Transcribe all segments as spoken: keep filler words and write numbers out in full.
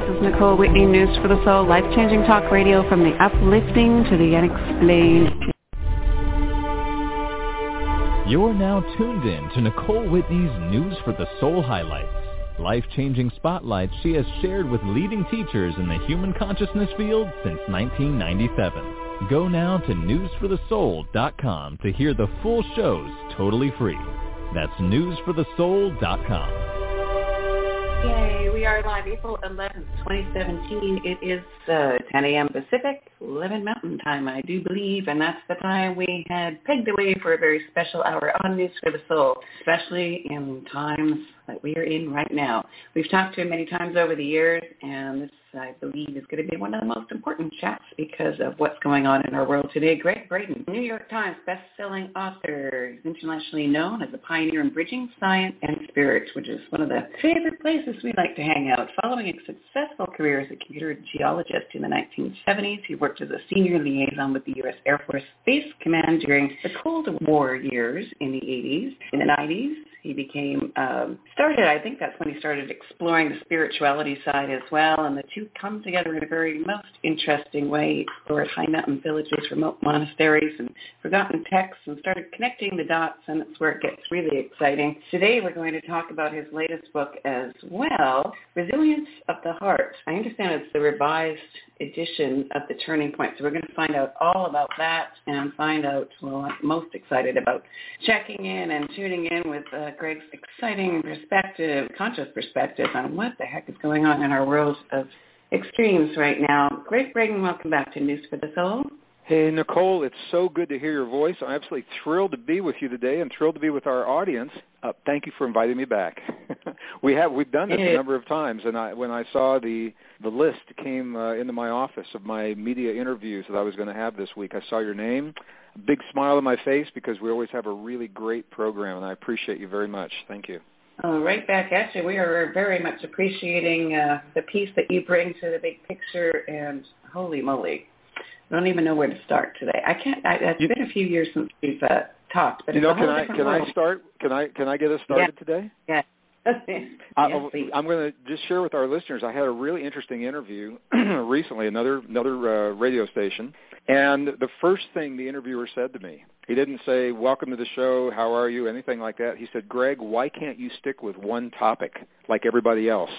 is Nicole Whitney, News for the Soul, life-changing talk radio from the uplifting to the unexplained. You're now tuned in to Nicole Whitney's News for the Soul highlights, life-changing spotlights she has shared with leading teachers in the human consciousness field since nineteen ninety-seven. Go now to news for the soul dot com to hear the full shows totally free. That's news for the soul dot com. Yay, we are live April eleventh, twenty seventeen. It is uh, ten a.m. Pacific, eleven Mountain Time, I do believe, and that's the time we had pegged away for a very special hour on News for the Soul, especially in times that we are in right now. We've talked to him many times over the years, and this, I believe, is going to be one of the most important chats because of what's going on in our world today. Greg Braden, New York Times best-selling author, is internationally known as a pioneer in bridging science and spirit, which is one of the favorite places we like to hang out. Following a successful career as a computer geologist in the nineteen seventies, he worked as a senior liaison with the U S Air Force Space Command during the Cold War years in the eighties. In the nineties, he became, um, started, I think that's when he started exploring the spirituality side as well, and the two come together in a very most interesting way. He explored high mountain villages, remote monasteries, and forgotten texts, and started connecting the dots, and that's where it gets really exciting. Today we're going to talk about his latest book as well, Resilience of the Heart. I understand it's the revised edition of The Turning Point, so we're going to find out all about that and find out, well, I'm most excited about checking in and tuning in with uh, Greg's exciting perspective, conscious perspective on what the heck is going on in our world of extremes right now. Greg Braden, welcome back to News for the Soul. Hey, Nicole, it's so good to hear your voice. I'm absolutely thrilled to be with you today and thrilled to be with our audience. Uh, thank you for inviting me back. we have, we've done this a number of times, and I, when I saw the, the list came uh, into my office of my media interviews that I was going to have this week, I saw your name, a big smile on my face because we always have a really great program, and I appreciate you very much. Thank you. Oh, right back at you. We are very much appreciating uh, the piece that you bring to the big picture, and holy moly. I don't even know where to start today. I can't. I, it's you, been a few years since we've uh, talked, but you it's know, a whole can I different can world. I start? Can I can I get us started yeah. today? Yeah. yes, I, I'm going to just share with our listeners. I had a really interesting interview recently, another another uh, radio station, and the first thing the interviewer said to me, he didn't say, "Welcome to the show, how are you?" anything like that. He said, "Greg, why can't you stick with one topic like everybody else?"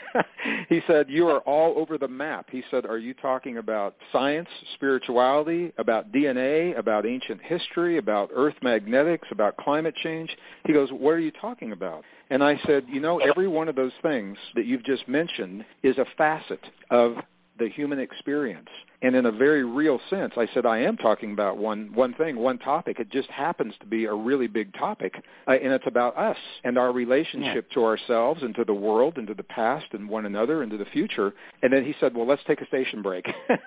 He said, "You are all over the map." He said, "Are you talking about science, spirituality, about D N A, about ancient history, about earth magnetics, about climate change?" He goes, "What are you talking about?" And I said, "You know, every one of those things that you've just mentioned is a facet of the human experience. And in a very real sense, I said, I am talking about one one thing, one topic. It just happens to be a really big topic, uh, and it's about us and our relationship yeah. to ourselves and to the world and to the past and one another and to the future." And then he said, "Well, let's take a station break."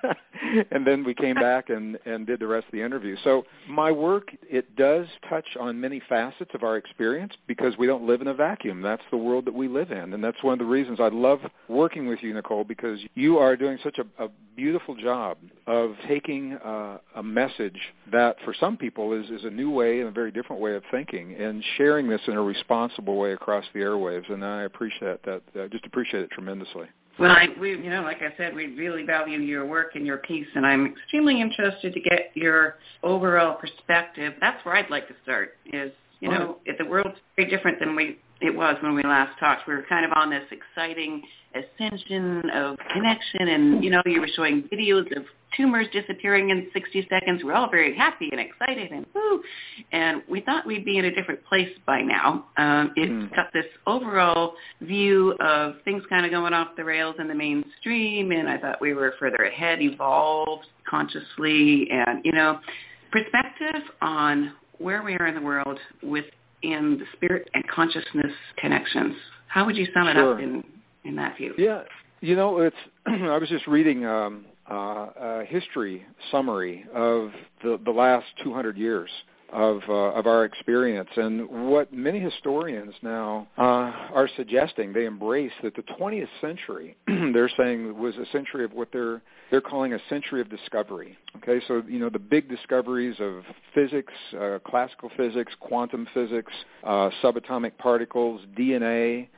And then we came back and, and did the rest of the interview. So my work, it does touch on many facets of our experience because we don't live in a vacuum. That's the world that we live in, and that's one of the reasons I love working with you, Nicole, because you are doing such a, a beautiful job of taking uh, a message that for some people is, is a new way and a very different way of thinking and sharing this in a responsible way across the airwaves, and I appreciate that. I just appreciate it tremendously. Well, I, we, you know, like I said, we really value your work and your piece, and I'm extremely interested to get your overall perspective. That's where I'd like to start is, you know, right. if the world's very different than we it was when we last talked. We were kind of on this exciting ascension of connection, and, you know, you were showing videos of tumors disappearing in sixty seconds. We're all very happy and excited, and woo, and we thought we'd be in a different place by now. Um, it's mm. got this overall view of things kind of going off the rails in the mainstream, and I thought we were further ahead, evolved consciously, and, you know, perspective on where we are in the world within the spirit and consciousness connections. How would you sum it sure. up in, in that view? Yeah, you know, it's. I was just reading um, uh, a history summary of the, the last two hundred years of uh, of our experience, and what many historians now uh, are suggesting, they embrace that the twentieth century, they're saying, was a century of what they're they're calling a century of discovery. Okay, so, you know, the big discoveries of physics, uh, classical physics, quantum physics, uh, subatomic particles, D N A,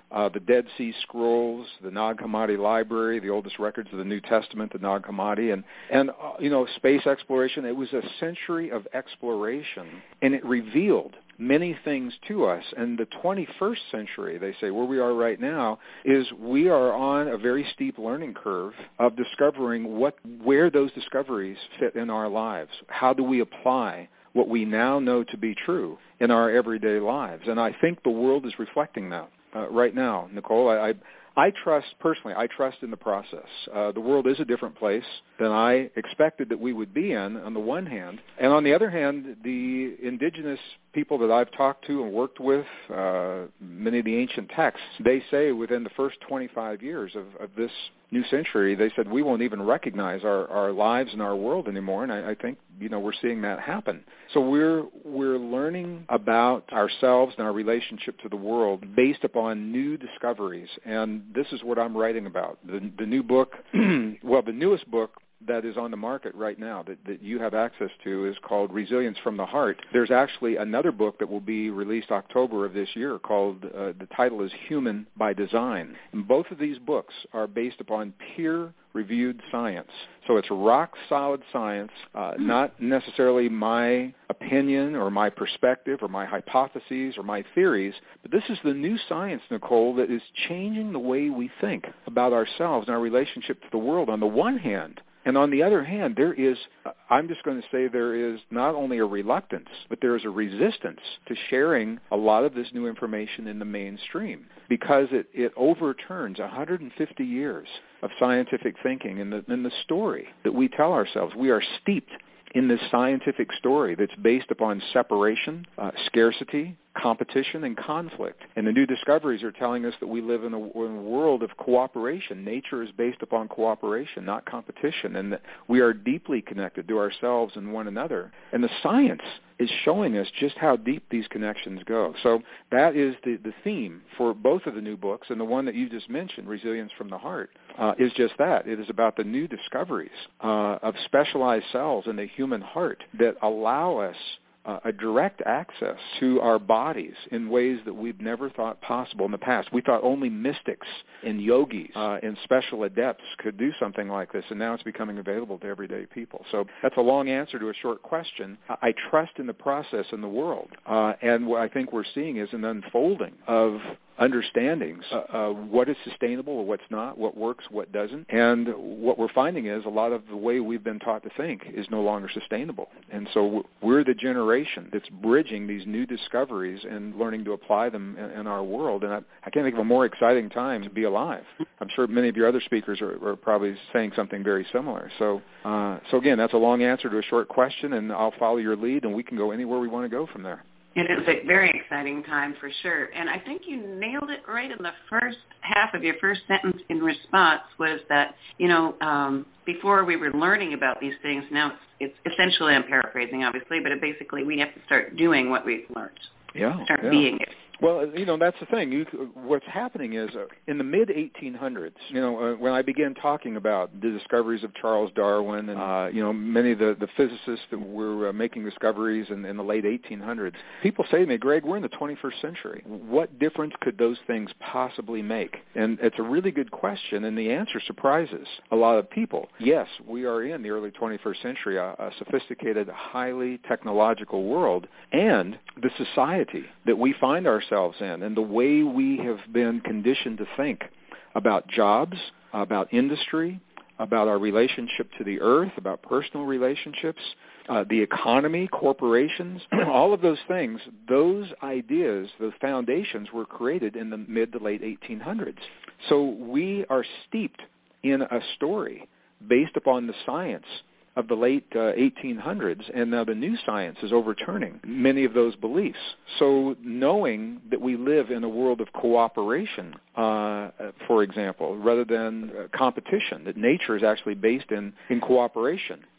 uh, the Dead Sea Scrolls, the Nag Hammadi Library, the oldest records of the New Testament, the Nag Hammadi, and, and uh, you know, space exploration. It was a century of exploration, and it revealed many things to us. And the twenty-first century, they say, where we are right now, is we are on a very steep learning curve of discovering what, where those discoveries fit in our lives. How do we apply what we now know to be true in our everyday lives? And I think the world is reflecting that uh, right now, Nicole. I, I I trust, personally, I trust in the process. Uh, the world is a different place than I expected that we would be in, on the one hand. And on the other hand, the indigenous people that I've talked to and worked with, uh, many of the ancient texts, they say within the first twenty-five years of, of this new century, they said we won't even recognize our, our lives and our world anymore. And I, I think, you know, we're seeing that happen. So we're we're learning about ourselves and our relationship to the world based upon new discoveries. And this is what I'm writing about. The, the new book, well, the newest book that is on the market right now that, that you have access to is called Resilience from the Heart. There's actually another book that will be released October of this year called, uh, the title is Human by Design. And both of these books are based upon peer-reviewed science. So it's rock-solid science, uh, not necessarily my opinion or my perspective or my hypotheses or my theories, but this is the new science, Nicole, that is changing the way we think about ourselves and our relationship to the world on the one hand. And on the other hand, there is, I'm just going to say there is not only a reluctance, but there is a resistance to sharing a lot of this new information in the mainstream because it, it overturns one hundred fifty years of scientific thinking and the, and the story that we tell ourselves. We are steeped in this scientific story that's based upon separation, uh, scarcity, competition, and conflict. And the new discoveries are telling us that we live in a, in a world of cooperation. Nature is based upon cooperation, not competition, and that we are deeply connected to ourselves and one another. And the science is showing us just how deep these connections go. So that is the, the theme for both of the new books, and the one that you just mentioned, Resilience from the Heart, uh, is just that. It is about the new discoveries uh, of specialized cells in the human heart that allow us Uh, a direct access to our bodies in ways that we've never thought possible in the past. We thought only mystics and yogis uh, and special adepts could do something like this, and now it's becoming available to everyday people. So that's a long answer to a short question. I, I trust in the process in the world, uh, and what I think we're seeing is an unfolding of understandings, uh, uh, what is sustainable or what's not, what works, what doesn't. And what we're finding is a lot of the way we've been taught to think is no longer sustainable. And so we're the generation that's bridging these new discoveries and learning to apply them in, in our world. And I, I can't think of a more exciting time to be alive. I'm sure many of your other speakers are, are probably saying something very similar. So, uh, so again, that's a long answer to a short question, and I'll follow your lead, and we can go anywhere we want to go from there. It is a very exciting time for sure. And I think you nailed it right in the first half of your first sentence in response was that, you know, um, before we were learning about these things, now it's, it's essentially, I'm paraphrasing obviously, but it basically we have to start doing what we've learned. Yeah. Start yeah. being it. Well, you know, that's the thing. You, what's happening is uh, in the mid eighteen hundreds, you know, uh, when I began talking about the discoveries of Charles Darwin and, uh, you know, many of the, the physicists that were uh, making discoveries in, in the late eighteen hundreds, people say to me, Greg, we're in the twenty-first century. What difference could those things possibly make? And it's a really good question, and the answer surprises a lot of people. Yes, we are in the early twenty-first century, a, a sophisticated, highly technological world, and the society that we find ourselves ourselves in and the way we have been conditioned to think about jobs, about industry, about our relationship to the earth, about personal relationships, uh, the economy, corporations, all of those things, those ideas, those foundations were created in the mid to late eighteen hundreds. So we are steeped in a story based upon the science of the late uh, eighteen hundreds, and now the new science is overturning many of those beliefs. So knowing that we live in a world of cooperation, uh, for example, rather than uh, competition, that nature is actually based in, in cooperation,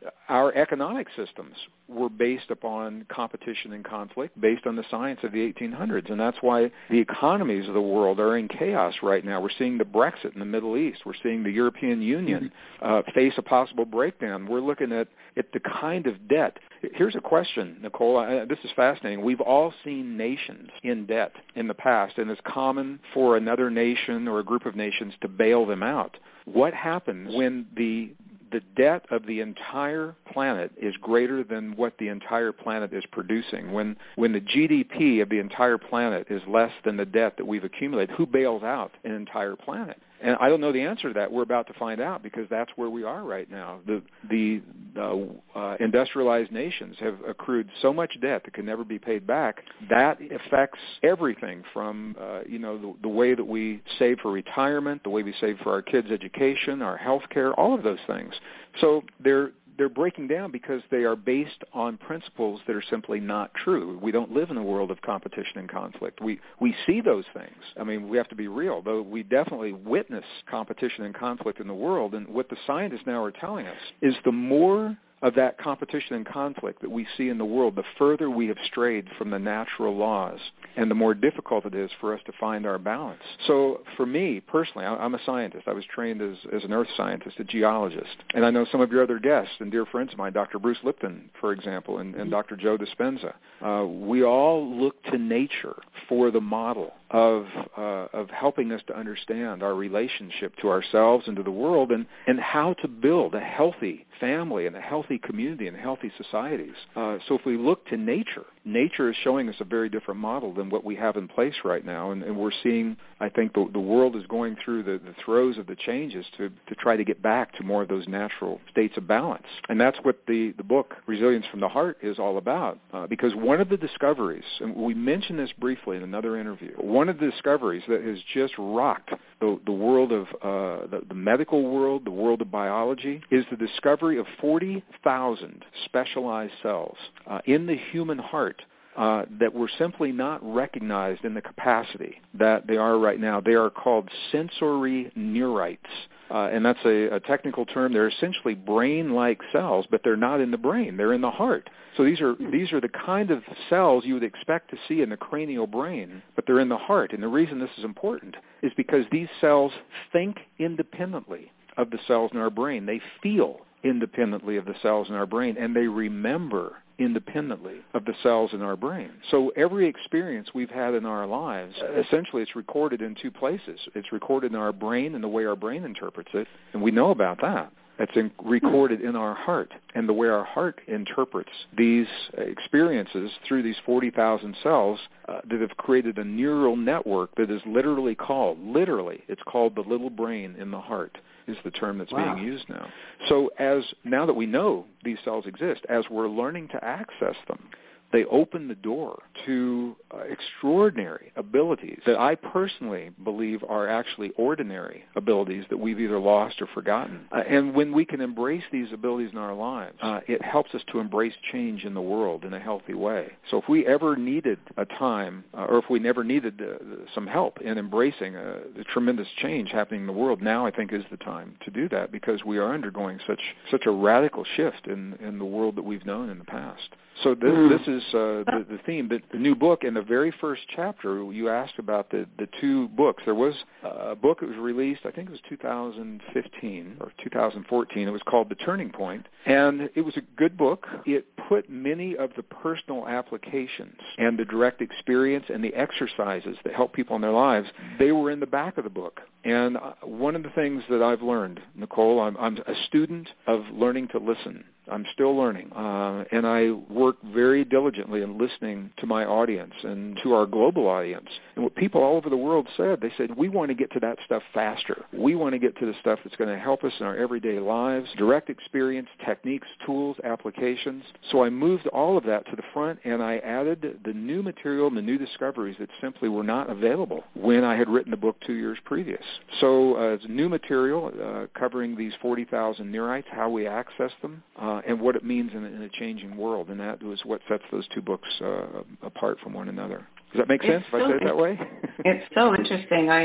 our economic systems were based upon competition and conflict, based on the science of the eighteen hundreds. And that's why the economies of the world are in chaos right now. We're seeing the Brexit in the Middle East. We're seeing the European Union uh, face a possible breakdown. We're looking at, at the kind of debt. Here's a question, Nicole. I, this is fascinating. We've all seen nations in debt in the past, and it's common for another nation or a group of nations to bail them out. What happens when the the debt of the entire planet is greater than what the entire planet is producing? When when the G D P of the entire planet is less than the debt that we've accumulated, who bails out an entire planet? And I don't know the answer to that. We're about to find out, because that's where we are right now. The the uh, uh, industrialized nations have accrued so much debt that can never be paid back. That affects everything from uh, you know the, the way that we save for retirement, the way we save for our kids' education, our health care, all of those things. So they're they're breaking down because they are based on principles that are simply not true. We don't live in a world of competition and conflict. We we see those things. I mean, we have to be real, though we definitely witness competition and conflict in the world. And what the scientists now are telling us is the more of that competition and conflict that we see in the world, the further we have strayed from the natural laws, and the more difficult it is for us to find our balance. So for me, personally, I'm a scientist. I was trained as, as an earth scientist, a geologist. And I know some of your other guests and dear friends of mine, Doctor Bruce Lipton, for example, and, and Doctor Joe Dispenza. Uh, we all look to nature for the model of uh, of helping us to understand our relationship to ourselves and to the world, and, and how to build a healthy family and a healthy community and healthy societies. Uh, so if we look to nature, nature is showing us a very different model than what we have in place right now. And, and we're seeing, I think, the, the world is going through the, the throes of the changes to, to try to get back to more of those natural states of balance. And that's what the, the book, Resilience from the Heart, is all about. Uh, because one of the discoveries, and we mentioned this briefly in another interview, one of the discoveries that has just rocked the, the world of uh, the, the medical world, the world of biology, is the discovery of forty thousand specialized cells uh, in the human heart uh, that were simply not recognized in the capacity that they are right now. They are called sensory neurites. Uh, and that's a, a technical term. They're essentially brain-like cells, but they're not in the brain. They're in the heart. So these are these are the kind of cells you would expect to see in the cranial brain, but they're in the heart. And the reason this is important is because these cells think independently of the cells in our brain. They feel independently of the cells in our brain, and they remember independently of the cells in our brain. So every experience we've had in our lives, essentially it's recorded in two places. It's recorded in our brain and the way our brain interprets it, and we know about that. It's in, recorded in our heart, and the way our heart interprets these experiences through these forty thousand cells uh, that have created a neural network that is literally called, literally, it's called the little brain in the heart, is the term that's wow. being used now. So as now that we know these cells exist, as we're learning to access them, they open the door to uh, extraordinary abilities that I personally believe are actually ordinary abilities that we've either lost or forgotten. Uh, and when we can embrace these abilities in our lives, uh, it helps us to embrace change in the world in a healthy way. So if we ever needed a time, uh, or if we never needed uh, some help in embracing uh, the tremendous change happening in the world, now I think is the time to do that, because we are undergoing such such a radical shift in, in the world that we've known in the past. So this, mm. this is uh, the, the theme. The, the new book, in the very first chapter, you asked about the, the two books. There was a book that was released, I think it was two thousand fifteen or two thousand fourteen. It was called The Turning Point, and it was a good book. It put many of the personal applications and the direct experience and the exercises that help people in their lives, they were in the back of the book. And one of the things that I've learned, Nicole, I'm, I'm a student of learning to listen. I'm still learning, uh, and I work very diligently in listening to my audience and to our global audience. And what people all over the world said, they said, we want to get to that stuff faster. We want to get to the stuff that's going to help us in our everyday lives, direct experience, techniques, tools, applications. So I moved all of that to the front, and I added the new material and the new discoveries that simply were not available when I had written the book two years previous. So uh, it's new material uh, covering these forty thousand neurites, how we access them, uh, and what it means in, in a changing world, and that was what sets those two books uh, apart from one another. Does that make sense it's if I so, say it that way? It's so interesting. I um,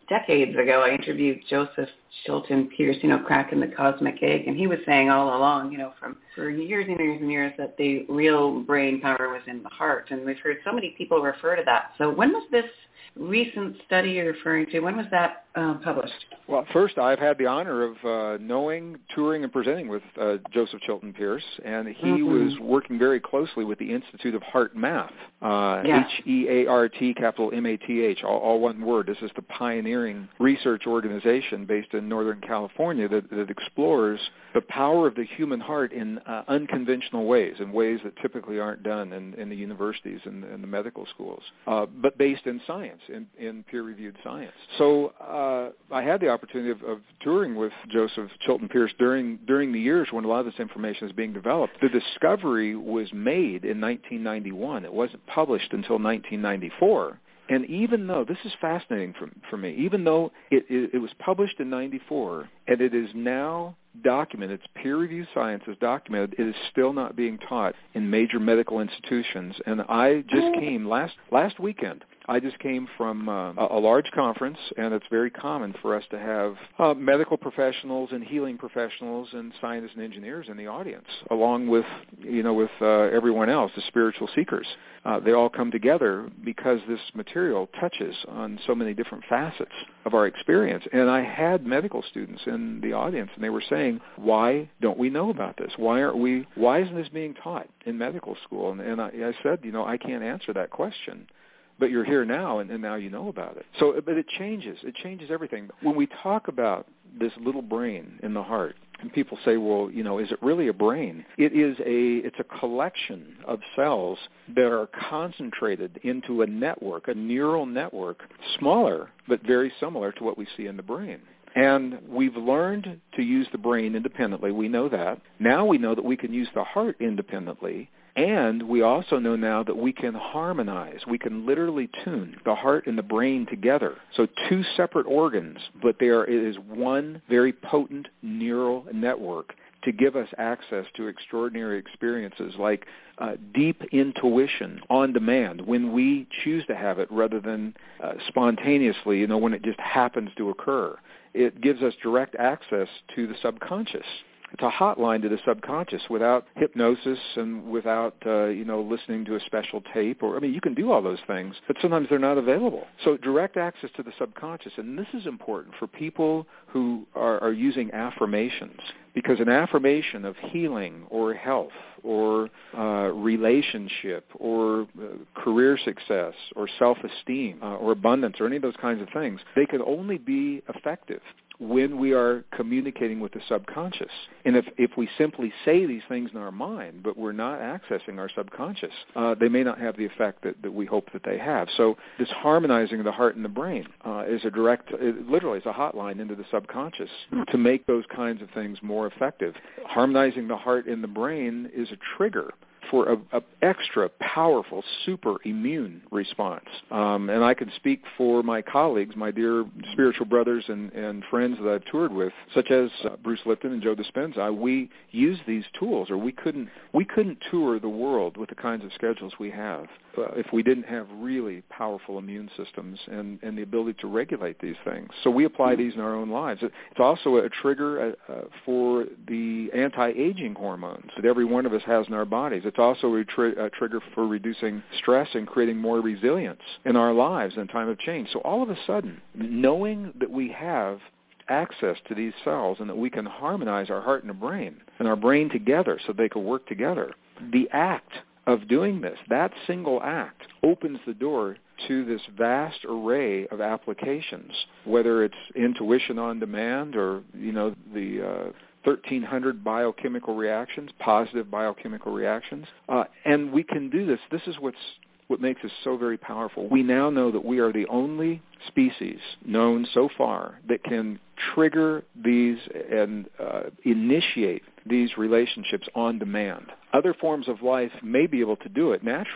decades ago, I interviewed Joseph Chilton Pierce, you know, cracking the cosmic egg, and he was saying all along, you know, from for years and years and years that the real brain power was in the heart, and we've heard so many people refer to that. So when was this recent study you're referring to, when was that uh, published? Well, first, I've had the honor of uh, knowing, touring, and presenting with uh, Joseph Chilton Pierce, and he mm-hmm. was working very closely with the Institute of Heart Math, uh, yeah. H E A R T, capital M A T H, all, all one word. This is the pioneering research organization based in Northern California that, that explores the power of the human heart in uh, unconventional ways, in ways that typically aren't done in, in the universities and, and the medical schools, uh, but based in science, in, in peer-reviewed science. So uh, I had the opportunity of, of touring with Joseph Chilton Pierce during during the years when a lot of this information is being developed. The discovery was made in nineteen ninety-one. It wasn't published until nineteen ninety-four. And even though, this is fascinating for, for me, even though it, it, it was published in ninety-four and it is now documented, it's peer-reviewed science is documented, it is still not being taught in major medical institutions. And I just came last last weekend. I just came from uh, a, a large conference, and it's very common for us to have uh, medical professionals and healing professionals and scientists and engineers in the audience, along with, you know, with uh, everyone else, the spiritual seekers. Uh, they all come together because this material touches on so many different facets of our experience. And I had medical students in the audience, and they were saying, why don't we know about this? Why aren't we? Why isn't this being taught in medical school? And, and I, I said, you know, I can't answer that question. But you're here now, and, and now you know about it. So, but it changes. It changes everything. When we talk about this little brain in the heart, and people say, well, you know, is it really a brain? It is a, it's a collection of cells that are concentrated into a network, a neural network, smaller but very similar to what we see in the brain. And we've learned to use the brain independently. We know that. Now we know that we can use the heart independently. And we also know now that we can harmonize. We can literally tune the heart and the brain together. So two separate organs, but there is one very potent neural network to give us access to extraordinary experiences like uh, deep intuition on demand when we choose to have it rather than uh, spontaneously, you know, when it just happens to occur. It gives us direct access to the subconscious. It's a hotline to the subconscious without hypnosis and without, uh, you know, listening to a special tape. Or I mean, you can do all those things, but sometimes they're not available. So direct access to the subconscious, and this is important for people who are, are using affirmations, because an affirmation of healing or health or uh, relationship or uh, career success or self-esteem uh, or abundance or any of those kinds of things, they can only be effective when we are communicating with the subconscious. And if, if we simply say these things in our mind, but we're not accessing our subconscious, uh, they may not have the effect that, that we hope that they have. So this harmonizing of the heart and the brain uh, is a direct, it literally is a hotline into the subconscious to make those kinds of things more effective. Harmonizing the heart and the brain is a trigger for a, a extra powerful super immune response. Um, and I can speak for my colleagues, my dear spiritual brothers and, and friends that I've toured with, such as uh, Bruce Lipton and Joe Dispenza. We use these tools, or we couldn't we couldn't tour the world with the kinds of schedules we have uh, if we didn't have really powerful immune systems and, and the ability to regulate these things. So we apply these in our own lives. It's also a trigger uh, uh, for the anti-aging hormones that every one of us has in our bodies. It's also a, tri- a trigger for reducing stress and creating more resilience in our lives in time of change. So all of a sudden, knowing that we have access to these cells and that we can harmonize our heart and our brain and our brain together so they can work together, the act of doing this, that single act, opens the door to this vast array of applications, whether it's intuition on demand or, you know, the uh, thirteen hundred biochemical reactions, positive biochemical reactions. Uh, and we can do this. This is what's what makes us so very powerful. We now know that we are the only species known so far that can trigger these and uh, initiate these relationships on demand. Other forms of life may be able to do it naturally,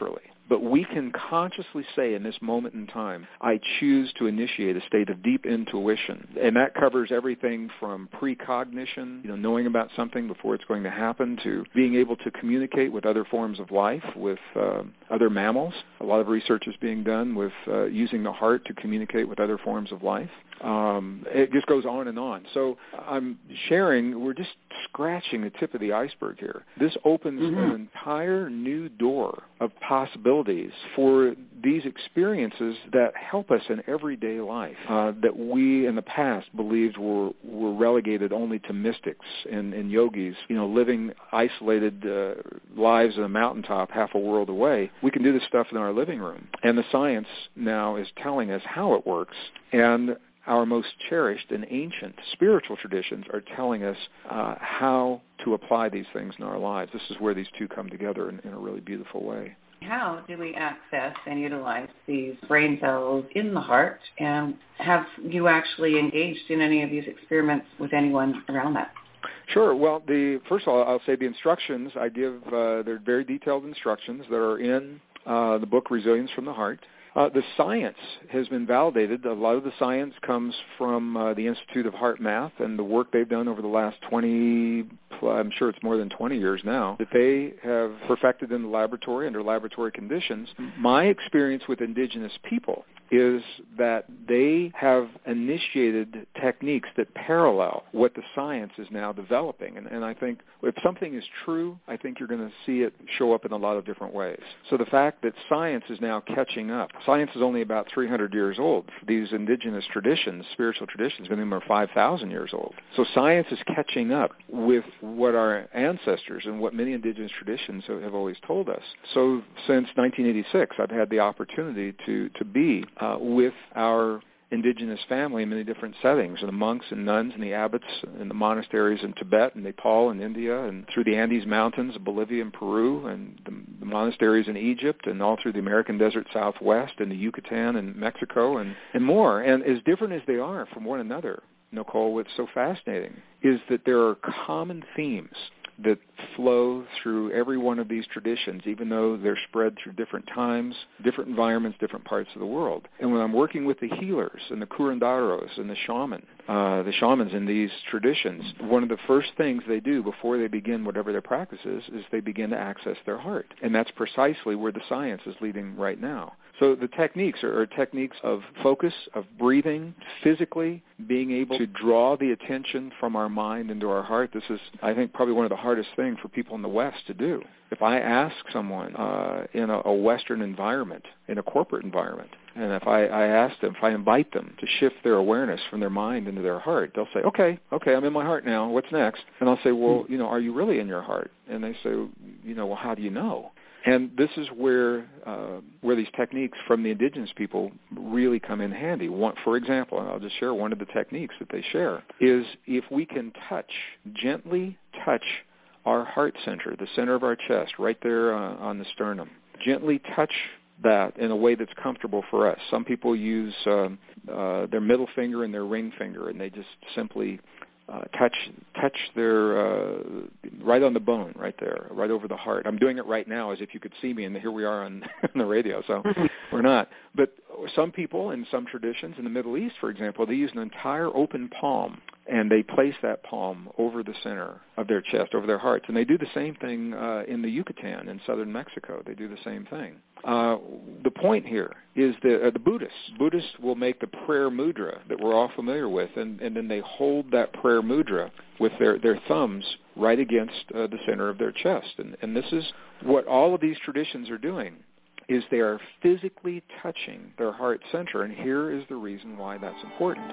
But we can consciously say in this moment in time, I choose to initiate a state of deep intuition. And that covers everything from precognition, you know, knowing about something before it's going to happen, to being able to communicate with other forms of life, with uh, other mammals. A lot of research is being done with uh, using the heart to communicate with other forms of life. Um, it just goes on and on. So I'm sharing, we're just scratching the tip of the iceberg here. This opens mm-hmm. an entire new door of possibilities for these experiences that help us in everyday life, uh, that we in the past believed were, were relegated only to mystics and, and yogis, you know, living isolated uh, lives in a mountaintop half a world away. We can do this stuff in our living room. And the science now is telling us how it works. And our most cherished and ancient spiritual traditions are telling us uh, how to apply these things in our lives. This is where these two come together in, in a really beautiful way. How do we access and utilize these brain cells in the heart? And have you actually engaged in any of these experiments with anyone around that? Sure. Well, the first of all, I'll say the instructions I give, uh, they're very detailed instructions that are in uh, the book Resilience from the Heart. Uh, the science has been validated. A lot of the science comes from uh, the Institute of Heart Math and the work they've done over the last twenty, I'm sure it's more than twenty years now, that they have perfected in the laboratory under laboratory conditions. My experience with indigenous people is that they have initiated techniques that parallel what the science is now developing. And, and I think if something is true, I think you're going to see it show up in a lot of different ways. So the fact that science is now catching up, science is only about three hundred years old. These indigenous traditions, spiritual traditions, many of them are five thousand years old. So science is catching up with what our ancestors and what many indigenous traditions have always told us. So since nineteen eighty-six, I've had the opportunity to, to be uh, with our indigenous family in many different settings, and the monks and nuns and the abbots in the monasteries in Tibet and Nepal and India, and through the Andes Mountains of Bolivia and Peru, and the, the monasteries in Egypt, and all through the American Desert Southwest and the Yucatan and Mexico, and, and more. And as different as they are from one another, Nicole, what's so fascinating is that there are common themes that flow through every one of these traditions, even though they're spread through different times, different environments, different parts of the world. And when I'm working with the healers and the curanderos and the shaman, uh, the shamans in these traditions, one of the first things they do before they begin whatever their practice is, is they begin to access their heart. And that's precisely where the science is leading right now. So the techniques are, are techniques of focus, of breathing, physically being able to draw the attention from our mind into our heart. This is, I think, probably one of the hardest things for people in the West to do. If I ask someone uh, in a, a Western environment, in a corporate environment, and if I, I ask them, if I invite them to shift their awareness from their mind into their heart, they'll say, okay, okay, I'm in my heart now. What's next? And I'll say, well, you know, are you really in your heart? And they say, you know, well, how do you know? And this is where uh, where these techniques from the indigenous people really come in handy. One, for example, and I'll just share one of the techniques that they share, is if we can touch, gently touch our heart center, the center of our chest, right there uh, on the sternum, gently touch that in a way that's comfortable for us. Some people use uh, uh, their middle finger and their ring finger, and they just simply Uh, touch touch their, uh, right on the bone, right there, right over the heart. I'm doing it right now as if you could see me, and here we are on, on the radio, so we're not. But some people in some traditions, in the Middle East, for example, they use an entire open palm, and they place that palm over the center of their chest, over their hearts. And they do the same thing uh, in the Yucatan in southern Mexico. They do the same thing. Uh, the point here is that uh, the Buddhists, Buddhists will make the prayer mudra that we're all familiar with, and, and then they hold that prayer mudra with their, their thumbs right against uh, the center of their chest. And, and this is what all of these traditions are doing, is they are physically touching their heart center, and here is the reason why that's important.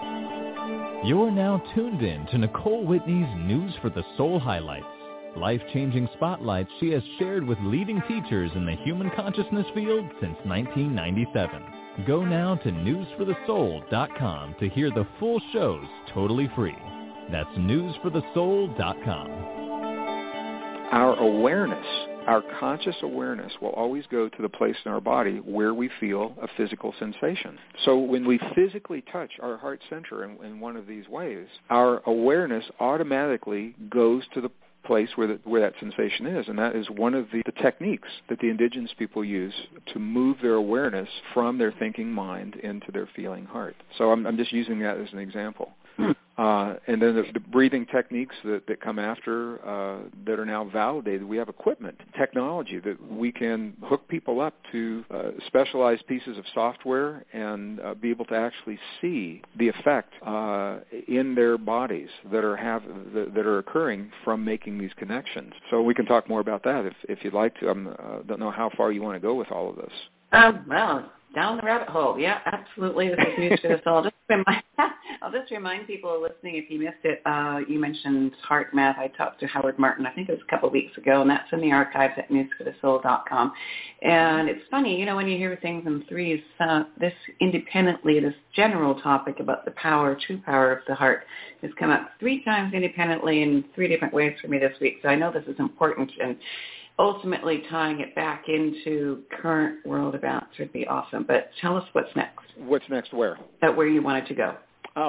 You're now tuned in to Nicole Whitney's News for the Soul highlights. Life-changing spotlights she has shared with leading teachers in the human consciousness field since nineteen ninety-seven. Go now to news for the soul dot com to hear the full shows totally free. That's news for the soul dot com. Our awareness, our conscious awareness will always go to the place in our body where we feel a physical sensation. So when we physically touch our heart center in, in one of these ways, our awareness automatically goes to the place where, the, where that sensation is, and that is one of the, the techniques that the indigenous people use to move their awareness from their thinking mind into their feeling heart. So I'm, I'm just using that as an example. Uh, and then the, the breathing techniques that, that come after uh, that are now validated. We have equipment, technology that we can hook people up to uh, specialized pieces of software and uh, be able to actually see the effect uh, in their bodies that are have that, that are occurring from making these connections. So we can talk more about that if, if you'd like to. I uh, don't know how far you want to go with all of this. Um, well, down the rabbit hole. Yeah, absolutely. This is news for us all. Just remind, I'll just remind people listening, if you missed it, uh, you mentioned heart math. I talked to Howard Martin, I think it was a couple of weeks ago, and that's in the archives at news for the soul dot com. And it's funny, you know, when you hear things in threes, uh, this independently, this general topic about the power, true power of the heart has come up three times independently in three different ways for me this week. So I know this is important, and ultimately tying it back into current world events would be awesome. But tell us what's next. What's next where? At where you wanted to go. Oh,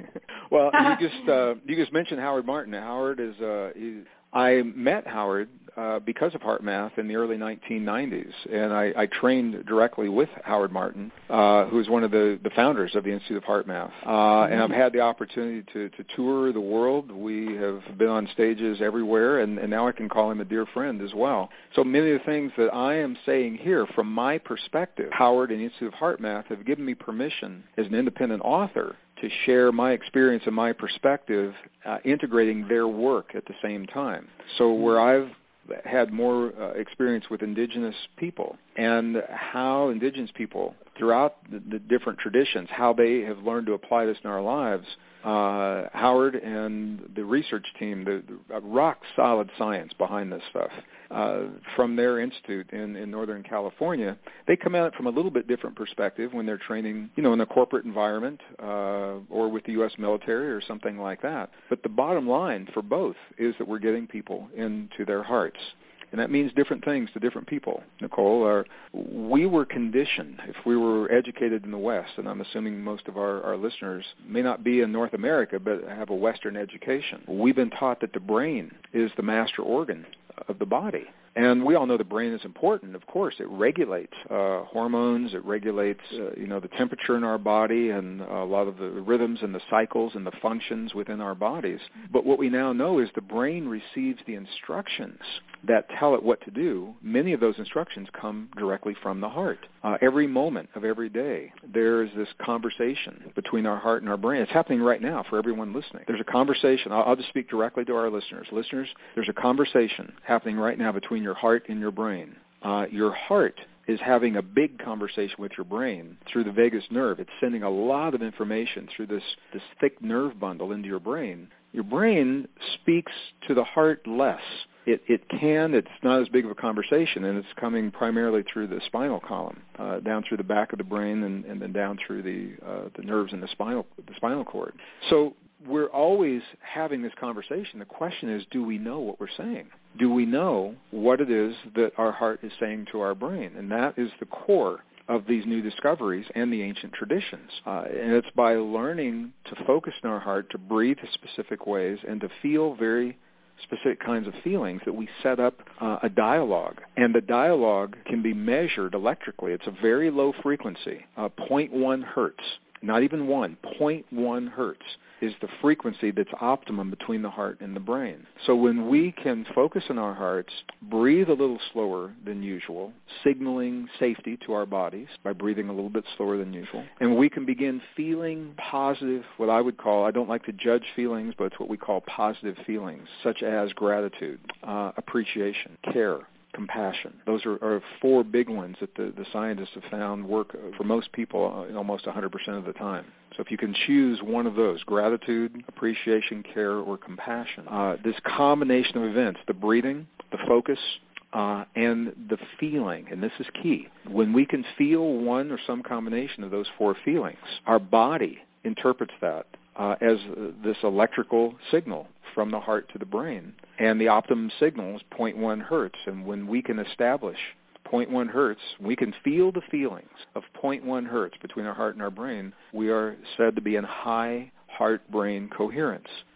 well, you just uh, you just mentioned Howard Martin. Howard is, uh, he, I met Howard uh, because of Heart Math in the early nineteen nineties, and I, I trained directly with Howard Martin, uh, who is one of the, the founders of the Institute of Heart Math. Uh, mm-hmm. And I've had the opportunity to, to tour the world. We have been on stages everywhere, and, and now I can call him a dear friend as well. So many of the things that I am saying here, from my perspective, Howard and the Institute of Heart Math have given me permission as an independent author to share my experience and my perspective, uh, integrating their work at the same time. So where I've had more uh, experience with indigenous people and how indigenous people throughout the, the different traditions, how they have learned to apply this in our lives, uh, Howard and the research team, the, the rock-solid science behind this stuff, uh, from their institute in, in Northern California, they come at it from a little bit different perspective when they're training, you know, in a corporate environment uh, or with the U S military or something like that. But the bottom line for both is that we're getting people into their hearts. And that means different things to different people, Nicole. Our, we were conditioned, if we were educated in the West, and I'm assuming most of our, our listeners may not be in North America but have a Western education. We've been taught that the brain is the master organ of the body. And we all know the brain is important. Of course, it regulates uh, hormones. It regulates, uh, you know, the temperature in our body and a lot of the rhythms and the cycles and the functions within our bodies. But what we now know is the brain receives the instructions that tell it what to do. Many of those instructions come directly from the heart. Uh, every moment of every day, there's this conversation between our heart and our brain. It's happening right now for everyone listening. There's a conversation. I'll, I'll just speak directly to our listeners. Listeners, there's a conversation happening right now between your heart and your brain. Uh, your heart is having a big conversation with your brain through the vagus nerve. It's sending a lot of information through this, this thick nerve bundle into your brain. Your brain speaks to the heart less. It, it can, it's not as big of a conversation, and it's coming primarily through the spinal column, uh, down through the back of the brain and, and then down through the uh, the nerves in the spinal the spinal cord. So we're always having this conversation. The question is, do we know what we're saying? Do we know what it is that our heart is saying to our brain? And that is the core of these new discoveries and the ancient traditions. Uh, and it's by learning to focus in our heart, to breathe in specific ways, and to feel very specific kinds of feelings that we set up uh, a dialogue. And the dialogue can be measured electrically. It's a very low frequency, uh, zero point one hertz, not even one, zero point one hertz is the frequency that's optimum between the heart and the brain. So when we can focus on our hearts, breathe a little slower than usual, signaling safety to our bodies by breathing a little bit slower than usual, and we can begin feeling positive, what I would call, I don't like to judge feelings, but it's what we call positive feelings, such as gratitude, uh, appreciation, care, compassion. Those are, are four big ones that the, the scientists have found work for most people uh, almost one hundred percent of the time. So if you can choose one of those, gratitude, appreciation, care, or compassion, uh, this combination of events, the breathing, the focus, uh, and the feeling, and this is key. When we can feel one or some combination of those four feelings, our body interprets that uh, as uh, this electrical signal from the heart to the brain. And the optimum signal is zero point one hertz. And when we can establish zero point one hertz, we can feel the feelings of zero point one hertz between our heart and our brain, we are said to be in high heart-brain coherence.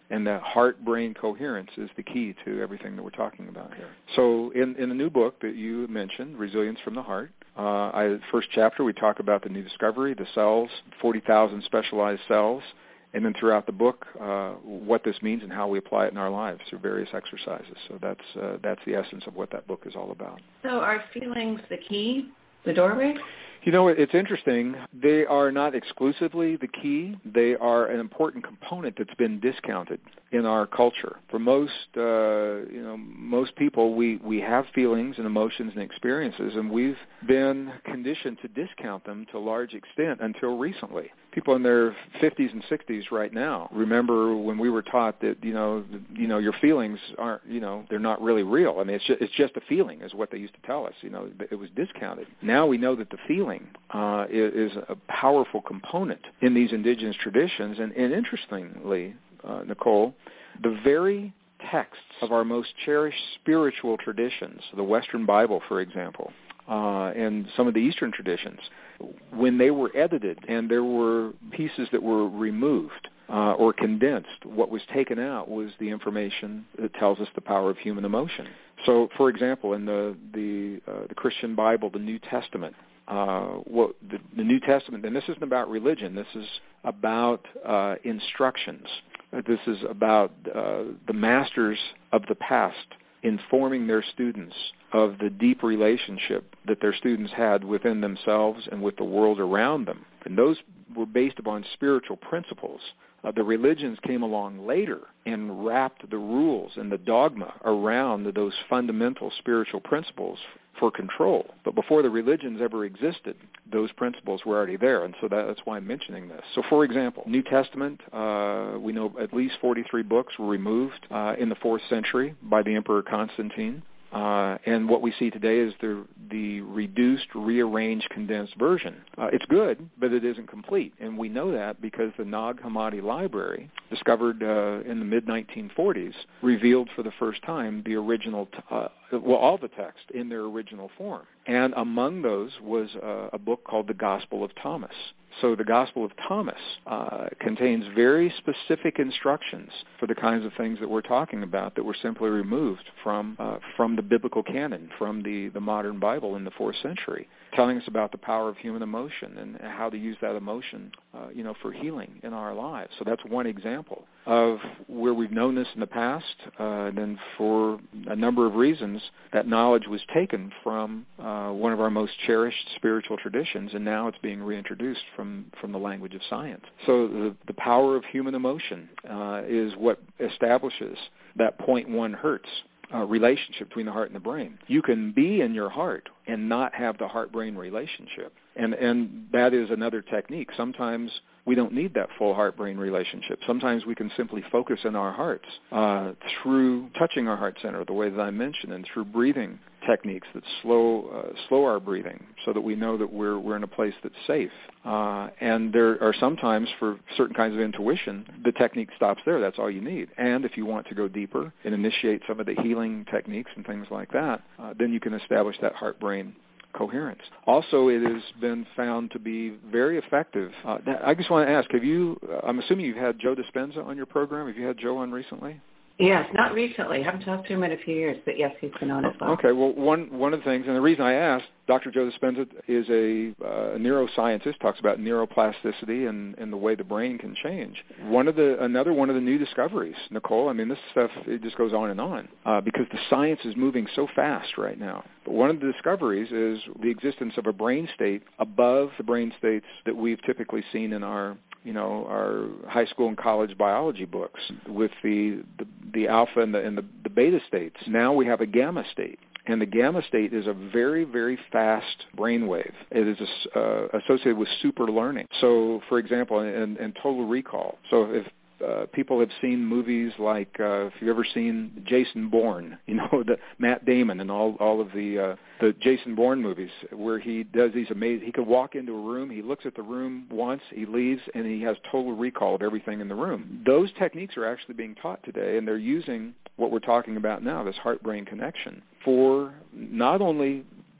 And that heart-brain coherence is the key to everything that we're talking about here. So in, in the new book that you mentioned, Resilience from the Heart, uh, I, first chapter we talk about the new discovery, the cells, forty thousand specialized cells, and then throughout the book, uh, what this means and how we apply it in our lives through various exercises. So that's uh, that's the essence of what that book is all about. So are feelings the key, the doorway? You know, it's interesting. They are not exclusively the key. They are an important component that's been discounted in our culture. For most, uh, you know, most people, we, we have feelings and emotions and experiences, and we've been conditioned to discount them to a large extent until recently. People in their fifties and sixties right now remember when we were taught that, you know, you know, your feelings aren't, you know, they're not really real. I mean, it's just, it's just a feeling is what they used to tell us. You know, it was discounted. Now we know that the feeling uh, is, is a powerful component in these indigenous traditions. And, and interestingly, uh, Nicole, the very texts of our most cherished spiritual traditions, the Western Bible, for example, uh, and some of the Eastern traditions, when they were edited and there were pieces that were removed uh, or condensed, what was taken out was the information that tells us the power of human emotion. So, for example, in the the, uh, the Christian Bible, the New Testament, uh, what the, the New Testament, and this isn't about religion, this is about uh, instructions. This is about uh, the masters of the past informing their students of the deep relationship that their students had within themselves and with the world around them. And those were based upon spiritual principles. Uh, the religions came along later and wrapped the rules and the dogma around those fundamental spiritual principles for control. But before the religions ever existed, those principles were already there, and so that, that's why I'm mentioning this. So, for example, New Testament, uh, we know at least forty-three books were removed uh, in the fourth century by the Emperor Constantine. Uh, and what we see today is the the reduced, rearranged, condensed version. Uh, it's good, but it isn't complete. And we know that because the Nag Hammadi Library, discovered uh, in the mid nineteen forties, revealed for the first time the original, t- uh, well, all the text in their original form. And among those was uh, a book called the Gospel of Thomas. So the Gospel of Thomas uh, contains very specific instructions for the kinds of things that we're talking about that were simply removed from uh, from the biblical canon, from the, the modern Bible in the fourth century, telling us about the power of human emotion and how to use that emotion, uh, you know, for healing in our lives. So that's one example of where we've known this in the past, uh, and then for a number of reasons, that knowledge was taken from uh, one of our most cherished spiritual traditions, and now it's being reintroduced from, from the language of science. So the, the power of human emotion uh, is what establishes that zero point one hertz uh, relationship between the heart and the brain. You can be in your heart and not have the heart-brain relationship, and and that is another technique. Sometimes we don't need that full heart-brain relationship. Sometimes we can simply focus in our hearts uh, through touching our heart center, the way that I mentioned, and through breathing techniques that slow uh, slow our breathing so that we know that we're we're in a place that's safe. Uh, and there are sometimes, for certain kinds of intuition, the technique stops there. That's all you need. And if you want to go deeper and initiate some of the healing techniques and things like that, uh, then you can establish that heart-brain coherence. Also, it has been found to be very effective. Uh, I just want to ask, have you, uh, I'm assuming you've had Joe Dispenza on your program. Have you had Joe on recently? Yes, not recently. I haven't talked to him in a few years, but yes, he's been on as well. Okay, well, one one of the things, and the reason I asked, Doctor Joe Dispenza is a, uh, a neuroscientist, talks about neuroplasticity and, and the way the brain can change. One of the another one of the new discoveries, Nicole, I mean, this stuff, it just goes on and on uh, because the science is moving so fast right now. But one of the discoveries is the existence of a brain state above the brain states that we've typically seen in our you know, our high school and college biology books with the, the, the alpha and, the, and the, the beta states. Now we have a gamma state. And the gamma state is a very, very fast brainwave. It is uh, associated with super learning. So, for example, and, and total recall. So if Uh, people have seen movies like, uh, if you've ever seen Jason Bourne, you know, the Matt Damon and all all of the uh, the Jason Bourne movies, where he does these amazing. He can walk into a room, he looks at the room once, he leaves, and he has total recall of everything in the room. Those techniques are actually being taught today, and they're using what we're talking about now, this heart-brain connection, for not only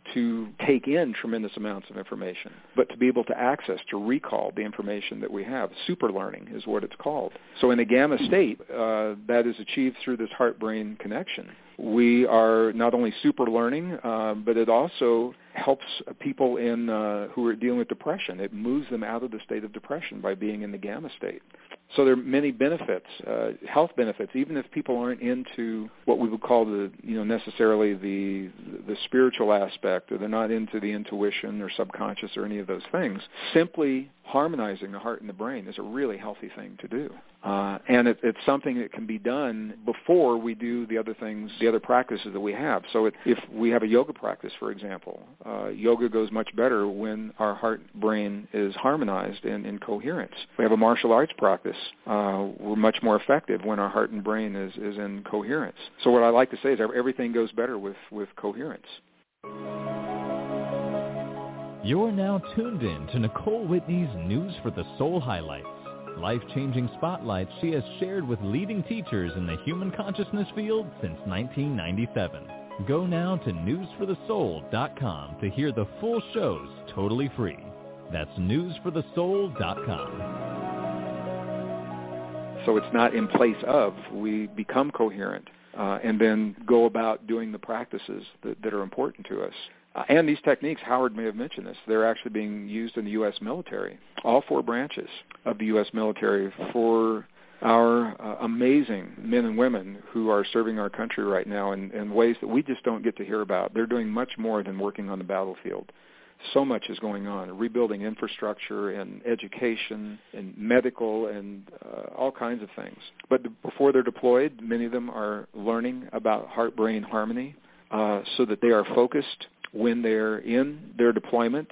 to take in tremendous amounts of information, but to be able to access, to recall the information that we have. Super learning is what it's called. So in a gamma state, uh, that is achieved through this heart-brain connection. We are not only super learning, uh, but it also helps people in uh, who are dealing with depression. It moves them out of the state of depression by being in the gamma state. So there are many benefits, uh, health benefits, even if people aren't into what we would call the, you know, necessarily the the spiritual aspect, or they're not into the intuition or subconscious or any of those things. Simply harmonizing the heart and the brain is a really healthy thing to do. Uh, and it, it's something that can be done before we do the other things, the other practices that we have. So it, if we have a yoga practice, for example, uh, yoga goes much better when our heart-brain is harmonized and in coherence. We have a martial arts practice. Uh, we're much more effective when our heart and brain is, is in coherence. So what I like to say is everything goes better with, with coherence. You're now tuned in to Nicole Whitney's News for the Soul highlights. Life-changing spotlights she has shared with leading teachers in the human consciousness field since nineteen ninety-seven. Go now to news for the soul dot com to hear the full shows totally free. That's news for the soul dot com. So it's not in place of. We become coherent uh, and then go about doing the practices that, that are important to us. Uh, and these techniques, Howard may have mentioned this, they're actually being used in the U S military, all four branches of the U S military, for our uh, amazing men and women who are serving our country right now in, in ways that we just don't get to hear about. They're doing much more than working on the battlefield. So much is going on, rebuilding infrastructure and education and medical and uh, all kinds of things. But before they're deployed, many of them are learning about heart-brain harmony uh, so that they are focused when they're in their deployment.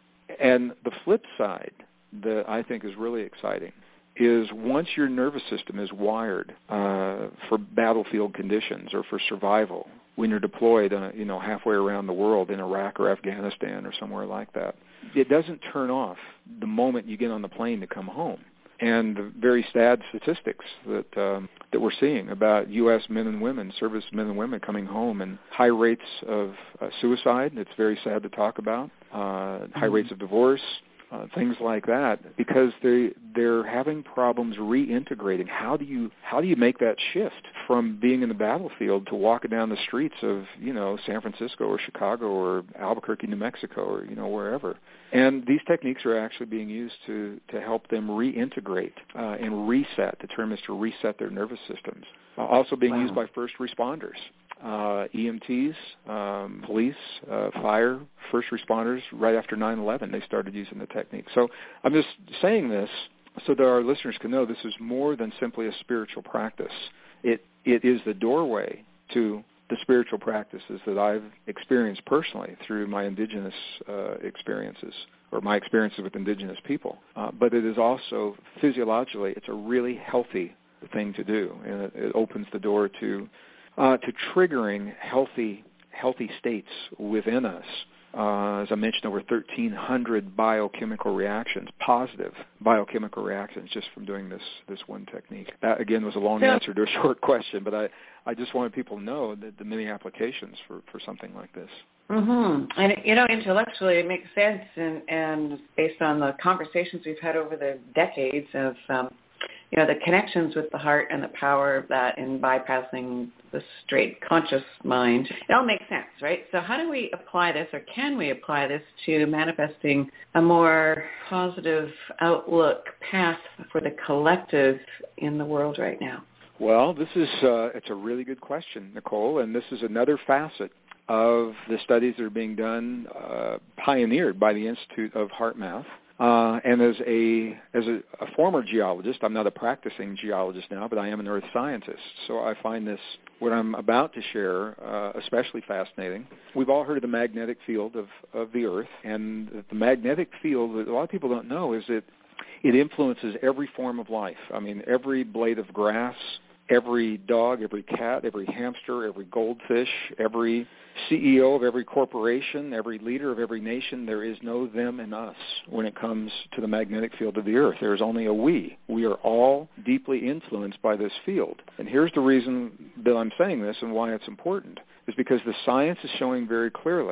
And the flip side that I think is really exciting is once your nervous system is wired uh, for battlefield conditions or for survival, when you're deployed, uh, you know, halfway around the world in Iraq or Afghanistan or somewhere like that, it doesn't turn off the moment you get on the plane to come home. And the very sad statistics that um, that we're seeing about U S men and women, service men and women coming home, and high rates of uh, suicide. It's very sad to talk about. Uh, high rates of divorce, uh, things like that, because they they're having problems reintegrating. How do you how do you make that shift from being in the battlefield to walking down the streets of, you know, San Francisco or Chicago or Albuquerque, New Mexico, or, you know, wherever? And these techniques are actually being used to, to help them reintegrate uh, and reset. The term is to reset their nervous systems. Uh, also being wow. used by first responders, uh, E M Ts, um, police, uh, fire, first responders. Right after nine eleven, they started using the technique. So I'm just saying this so that our listeners can know this is more than simply a spiritual practice. It it is the doorway to the spiritual practices that I've experienced personally through my indigenous uh, experiences, or my experiences with indigenous people. Uh, but it is also, physiologically, it's a really healthy thing to do, and it, it opens the door to uh, to triggering healthy healthy states within us. Uh, as I mentioned, over thirteen hundred biochemical reactions, positive biochemical reactions, just from doing this this one technique. That, again, was a long yeah. answer to a short question, but I, I just wanted people to know that the many applications for, for something like this. Mm-hmm. And, you know, intellectually it makes sense, and, and based on the conversations we've had over the decades of, um, you know, the connections with the heart and the power of that in bypassing the straight conscious mind, it all makes sense, right? So how do we apply this, or can we apply this to manifesting a more positive outlook path for the collective in the world right now? Well, this is uh, it's a really good question, Nicole, and this is another facet of the studies that are being done, uh, pioneered by the Institute of HeartMath. Uh, and as a as a, a former geologist, I'm not a practicing geologist now, but I am an earth scientist. So I find this, what I'm about to share, uh, especially fascinating. We've all heard of the magnetic field of, of the earth, and the magnetic field, that a lot of people don't know, is that it influences every form of life. I mean, every blade of grass, every dog, every cat, every hamster, every goldfish, every C E O of every corporation, every leader of every nation. There is no them and us when it comes to the magnetic field of the earth. There is only a we. We are all deeply influenced by this field. And here's the reason that I'm saying this and why it's important, is because the science is showing very clearly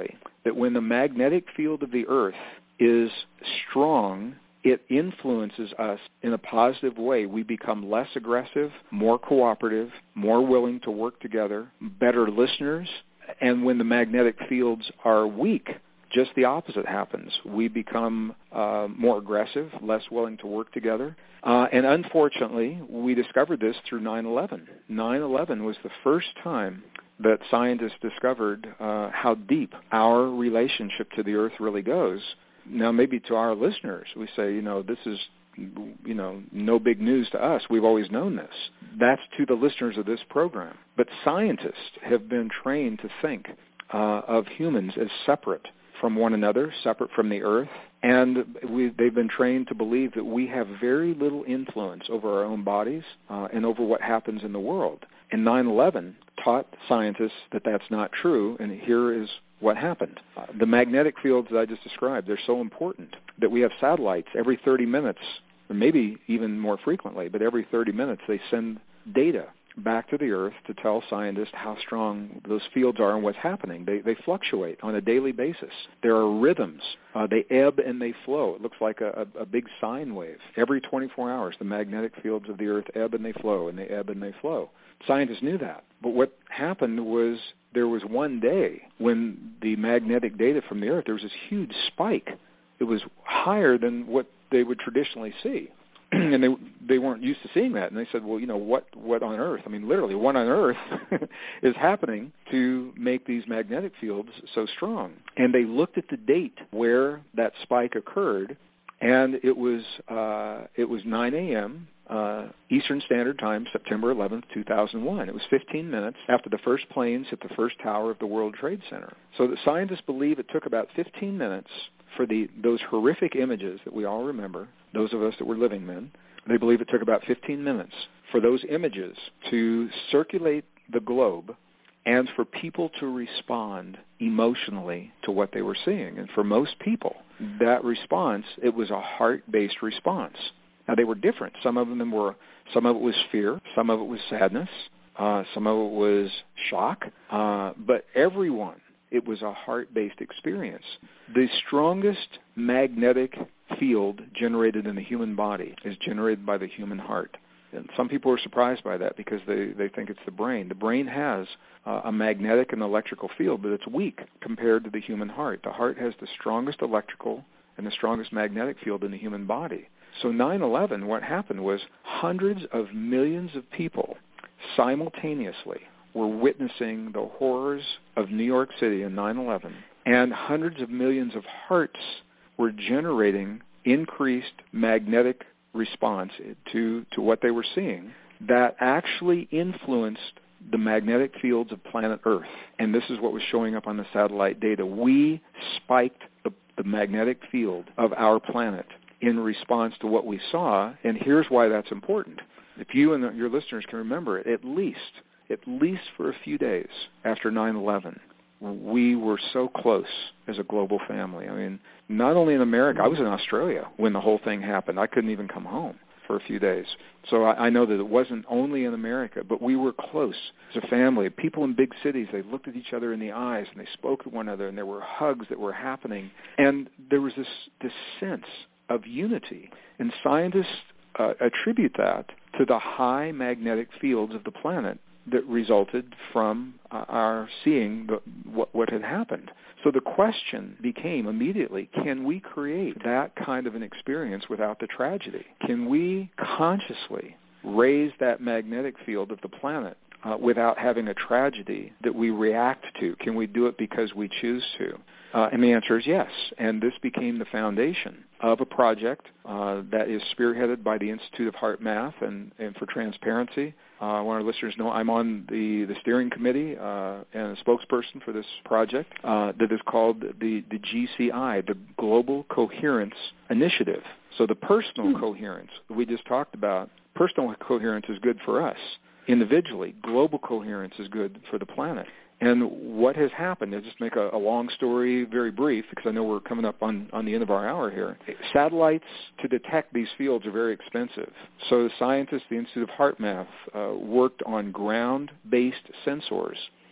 that when the magnetic field of the Earth is strong, it influences us in a positive way. We become less aggressive, more cooperative, more willing to work together, better listeners. And when the magnetic fields are weak, just the opposite happens. We become uh, more aggressive, less willing to work together. Uh, and unfortunately, we discovered this through nine eleven. nine eleven was the first time that scientists discovered uh, how deep our relationship to the Earth really goes. Now, maybe to our listeners, we say, you know, this is, you know, no big news to us. We've always known this. That's to the listeners of this program. But scientists have been trained to think uh, of humans as separate from one another, separate from the Earth, and we, they've been trained to believe that we have very little influence over our own bodies uh, and over what happens in the world. And nine eleven taught scientists that that's not true, and here is what happened. Uh, the magnetic fields that I just described, they're so important that we have satellites every thirty minutes, or maybe even more frequently, but every thirty minutes they send data back to the Earth to tell scientists how strong those fields are and what's happening. They they fluctuate on a daily basis. There are rhythms. Uh, they ebb and they flow. It looks like a, a, a big sine wave. Every twenty-four hours, the magnetic fields of the Earth ebb and they flow, and they ebb and they flow. Scientists knew that. But what happened was there was one day when the magnetic data from the Earth, there was this huge spike. It was higher than what they would traditionally see. And they they weren't used to seeing that. And they said, well, you know, what, what on earth? I mean, literally, what on earth is happening to make these magnetic fields so strong? And they looked at the date where that spike occurred, and it was uh, it was nine a.m., Uh, Eastern Standard Time, September eleventh, two thousand one. It was fifteen minutes after the first planes hit the first tower of the World Trade Center. So the scientists believe it took about fifteen minutes for the those horrific images that we all remember, those of us that were living then, they believe it took about fifteen minutes for those images to circulate the globe and for people to respond emotionally to what they were seeing. And for most people, that response, it was a heart-based response. Now, they were different. Some of them were, some of it was fear, some of it was sadness, uh, some of it was shock, uh, but everyone, it was a heart-based experience. The strongest magnetic field generated in the human body is generated by the human heart. And some people are surprised by that because they, they think it's the brain. The brain has uh, a magnetic and electrical field, but it's weak compared to the human heart. The heart has the strongest electrical and the strongest magnetic field in the human body. So nine eleven, what happened was hundreds of millions of people simultaneously were witnessing the horrors of New York City in nine eleven, and hundreds of millions of hearts were generating increased magnetic response to, to what they were seeing that actually influenced the magnetic fields of planet Earth. And this is what was showing up on the satellite data. We spiked the, the magnetic field of our planet in response to what we saw, and here's why that's important. If you and your listeners can remember it, at least, at least for a few days after nine eleven, we were so close as a global family. I mean, not only in America, I was in Australia when the whole thing happened. I couldn't even come home for a few days. So I, I know that it wasn't only in America, but we were close as a family. People in big cities, they looked at each other in the eyes and they spoke to one another, and there were hugs that were happening. And there was this, this sense of unity. And scientists uh, attribute that to the high magnetic fields of the planet that resulted from uh, our seeing the, what, what had happened. So the question became immediately, can we create that kind of an experience without the tragedy? Can we consciously raise that magnetic field of the planet uh, without having a tragedy that we react to? Can we do it because we choose to? Uh, and the answer is yes. And this became the foundation of a project uh, that is spearheaded by the Institute of Heart Math and, and for Transparency. Uh, I want our listeners to know I'm on the, the steering committee uh, and a spokesperson for this project uh, that is called the, the G C I, the Global Coherence Initiative. So the personal mm-hmm. coherence we just talked about, personal coherence is good for us. Individually, global coherence is good for the planet. And what has happened, I'll just make a, a long story very brief because I know we're coming up on, on the end of our hour here. Satellites to detect these fields are very expensive. So the scientists, the Institute of Heart Math, uh, worked on ground-based sensors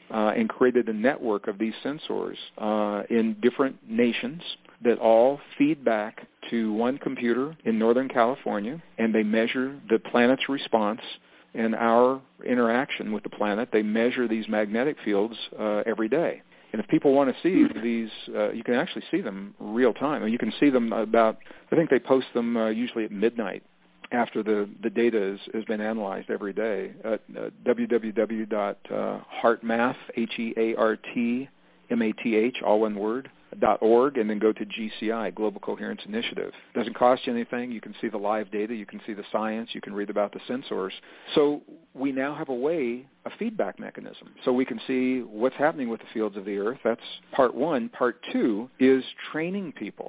uh, and created a network of these sensors uh, in different nations that all feed back to one computer in Northern California, and they measure the planet's response and our interaction with the planet. They measure these magnetic fields uh, every day. And if people want to see these, uh, you can actually see them real time. And you can see them about, I think they post them uh, usually at midnight after the, the data is, has been analyzed every day at uh, w w w dot heartmath, H E A R T M A T H, all one word, dot org, and then go to G C I, Global Coherence Initiative. It doesn't cost you anything. You can see the live data. You can see the science. You can read about the sensors. So we now have a way, a feedback mechanism. So we can see what's happening with the fields of the Earth. That's part one. Part two is training people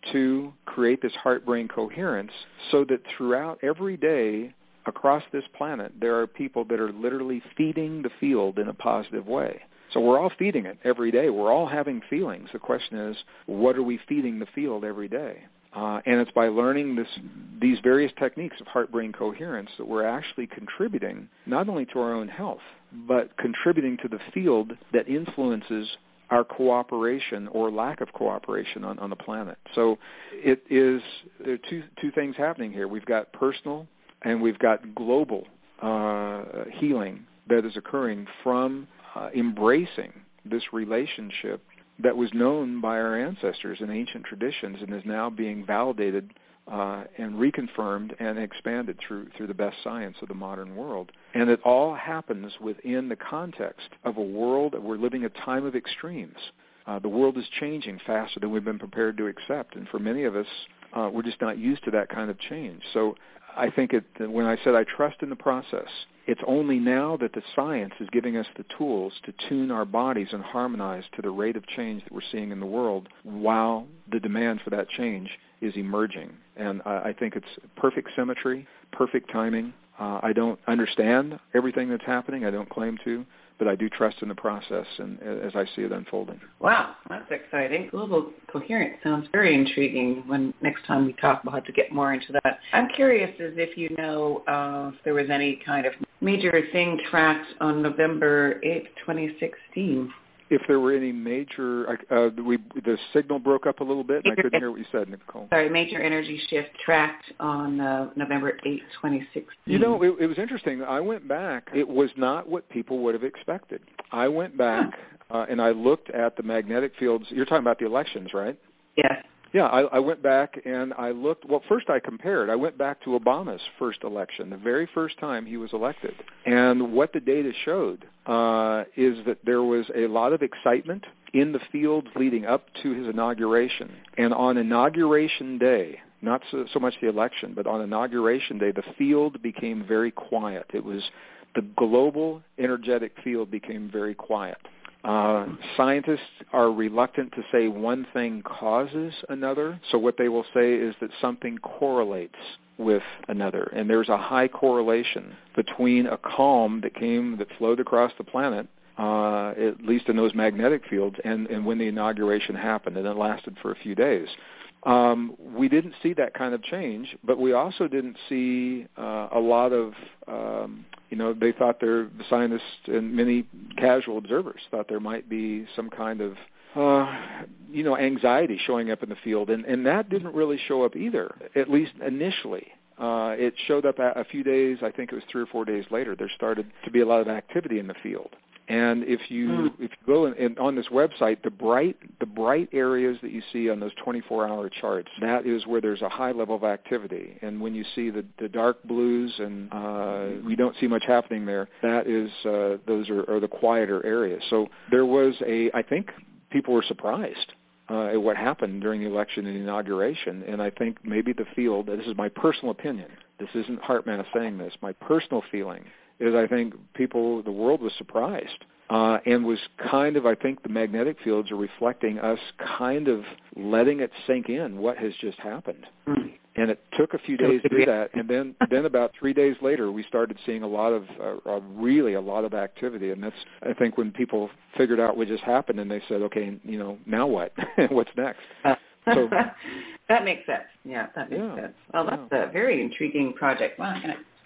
to create this heart-brain coherence so that throughout every day across this planet, there are people that are literally feeding the field in a positive way. So we're all feeding it every day. We're all having feelings. The question is, what are we feeding the field every day? Uh, and it's by learning this, these various techniques of heart-brain coherence that we're actually contributing not only to our own health, but contributing to the field that influences our cooperation or lack of cooperation on, on the planet. So it is, there are two, two things happening here. We've got personal and we've got global uh, healing that is occurring from uh, embracing this relationship that was known by our ancestors in ancient traditions and is now being validated uh, and reconfirmed and expanded through through the best science of the modern world. And it all happens within the context of a world that we're living a time of extremes. Uh, the world is changing faster than we've been prepared to accept, and for many of us, uh, we're just not used to that kind of change. So I think it, when I said I trust in the process, it's only now that the science is giving us the tools to tune our bodies and harmonize to the rate of change that we're seeing in the world while the demand for that change is emerging. And I, I think it's perfect symmetry, perfect timing. Uh, I don't understand everything that's happening. I don't claim to, but I do trust in the process and as I see it unfolding. Wow, that's exciting. Global coherence sounds very intriguing. When next time we talk, we'll have to get more into that. I'm curious as if you know uh, if there was any kind of major thing tracked on November eighth, twenty sixteen. If there were any major, uh, we the signal broke up a little bit, and I couldn't hear what you said, Nicole. Sorry, major energy shift tracked on uh, November eighth, twenty sixteen. You know, it, it was interesting. I went back. It was not what people would have expected. I went back uh, and I looked at the magnetic fields. You're talking about the elections, right? Yes. Yeah, I, I went back and I looked. Well, first I compared. I went back to Obama's first election, the very first time he was elected. And what the data showed uh, is that there was a lot of excitement in the field leading up to his inauguration. And on Inauguration Day, not so, so much the election, but on Inauguration Day, the field became very quiet. It was the global energetic field became very quiet. Uh, scientists are reluctant to say one thing causes another, so what they will say is that something correlates with another, and there's a high correlation between a calm that came, that flowed across the planet, uh, at least in those magnetic fields, and, and when the inauguration happened, and it lasted for a few days. Um, we didn't see that kind of change, but we also didn't see uh, a lot of, um, you know, they thought there, the scientists and many casual observers thought there might be some kind of, uh, you know, anxiety showing up in the field, and, and that didn't really show up either, at least initially. Uh, it showed up a, a few days, I think it was three or four days later, there started to be a lot of activity in the field. And if you mm. if you go in, in, on this website, the bright the bright areas that you see on those twenty-four hour charts, that is where there's a high level of activity. And when you see the, the dark blues and uh, we don't see much happening there, that is uh, those are, are the quieter areas. So there was a I think people were surprised uh, at what happened during the election and the inauguration. And I think maybe the field. This is my personal opinion. This isn't HeartMath saying this. My personal feeling is I think people, the world was surprised uh, and was kind of, I think the magnetic fields are reflecting us kind of letting it sink in what has just happened. Mm. And it took a few days to do that, and then, then about three days later, we started seeing a lot of, uh, uh, really a lot of activity. And that's, I think, when people figured out what just happened, and they said, okay, you know, now what? What's next? Uh, so that makes sense. Yeah, that makes yeah, sense. Well, that's yeah. a very intriguing project. Wow, I'm going to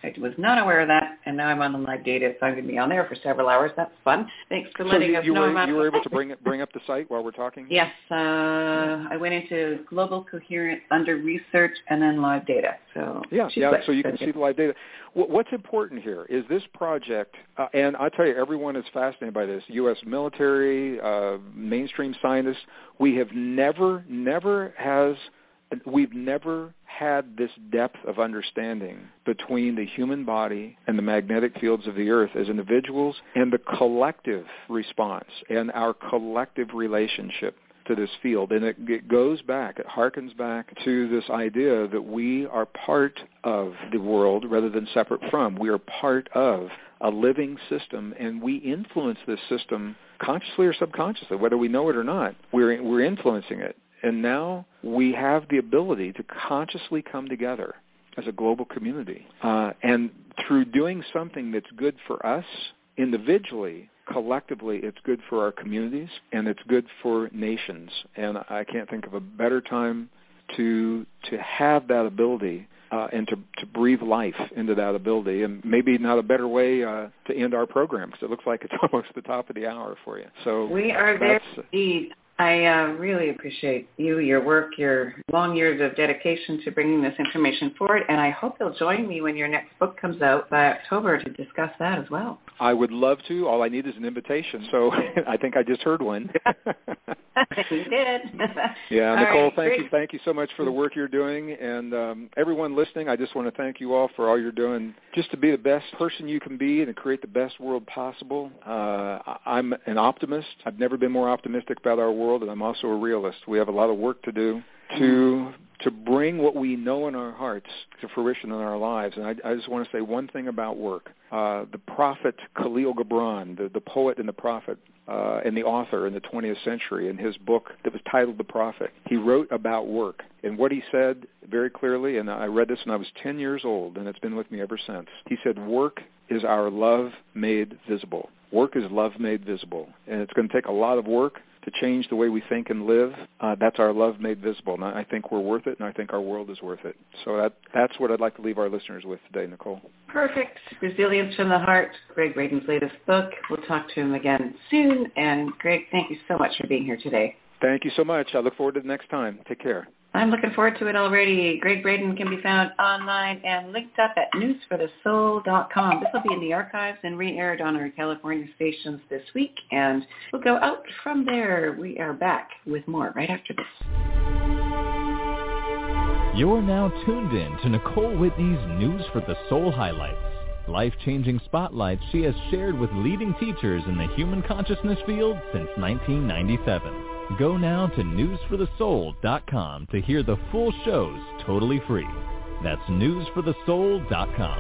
I was not aware of that, and now I'm on the live data, so I'm going to be on there for several hours. That's fun. Thanks for letting so you, us you know. Were, about you were able to bring bring up the site while we're talking? Yes. Uh, I went into Global Coherent under research and then live data. So yeah, yeah. So you can see the live data. What's important here is this project, uh, and I tell you, everyone is fascinated by this. U S military, uh, mainstream scientists. We have never, never has. We've never had this depth of understanding between the human body and the magnetic fields of the earth as individuals and the collective response and our collective relationship to this field. And it, it goes back, it harkens back to this idea that we are part of the world rather than separate from. We are part of a living system, and we influence this system consciously or subconsciously, whether we know it or not. We're, we're influencing it. And now we have the ability to consciously come together as a global community. Uh, and through doing something that's good for us individually, collectively, it's good for our communities, and it's good for nations. And I can't think of a better time to to have that ability uh, and to, to breathe life into that ability. And maybe not a better way uh, to end our program, because it looks like it's almost the top of the hour for you. So we are there indeed. I uh, really appreciate you, your work, your long years of dedication to bringing this information forward, and I hope you'll join me when your next book comes out by October to discuss that as well. I would love to. All I need is an invitation, so I think I just heard one. You did. Yeah, Nicole, right, thank great. you. Thank you so much for the work you're doing, and um, everyone listening, I just want to thank you all for all you're doing just to be the best person you can be and to create the best world possible. Uh, I'm an optimist. I've never been more optimistic about our world. World, and I'm also a realist. We have a lot of work to do to to bring what we know in our hearts to fruition in our lives. And I, I just want to say one thing about work. Uh, the prophet Khalil Gibran, the, the poet and the prophet, uh, and the author in the twentieth century, in his book that was titled The Prophet, he wrote about work. And what he said very clearly, and I read this when I was ten years old, and it's been with me ever since. He said, work is our love made visible. Work is love made visible. And it's going to take a lot of work to change the way we think and live. Uh, that's our love made visible. And I think we're worth it, and I think our world is worth it. So that that's what I'd like to leave our listeners with today, Nicole. Perfect. Resilience from the Heart, Greg Braden's latest book. We'll talk to him again soon. And Greg, thank you so much for being here today. Thank you so much. I look forward to the next time. Take care. I'm looking forward to it already. Greg Braden can be found online and linked up at news for the soul dot com. This will be in the archives and re-aired on our California stations this week, and we'll go out from there. We are back with more right after this. You're now tuned in to Nicole Whitney's News for the Soul highlights. Life-changing spotlights she has shared with leading teachers in the human consciousness field since nineteen ninety-seven. Go now to news for the soul dot com to hear the full shows totally free. That's news for the soul dot com.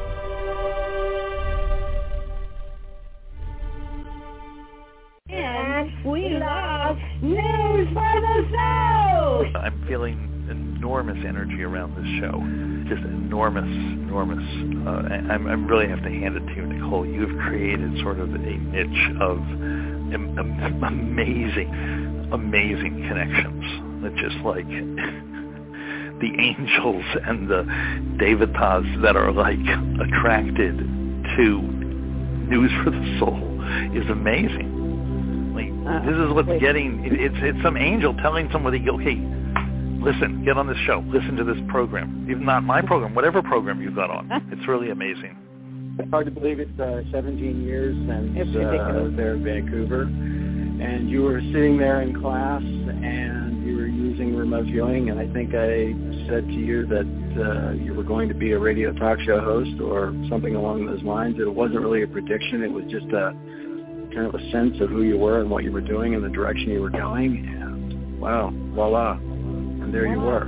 And we love News for the Soul! I'm feeling enormous energy around this show. Just enormous, enormous. Uh, I, I really have to hand it to you, Nicole. You've created sort of a niche of am- am- amazing amazing connections that just like the angels and the devatas that are like attracted to News for the Soul is amazing. Like uh, this is what's wait. getting it, it's it's some angel telling somebody, okay, listen, get on this show, listen to this program, even not my program, whatever program you've got on. It's really amazing. It's hard to believe it's uh, seventeen years since it's uh, I was there in Vancouver. And you were sitting there in class, and you were using remote viewing, and I think I said to you that uh, you were going to be a radio talk show host or something along those lines. It wasn't really a prediction. It was just a kind of a sense of who you were and what you were doing and the direction you were going. And, wow, voila, and there you were.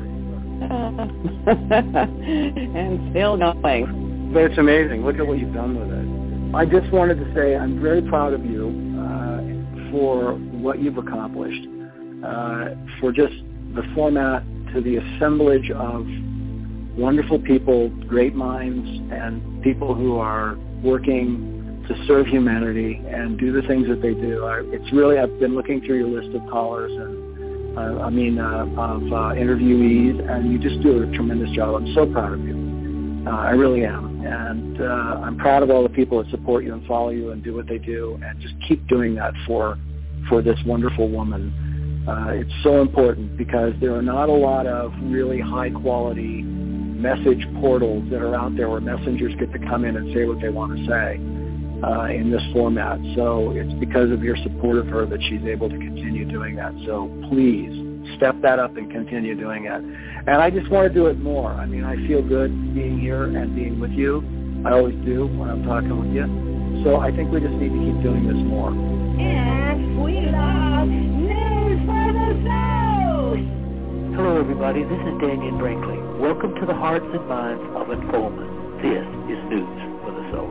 And still going. But it's amazing. Look at what you've done with it. I just wanted to say I'm very proud of you for what you've accomplished, uh, for just the format to the assemblage of wonderful people, great minds, and people who are working to serve humanity and do the things that they do. I, it's really, I've been looking through your list of callers and, uh, I mean, uh, of uh, interviewees, and you just do a tremendous job. I'm so proud of you. Uh, I really am. And uh, I'm proud of all the people that support you and follow you and do what they do, and just keep doing that for for this wonderful woman. Uh, it's so important because there are not a lot of really high-quality message portals that are out there where messengers get to come in and say what they want to say uh, in this format. So it's because of your support of her that she's able to continue doing that. So please step that up and continue doing it. And I just want to do it more. I mean, I feel good being here and being with you. I always do when I'm talking with you. So I think we just need to keep doing this more. And we love News for the Soul. Hello, everybody. This is Daniel Brinkley. Welcome to the Hearts and Minds of Informant. This is News for the Soul.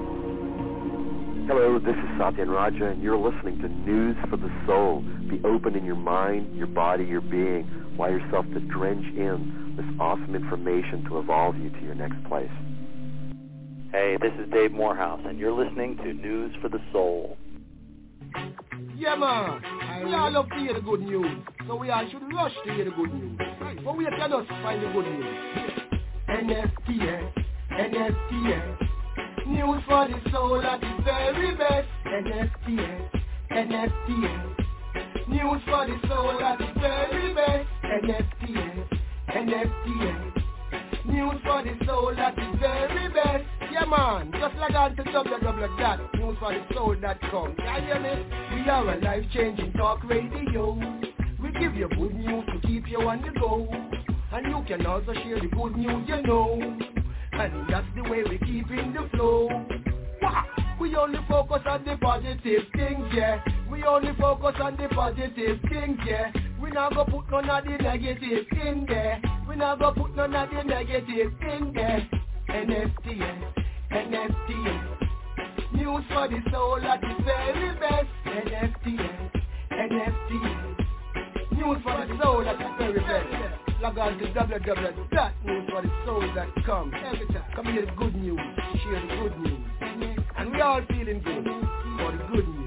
Hello, this is Satyan Raja, and you're listening to News for the Soul. Be open in your mind, your body, your being. Allow yourself to drench in this awesome information to evolve you to your next place. Hey, this is Dave Morehouse, and you're listening to News for the Soul. Yeah, man. We all love to hear the good news, so we all should rush to hear the good news. But we can us find the good news. N S T S, N S T S. News for the soul at the very best. N S T S, N S T S. News for the soul at the very best. N S T S, N S T S. News for the soul at the very best. Yeah, man, just log on to w w w dot news for the soul dot com. Can you hear me? We are a life-changing talk radio. We give you good news to keep you on the go. And you can also share the good news you know. And that's the way we keep in the flow. Wow. We only focus on the positive things, yeah. We only focus on the positive things, yeah. We not go put none of the negative in there. We not go put none of the negative in there. N S T S, N S T S. News for the soul at the very best. N S T S, N S T S. News for the soul at the very best. Log on to w w w dot news for the soul dot com. Every time, come hear the good news, share the good news. And we all feeling good for the good news.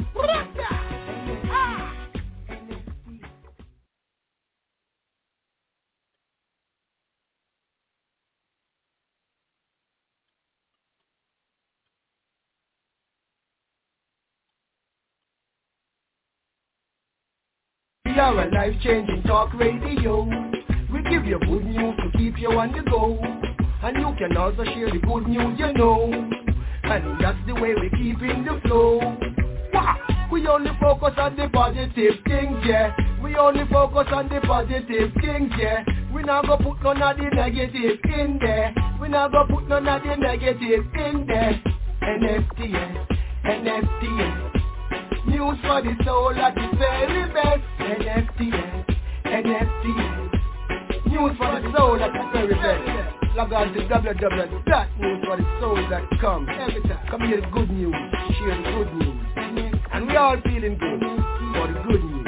We are a life-changing talk radio. We give you good news to keep you on the go. And you can also share the good news you know. And that's the way we keep in the flow. Wow. We only focus on the positive things, yeah. We only focus on the positive things, yeah. We not go put none of the negative in there. We not go put none of the negative in there. N S T S, N S T S. News for the soul at the very best. N S T S, N S T S. News for the soul at the very best. Log on to w w w dot news for the soul dot com. Every time, come hear the good news, share the good news. And we all feeling good for the good news.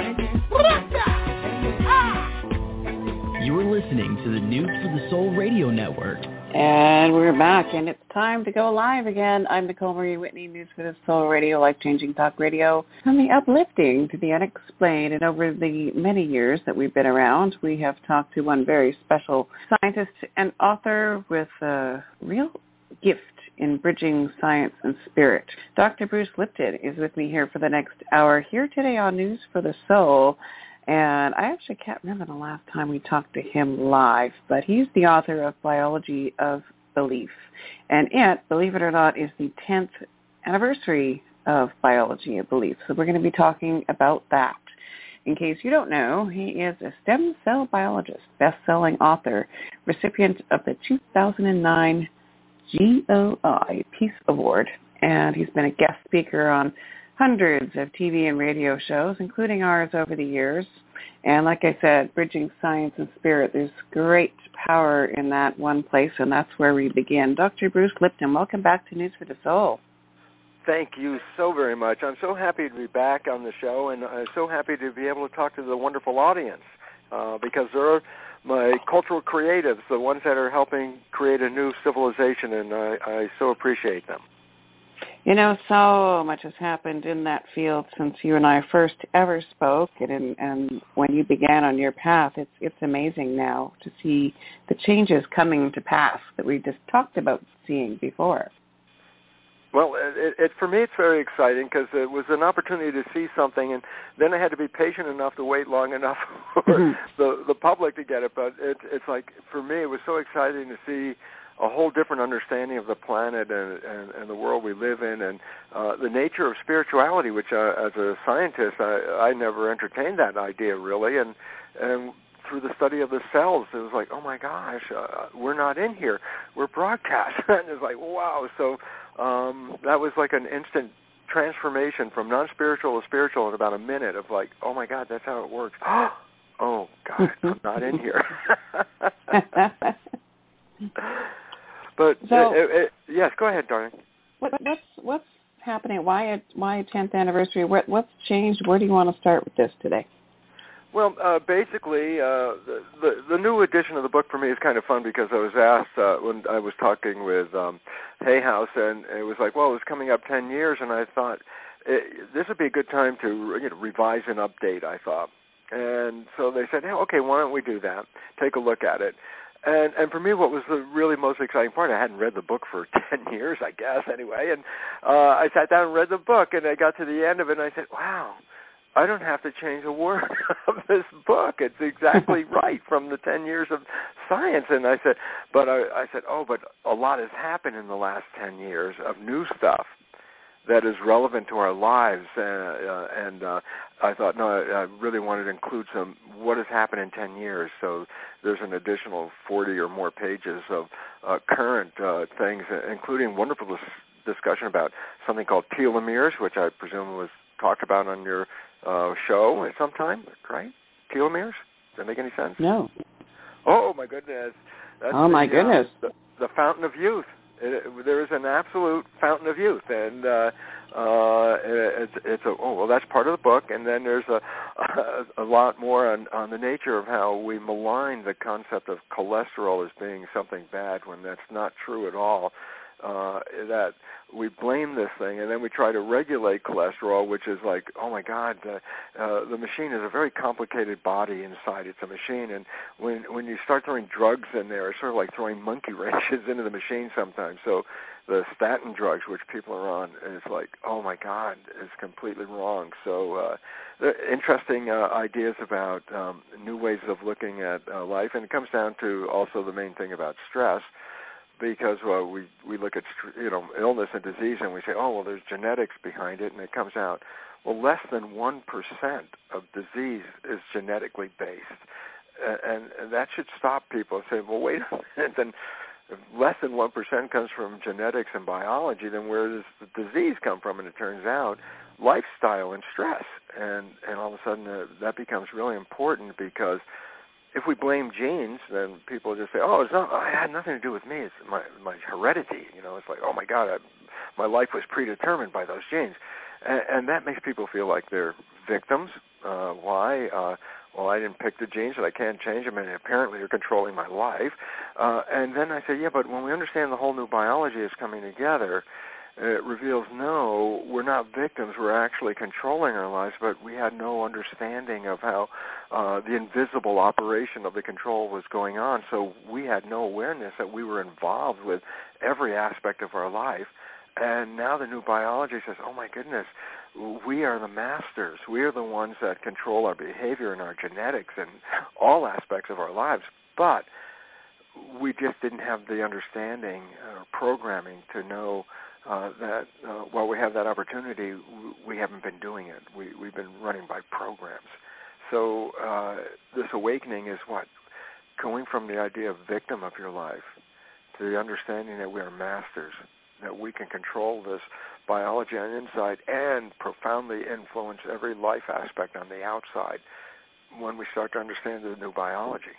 You are listening to the News for the Soul Radio Network. And we're back, and it's time to go live again. I'm Nicole Marie Whitney, News for the Soul Radio, life-changing talk radio, from the uplifting to the unexplained. And over the many years that we've been around, we have talked to one very special scientist and author with a real gift in bridging science and spirit. Doctor Bruce Lipton is with me here for the next hour, here today on News for the Soul. And I actually can't remember the last time we talked to him live, but he's the author of Biology of Belief. And it, believe it or not, is the tenth anniversary of Biology of Belief. So we're going to be talking about that. In case you don't know, he is a stem cell biologist, best-selling author, recipient of the two thousand nine G O I Peace Award, and he's been a guest speaker on hundreds of T V and radio shows, including ours over the years. And like I said, bridging science and spirit, there's great power in that one place, and that's where we begin. Doctor Bruce Lipton, welcome back to News for the Soul. Thank you so very much. I'm so happy to be back on the show, and I'm so happy to be able to talk to the wonderful audience, uh, because they're my cultural creatives, the ones that are helping create a new civilization, and I, I so appreciate them. You know, so much has happened in that field since you and I first ever spoke, and, and when you began on your path. It's it's amazing now to see the changes coming to pass that we just talked about seeing before. Well, it, it, for me, it's very exciting because it was an opportunity to see something, and then I had to be patient enough to wait long enough for mm-hmm. the the public to get it. But it, it's like, for me, it was so exciting to see a whole different understanding of the planet and, and, and the world we live in, and uh, the nature of spirituality, which uh, as a scientist, I, I never entertained that idea really. And, and through the study of the cells, it was like, oh my gosh, uh, we're not in here. We're broadcast. And it's like, wow. So um, that was like an instant transformation from non-spiritual to spiritual in about a minute of like, oh my God, that's how it works. Oh, God, I'm not in here. But so, it, it, yes, go ahead, darling. What, what's what's happening? Why why tenth anniversary? What what's changed? Where do you want to start with this today? Well, uh, basically, uh, the, the the new edition of the book for me is kind of fun because I was asked uh, when I was talking with um, Hay House, and it was like, well, it was coming up ten years, and I thought it, this would be a good time to you know, revise and update. I thought, and so they said, hey, okay, why don't we do that? Take a look at it. And and for me, what was the really most exciting part, I hadn't read the book for ten years, I guess, anyway. And uh, I sat down and read the book, and I got to the end of it, and I said, wow, I don't have to change a word of this book. It's exactly right from the ten years of science. And I said, but I, I said, oh, but a lot has happened in the last ten years of new stuff that is relevant to our lives, uh, uh, and uh, I thought, no, I, I really wanted to include some what has happened in ten years. So there's an additional forty or more pages of uh, current uh, things, including wonderful dis- discussion about something called telomeres, which I presume was talked about on your uh, show at some time, right? Telomeres? Does that make any sense? No. Oh, my goodness. That's oh, my the, goodness. Uh, the, the fountain of youth. It, it, there is an absolute fountain of youth, and uh, uh, it, it's, it's a oh well, that's part of the book, and then there's a a, a lot more on, on the nature of how we malign the concept of cholesterol as being something bad when that's not true at all. Uh, that we blame this thing, and then we try to regulate cholesterol, which is like, oh my God, the, uh, the machine is a very complicated body inside. It's a machine, and when when you start throwing drugs in there, it's sort of like throwing monkey wrenches into the machine sometimes. So the statin drugs, which people are on, is like, oh my God, it's completely wrong. So uh, interesting uh, ideas about um, new ways of looking at uh, life, and it comes down to also the main thing about stress. Because well, we we look at you know illness and disease, and we say, oh well, there's genetics behind it, and it comes out, well, less than one percent of disease is genetically based, and, and that should stop people and say, well, wait a minute, then if less than one percent comes from genetics and biology, then where does the disease come from? And it turns out, lifestyle and stress, and and all of a sudden uh, that becomes really important because. If we blame genes, then people just say, "Oh, it's not. It had nothing to do with me. It's my my heredity." You know, it's like, "Oh my God, I, my life was predetermined by those genes," and, and that makes people feel like they're victims. Uh, why? Uh, well, I didn't pick the genes, and I can't change them, and apparently you're controlling my life. Uh, and then I say, "Yeah, but when we understand the whole new biology is coming together." It reveals, no, we're not victims. We're actually controlling our lives, but we had no understanding of how uh, the invisible operation of the control was going on. So we had no awareness that we were involved with every aspect of our life. And now the new biology says, oh, my goodness, we are the masters. We are the ones that control our behavior and our genetics and all aspects of our lives. But we just didn't have the understanding or programming to know Uh, that uh, while we have that opportunity, we haven't been doing it. We, we've been running by programs. So uh, this awakening is what? Going from the idea of victim of your life to the understanding that we are masters, that we can control this biology on the inside and profoundly influence every life aspect on the outside when we start to understand the new biology.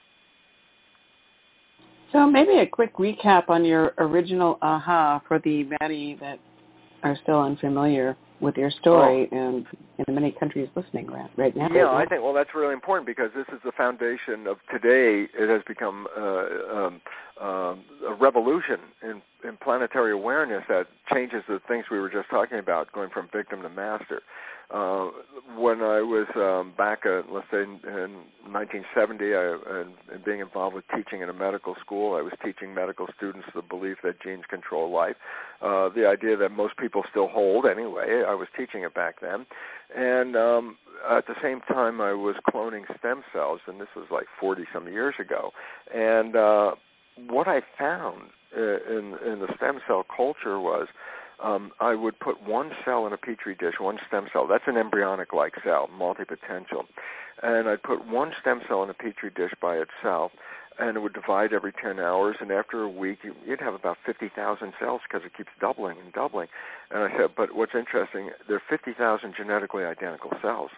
So maybe a quick recap on your original aha for the many that are still unfamiliar with your story, oh. and in many countries listening right, right now. Yeah, I think, well, that's really important because this is the foundation of today. It has become uh, um, um, a revolution in, in planetary awareness that changes the things we were just talking about, going from victim to master. Uh, when I was um, back, at, let's say, in, in nineteen seventy, I, and, and being involved with teaching in a medical school, I was teaching medical students the belief that genes control life, uh, the idea that most people still hold anyway. I was teaching it back then. And um, at the same time, I was cloning stem cells, and this was like forty-some years ago. And uh, what I found in, in the stem cell culture was Um, I would put one cell in a petri dish, one stem cell. That's an embryonic-like cell, multi-potential. And I'd put one stem cell in a petri dish by itself, and it would divide every ten hours. And after a week, you'd have about fifty thousand cells because it keeps doubling and doubling. And I said, but what's interesting, there are fifty thousand genetically identical cells.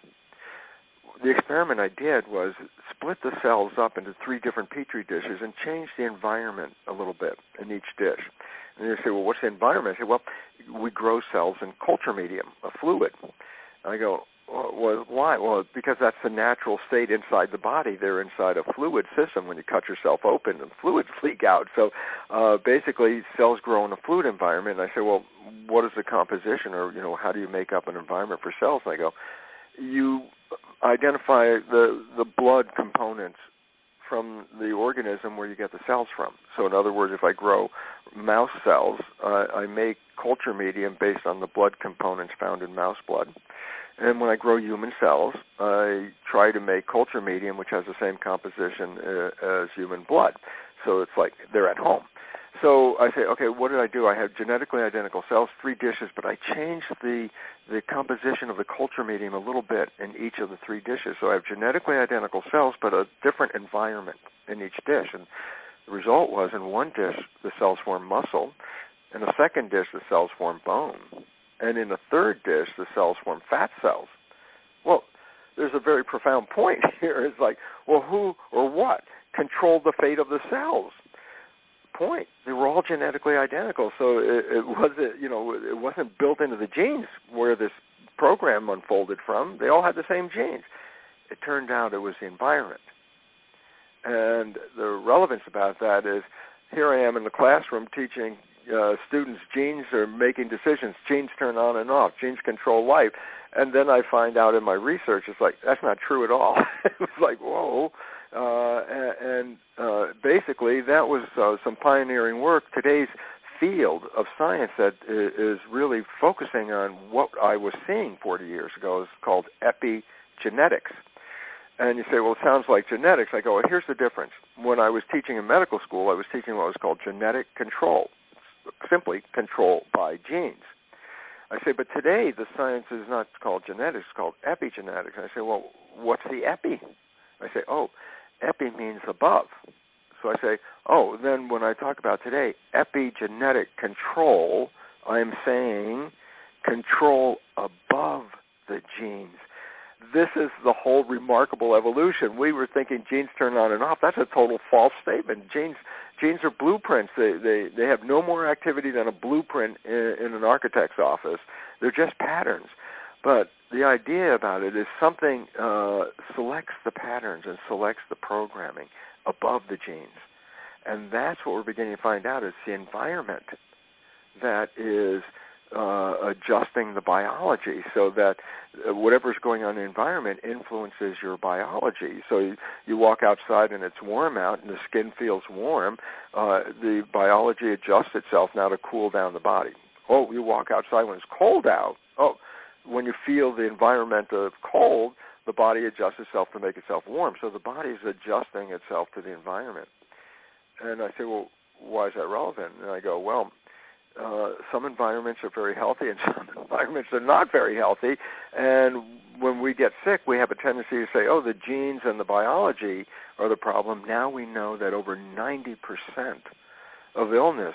The experiment I did was split the cells up into three different petri dishes and change the environment a little bit in each dish. And you say, well, what's the environment? I say, well, we grow cells in culture medium, a fluid. And I go, well, why? Well, because that's the natural state inside the body. They're inside a fluid system. When you cut yourself open, and fluids leak out. So uh, basically, cells grow in a fluid environment. And I say, well, what is the composition, or you know, how do you make up an environment for cells? And I go, you identify the the blood components from the organism where you get the cells from. So in other words, if I grow mouse cells, uh, I make culture medium based on the blood components found in mouse blood. And when I grow human cells, I try to make culture medium, which has the same composition uh, as human blood. So it's like they're at home. So I say, okay, what did I do? I had genetically identical cells, three dishes, but I changed the the composition of the culture medium a little bit in each of the three dishes. So I have genetically identical cells, but a different environment in each dish. And the result was, in one dish, the cells form muscle. In the second dish, the cells form bone. And in the third dish, the cells form fat cells. Well, there's a very profound point here. It's like, well, who or what controlled the fate of the cells? Point. They were all genetically identical, so it, it wasn't, you know, it wasn't built into the genes where this program unfolded from. They all had the same genes. It turned out it was the environment. And the relevance about that is, here I am in the classroom teaching uh, students genes are making decisions. Genes turn on and off. Genes control life. And then I find out in my research, it's like, that's not true at all. It was like, whoa. Uh, and and uh, basically, that was uh, some pioneering work. Today's field of science that is really focusing on what I was seeing forty years ago is called epigenetics. And you say, well, it sounds like genetics. I go, well, here's the difference. When I was teaching in medical school, I was teaching what was called genetic control, simply control by genes. I say, but today the science is not called genetics, it's called epigenetics. And I say, well, what's the epi? I say, oh, epi means above. So I say, oh, then when I talk about today, epigenetic control, I'm saying control above the genes. This is the whole remarkable evolution. We were thinking genes turn on and off. That's a total false statement. Genes genes are blueprints. They they, they have no more activity than a blueprint in, in an architect's office. They're just patterns. But the idea about it is something uh, selects the patterns and selects the programming above the genes. And that's what we're beginning to find out is the environment that is uh, adjusting the biology so that whatever's going on in the environment influences your biology. So you, you walk outside and it's warm out and the skin feels warm. Uh, the biology adjusts itself now to cool down the body. Oh, you walk outside when it's cold out. Oh, when you feel the environment of cold, the body adjusts itself to make itself warm. So the body is adjusting itself to the environment. And I say, well, why is that relevant? And I go, well, uh, some environments are very healthy and some environments are not very healthy. And when we get sick, we have a tendency to say, oh, the genes and the biology are the problem. Now we know that over ninety percent of illness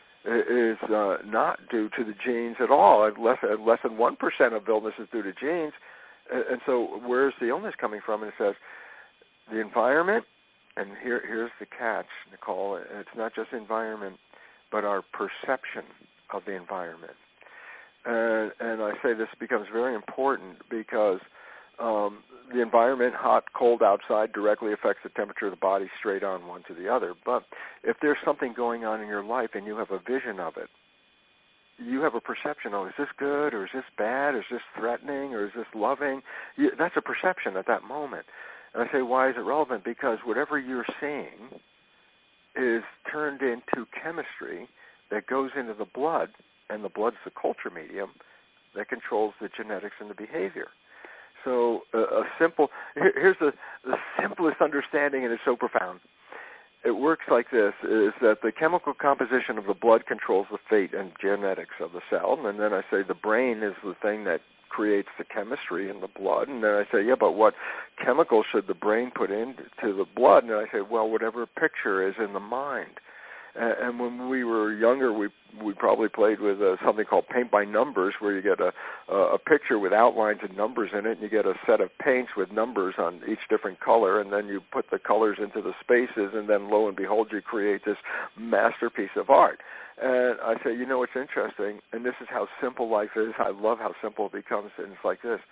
is uh, not due to the genes at all. Less, less than one percent of illness is due to genes. And so where's the illness coming from? And it says the environment, and here, here's the catch, Nicole. It's not just environment, but our perception of the environment. And, and I say this becomes very important because um, the environment, hot, cold outside, directly affects the temperature of the body straight on one to the other. But if there's something going on in your life and you have a vision of it, you have a perception, oh, is this good or is this bad? Is this threatening or is this loving? You, that's a perception at that moment. And I say, why is it relevant? Because whatever you're seeing is turned into chemistry that goes into the blood, and the blood's the culture medium that controls the genetics and the behavior. So uh, a simple, here, here's the, the simplest understanding, and it's so profound. It works like this, is that the chemical composition of the blood controls the fate and genetics of the cell. And then I say the brain is the thing that creates the chemistry in the blood. And then I say, yeah, but what chemicals should the brain put into the blood? And I say, well, whatever picture is in the mind. And when we were younger, we we probably played with uh, something called paint by numbers, where you get a a picture with outlines and numbers in it, and you get a set of paints with numbers on each different color, and then you put the colors into the spaces, and then lo and behold, you create this masterpiece of art. And I say, you know, what's interesting, and this is how simple life is. I love how simple it becomes, and it's like this: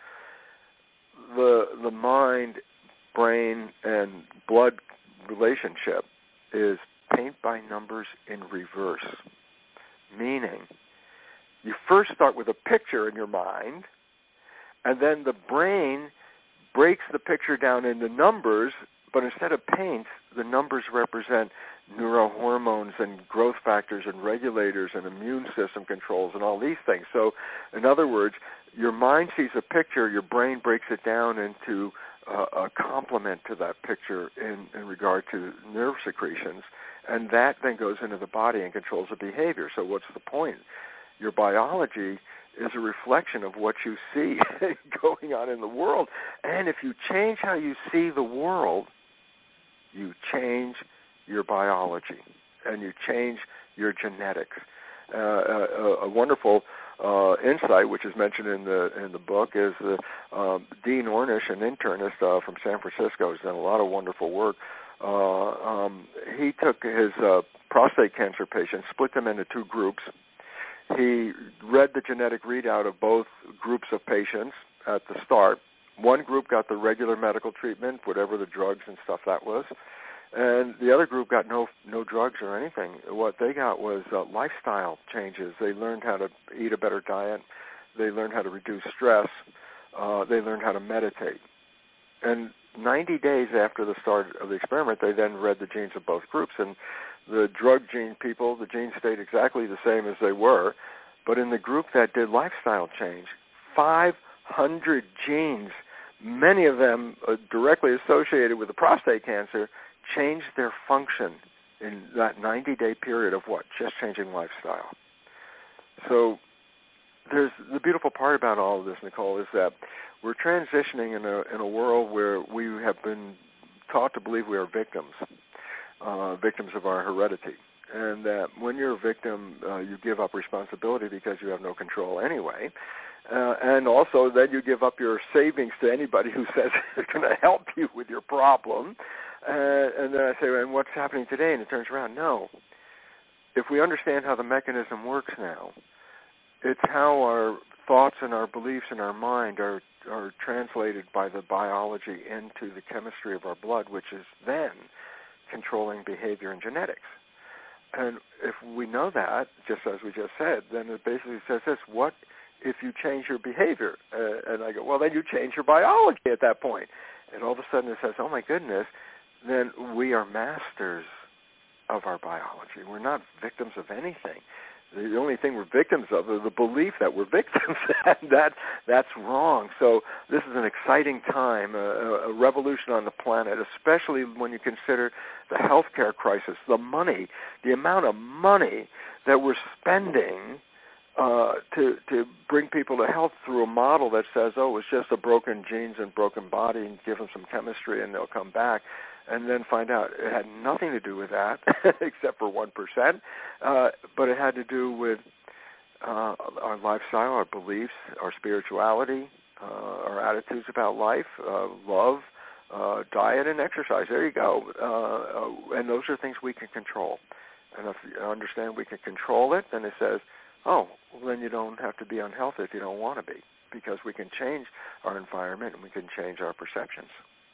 the the mind, brain, and blood relationship is paint by numbers in reverse, meaning you first start with a picture in your mind, and then the brain breaks the picture down into numbers, but instead of paints, the numbers represent neurohormones and growth factors and regulators and immune system controls and all these things. So, in other words, your mind sees a picture, your brain breaks it down into uh, a complement to that picture in, in regard to nerve secretions, and that then goes into the body and controls the behavior. So what's the point? Your biology is a reflection of what you see going on in the world. And if you change how you see the world, you change your biology and you change your genetics. Uh, a, a wonderful uh, insight, which is mentioned in the in the book, is uh, um, Dean Ornish, an internist uh, from San Francisco, has done a lot of wonderful work. Uh, um, he took his uh, prostate cancer patients, split them into two groups. He read the genetic readout of both groups of patients at the start. One group got the regular medical treatment, whatever the drugs and stuff that was, and the other group got no no drugs or anything. What they got was uh, lifestyle changes. They learned how to eat a better diet. They learned how to reduce stress. Uh, they learned how to meditate. And ninety days after the start of the experiment, they then read the genes of both groups, and the drug gene people, the genes stayed exactly the same as they were, but in the group that did lifestyle change, five hundred genes, many of them uh, directly associated with the prostate cancer, changed their function in that ninety-day period of what? Just changing lifestyle. So there's the beautiful part about all of this, Nicole, is that we're transitioning in a in a world where we have been taught to believe we are victims, uh, victims of our heredity, and that when you're a victim, uh, you give up responsibility because you have no control anyway, uh, and also then you give up your savings to anybody who says it's going to help you with your problem, uh, and then I say, and what's happening today? And it turns around, no. If we understand how the mechanism works now, it's how our thoughts and our beliefs in our mind are are translated by the biology into the chemistry of our blood, which is then controlling behavior and genetics. And if we know that, just as we just said, then it basically says this: what if you change your behavior? Uh, and I go, well, then you change your biology at that point. And all of a sudden it says, oh my goodness, then we are masters of our biology. We're not victims of anything. The only thing we're victims of is the belief that we're victims, and that that's wrong. So this is an exciting time, a, a revolution on the planet, especially when you consider the healthcare crisis, the money, the amount of money that we're spending uh, to to bring people to health through a model that says, oh, it's just a broken genes and broken body, and give them some chemistry and they'll come back. And then find out it had nothing to do with that, except for one percent, uh, but it had to do with uh, our lifestyle, our beliefs, our spirituality, uh, our attitudes about life, uh, love, uh, diet, and exercise. There you go. Uh, and those are things we can control. And if you understand we can control it, then it says, oh, well, then you don't have to be unhealthy if you don't want to be. because we can change our environment and we can change our perceptions.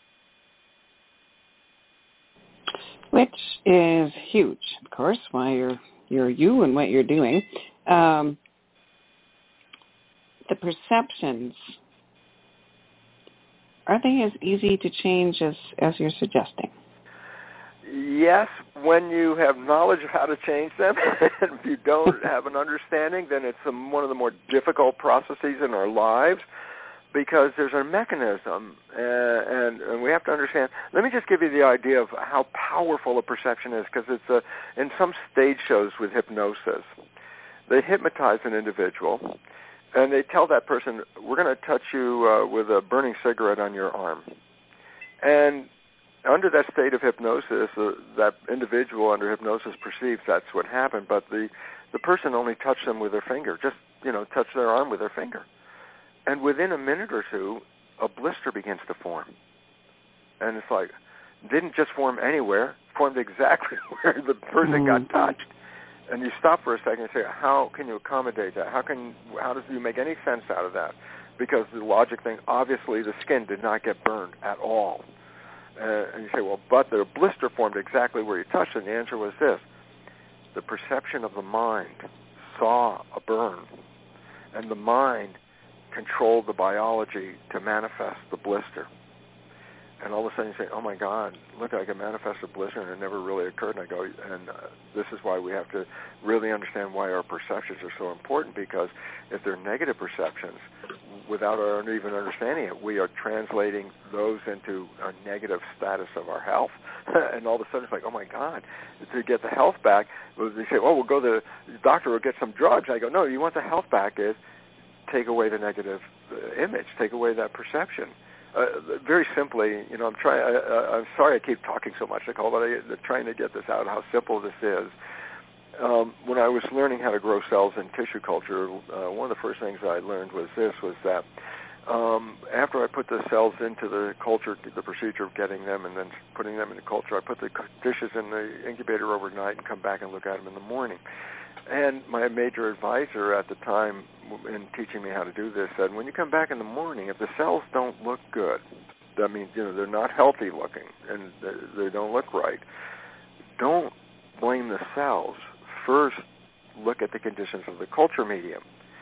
Which is huge, of course, why you're, you're you and what you're doing. Um, the perceptions, are they as easy to change as, as you're suggesting? Yes, when you have knowledge of how to change them. And if you don't have an understanding, then it's um, one of the more difficult processes in our lives, because there's a mechanism, uh, and, and we have to understand. Let me just give you the idea of how powerful a perception is, because it's a, in some stage shows with hypnosis, they hypnotize an individual, and they tell that person, we're going to touch you uh, with a burning cigarette on your arm. And under that state of hypnosis, uh, that individual under hypnosis perceives that's what happened, but the, the person only touched them with their finger, just, you know, touched their arm with their finger. And within a minute or two, a blister begins to form. And it's like, didn't just form anywhere, formed exactly where the person mm-hmm. got touched. And you stop for a second and say, how can you accommodate that? How can, how does you make any sense out of that? Because the logic thing, obviously the skin did not get burned at all. Uh, and you say, well, but the blister formed exactly where you touched it. And the answer was this. The perception of the mind saw a burn, and the mind controlled the biology to manifest the blister. And all of a sudden you say, oh my God, look, I can manifest a blister, and it never really occurred. And I go, and uh, this is why we have to really understand why our perceptions are so important, because if they're negative perceptions, without our even understanding it, we are translating those into a negative status of our health. And all of a sudden it's like, oh my God, to get the health back, they say, oh, we'll go to the doctor, we'll get some drugs. I go, no, you want the health back is take away the negative uh, image, take away that perception. Uh, very simply, you know, I'm trying. I, I, I'm sorry I keep talking so much, Nicole, but I, I'm trying to get this out. How simple this is. Um, when I was learning how to grow cells in tissue culture, uh, one of the first things I learned was this: was that um, after I put the cells into the culture, the procedure of getting them and then putting them in the culture, I put the dishes in the incubator overnight and come back and look at them in the morning. And my major advisor at the time in teaching me how to do this said, when you come back in the morning, if the cells don't look good, that means, you know, they're not healthy looking and they don't look right, don't blame the cells. First, look at the conditions of the culture medium.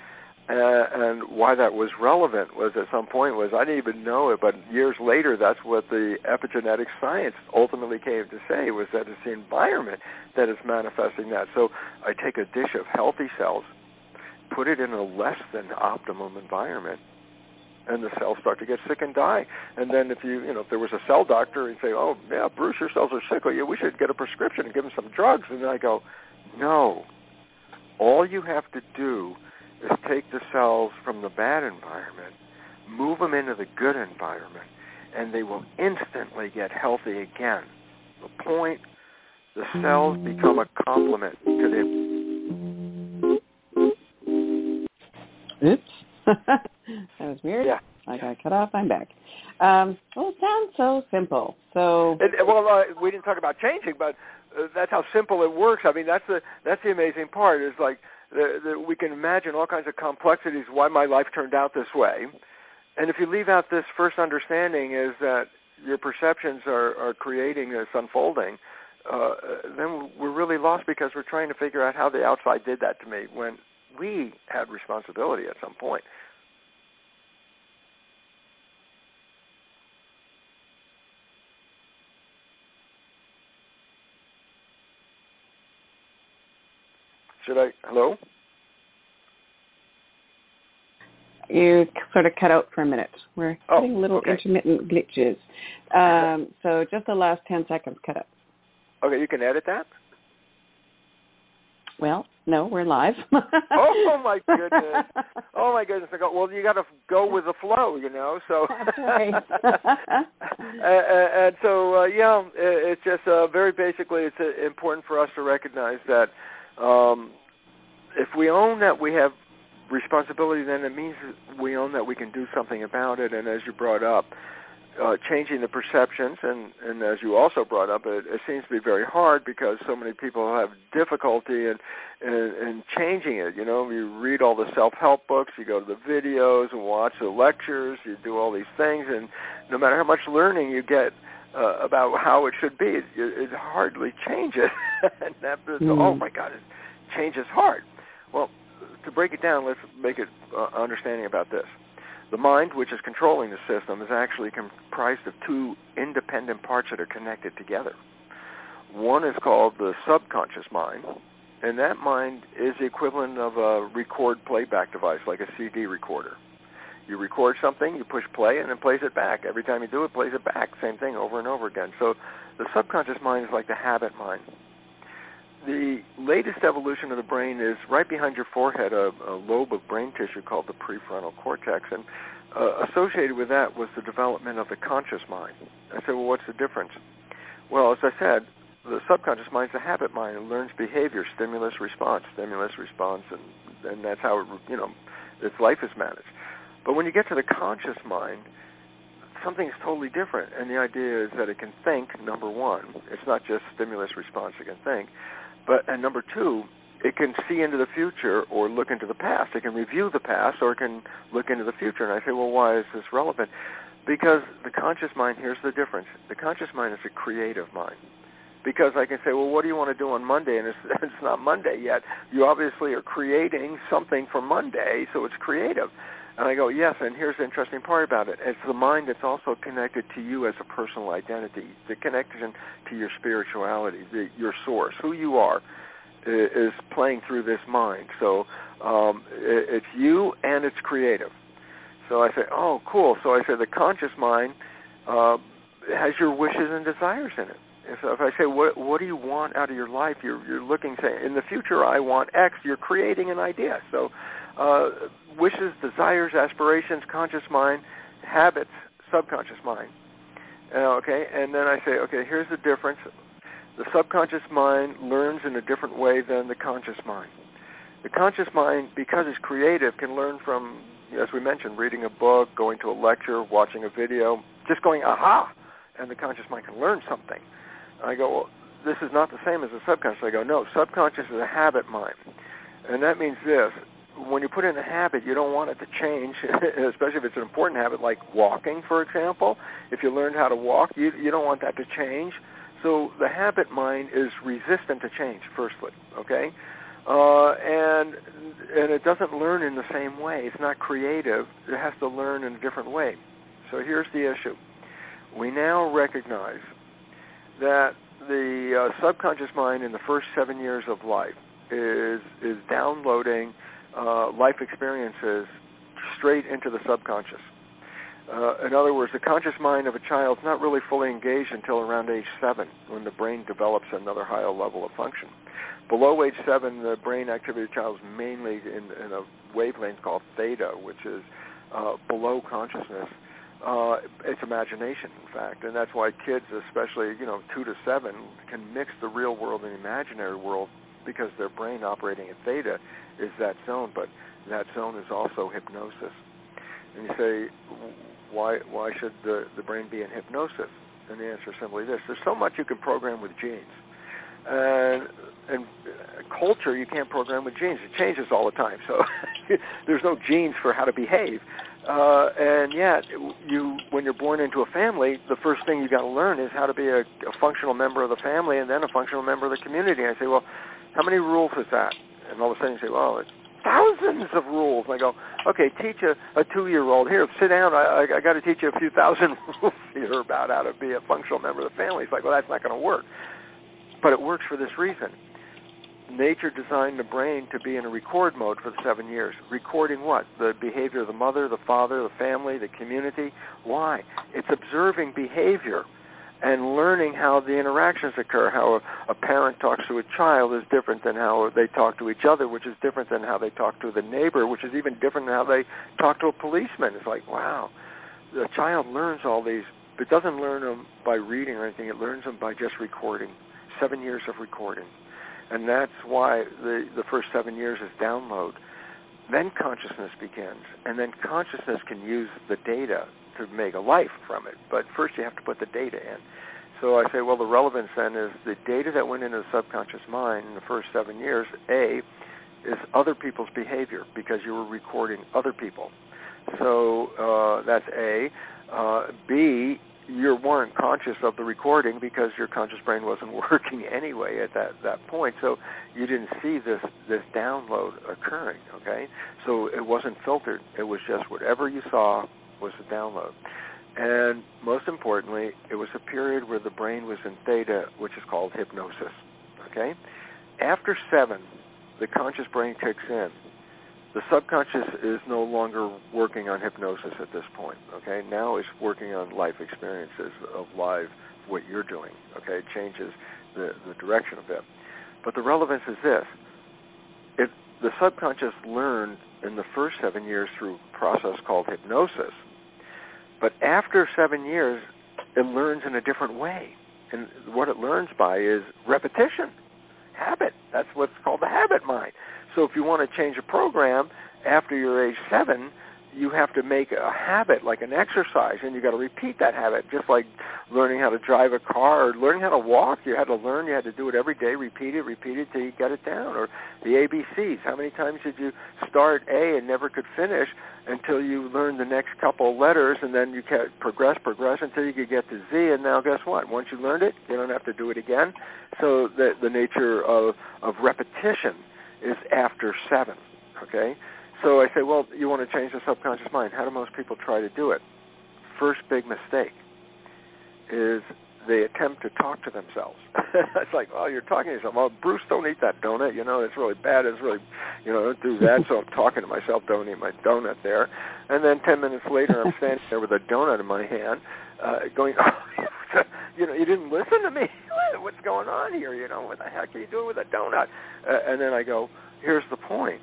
Uh, and why that was relevant was at some point was, I didn't even know it, but years later, that's what the epigenetic science ultimately came to say, was that it's the environment that is manifesting that. So I take a dish of healthy cells, put it in a less than optimum environment, and the cells start to get sick and die. And then if you, you know, if there was a cell doctor, he'd say, oh, yeah, Bruce, your cells are sick. Well, yeah, we should get a prescription and give them some drugs. And then I go, no. All you have to do is take the cells from the bad environment, move them into the good environment, and they will instantly get healthy again. The point, the cells become a complement to the... Oops. That was weird. Yeah. I got cut off. I'm back. Um, well, it sounds so simple. So, it, well, uh, we didn't talk about changing, but uh, that's how simple it works. I mean, that's the that's the amazing part. Is like the, the, we can imagine all kinds of complexities why my life turned out this way, and if you leave out this first understanding, is that your perceptions are, are creating this unfolding, uh, then we're really lost because we're trying to figure out how the outside did that to me when we had responsibility at some point. Should I? Hello? You sort of cut out for a minute. We're oh, getting little okay. intermittent glitches. Um, so just the last ten seconds cut out. Okay, you can edit that? Well, no, we're live. oh, oh, my goodness. Oh, my goodness. I go, well, you got to go with the flow, you know. So, That's right. and, and so, uh, yeah, it's just uh, very basically it's uh, important for us to recognize that um, if we own that we have responsibility, then it means we own that we can do something about it. And as you brought up, uh, changing the perceptions, and, and as you also brought up, it, it seems to be very hard because so many people have difficulty in, in, in changing it. You know, you read all the self-help books, you go to the videos and watch the lectures, you do all these things, and no matter how much learning you get uh, about how it should be, it, it hardly changes. and that, mm. Oh, my God, it, change is hard. Well, to break it down, let's make it uh, understanding about this. The mind, which is controlling the system, is actually comprised of two independent parts that are connected together. One is called the subconscious mind, and that mind is the equivalent of a record playback device, like a C D recorder. You record something, you push play, and it plays it back. Every time you do it, it plays it back. Same thing over and over again. So the subconscious mind is like the habit mind. The latest evolution of the brain is right behind your forehead, a, a lobe of brain tissue called the prefrontal cortex, and uh, associated with that was the development of the conscious mind. I said, well, what's the difference? Well, as I said, the subconscious mind is a habit mind. It learns behavior, stimulus, response, stimulus, response, and, and that's how, it, you know, its life is managed. But when you get to the conscious mind, something's totally different, and the idea is that it can think, number one. It's not just stimulus, response, it can think. But, and number two, it can see into the future or look into the past. It can review the past or it can look into the future. And I say, well, why is this relevant? Because the conscious mind, here's the difference. The conscious mind is a creative mind. Because I can say, well, what do you want to do on Monday? And it's, it's not Monday yet. You obviously are creating something for Monday, so it's creative. And I go, yes, and here's the interesting part about it. It's the mind that's also connected to you as a personal identity, the connection to your spirituality, the, your source, who you are, is playing through this mind. So um, it, it's you and it's creative. So I say, oh, cool. So I say the conscious mind uh, has your wishes and desires in it. So if I say, what, what do you want out of your life? You're, you're looking, say, in the future I want X. You're creating an idea. So uh, wishes, desires, aspirations, conscious mind, habits, subconscious mind. Uh, okay, and then I say, okay, here's the difference. The subconscious mind learns in a different way than the conscious mind. The conscious mind, because it's creative, can learn from, as we mentioned, reading a book, going to a lecture, watching a video, just going, aha, and the conscious mind can learn something. I go, well, this is not the same as the subconscious. I go, no, subconscious is a habit mind. And that means this. When you put in a habit, you don't want it to change, especially if it's an important habit like walking, for example. If you learned how to walk, you, you don't want that to change. So the habit mind is resistant to change, firstly, okay? Uh, and and it doesn't learn in the same way. It's not creative. It has to learn in a different way. So here's the issue. We now recognize that the uh, subconscious mind in the first seven years of life is is downloading uh, life experiences straight into the subconscious. Uh, in other words, the conscious mind of a child is not really fully engaged until around age seven, when the brain develops another higher level of function. Below age seven, the brain activity of the child is mainly in, in a wavelength called theta, which is uh, below consciousness. Uh, it's imagination, in fact, and that's why kids, especially, you know, two to seven, can mix the real world and the imaginary world because their brain operating at theta is that zone, but that zone is also hypnosis. And you say, why why should the, the brain be in hypnosis? And the answer is simply this. There's so much you can program with genes. And, and culture, you can't program with genes. It changes all the time, so there's no genes for how to behave. Uh, and yet, you, when you're born into a family, the first thing you got to learn is how to be a, a functional member of the family and then a functional member of the community. And I say, well, how many rules is that? And all of a sudden you say, well, it's thousands of rules. And I go, okay, teach a, a two-year-old. Here, sit down. I, I, I got to teach you a few thousand rules here about how to be a functional member of the family. It's like, well, that's not going to work. But it works for this reason. Nature designed the brain to be in a record mode for the seven years. Recording what? The behavior of the mother, the father, the family, the community. Why? It's observing behavior and learning how the interactions occur. How a, a parent talks to a child is different than how they talk to each other, which is different than how they talk to the neighbor, which is even different than how they talk to a policeman. It's like, wow. The child learns all these. It doesn't learn them by reading or anything. It learns them by just recording. Seven years of recording. And that's why the, the first seven years is download. Then consciousness begins. And then consciousness can use the data to make a life from it. But first you have to put the data in. So I say, well, the relevance then is the data that went into the subconscious mind in the first seven years, A, is other people's behavior because you were recording other people. So uh, that's A. Uh, B, you weren't conscious of the recording because your conscious brain wasn't working anyway at that, that point. So you didn't see this, this download occurring, okay? So it wasn't filtered. It was just whatever you saw was the download. And most importantly, it was a period where the brain was in theta, which is called hypnosis, okay? After seven, the conscious brain kicks in. The subconscious is no longer working on hypnosis at this point, okay? Now it's working on life experiences of live, what you're doing, okay? It changes the, the direction a bit. But the relevance is this. If the subconscious learned in the first seven years through a process called hypnosis, but after seven years, it learns in a different way. And what it learns by is repetition, habit. That's what's called the habit mind. So if you want to change a program after you're age seven, you have to make a habit, like an exercise, and you got to repeat that habit, just like learning how to drive a car or learning how to walk. You had to learn. You had to do it every day, repeat it, repeat it till you got it down. Or the A B Cs. How many times did you start A and never could finish until you learned the next couple of letters, and then you kept progress, progress until you could get to Z, and now guess what? Once you learned it, you don't have to do it again. So the, the nature of, of repetition is after seven, okay? So I say, well, you want to change the subconscious mind. How do most people try to do it? First big mistake is they attempt to talk to themselves. It's like, oh, you're talking to yourself. Oh, Bruce, don't eat that donut. You know, it's really bad. It's really, you know, don't do that. So I'm talking to myself, don't eat my donut there. And then ten minutes later, I'm standing there with a donut in my hand uh, going, oh, you know, you didn't listen to me. What's going on here? You know, what the heck are you doing with a donut? Uh, and then I go, here's the point.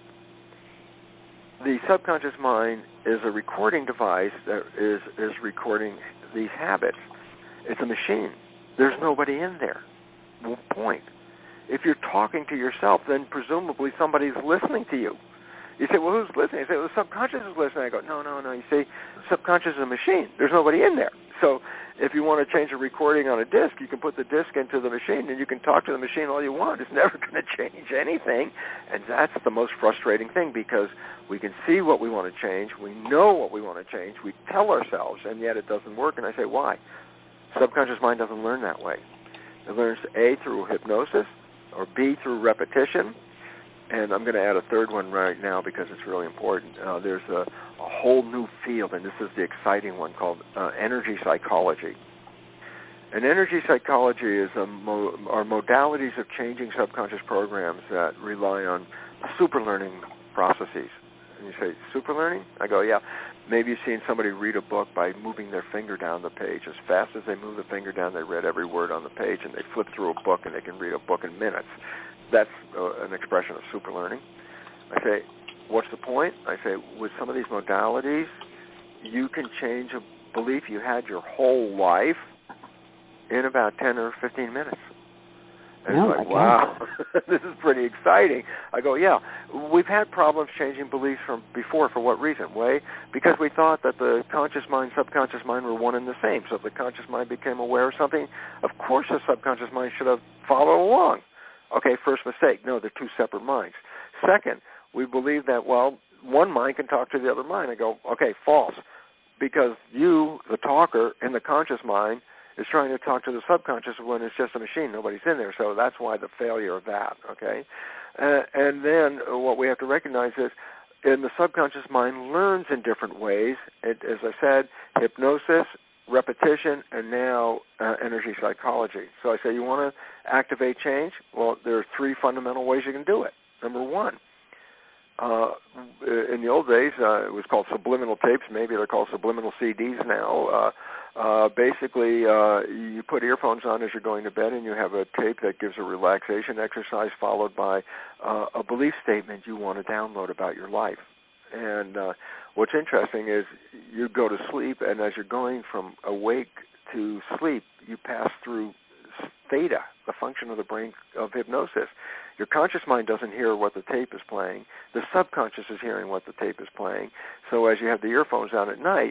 The subconscious mind is a recording device that is, is recording these habits. It's a machine. There's nobody in there. Well, point. If you're talking to yourself, then presumably somebody's listening to you. You say, well, who's listening? You say, well, the subconscious is listening. I go, no, no, no. You see, subconscious is a machine. There's nobody in there. So if you want to change a recording on a disc, you can put the disc into the machine, and you can talk to the machine all you want. It's never going to change anything, and that's the most frustrating thing because we can see what we want to change. We know what we want to change. We tell ourselves, and yet it doesn't work. And I say, why? Subconscious mind doesn't learn that way. It learns A, through hypnosis, or B, through repetition. And I'm going to add a third one right now because it's really important. Uh, there's a, a whole new field, and this is the exciting one, called uh, energy psychology. And energy psychology is a mo- are modalities of changing subconscious programs that rely on super learning processes. And you say, super learning? I go, yeah. Maybe you've seen somebody read a book by moving their finger down the page. As fast as they move the finger down, they read every word on the page, and they flip through a book, and they can read a book in minutes. That's uh, an expression of super learning. I say, what's the point? I say, with some of these modalities, you can change a belief you had your whole life in about ten or fifteen minutes. And oh, it's like, wow, this is pretty exciting. I go, yeah, we've had problems changing beliefs from before. For what reason? Way because we thought that the conscious mind, subconscious mind were one and the same. So if the conscious mind became aware of something, of course the subconscious mind should have followed along. Okay, first mistake. No, they're two separate minds. Second, we believe that, well, one mind can talk to the other mind. I go, okay, false. Because you, the talker, in the conscious mind, is trying to talk to the subconscious when it's just a machine. Nobody's in there. So that's why the failure of that, okay? Uh, and then what we have to recognize is in the subconscious mind learns in different ways. It, as I said, hypnosis, repetition, and now uh, energy psychology. So I say, you want to activate change? Well, there are three fundamental ways you can do it. Number one, uh, in the old days, uh, it was called subliminal tapes. Maybe they're called subliminal C Ds now. Uh, uh, basically, uh, you put earphones on as you're going to bed, and you have a tape that gives a relaxation exercise followed by uh, a belief statement you want to download about your life. And uh, what's interesting is you go to sleep, and as you're going from awake to sleep, you pass through theta, the function of the brain of hypnosis. Your conscious mind doesn't hear what the tape is playing. The subconscious is hearing what the tape is playing. So as you have the earphones on at night,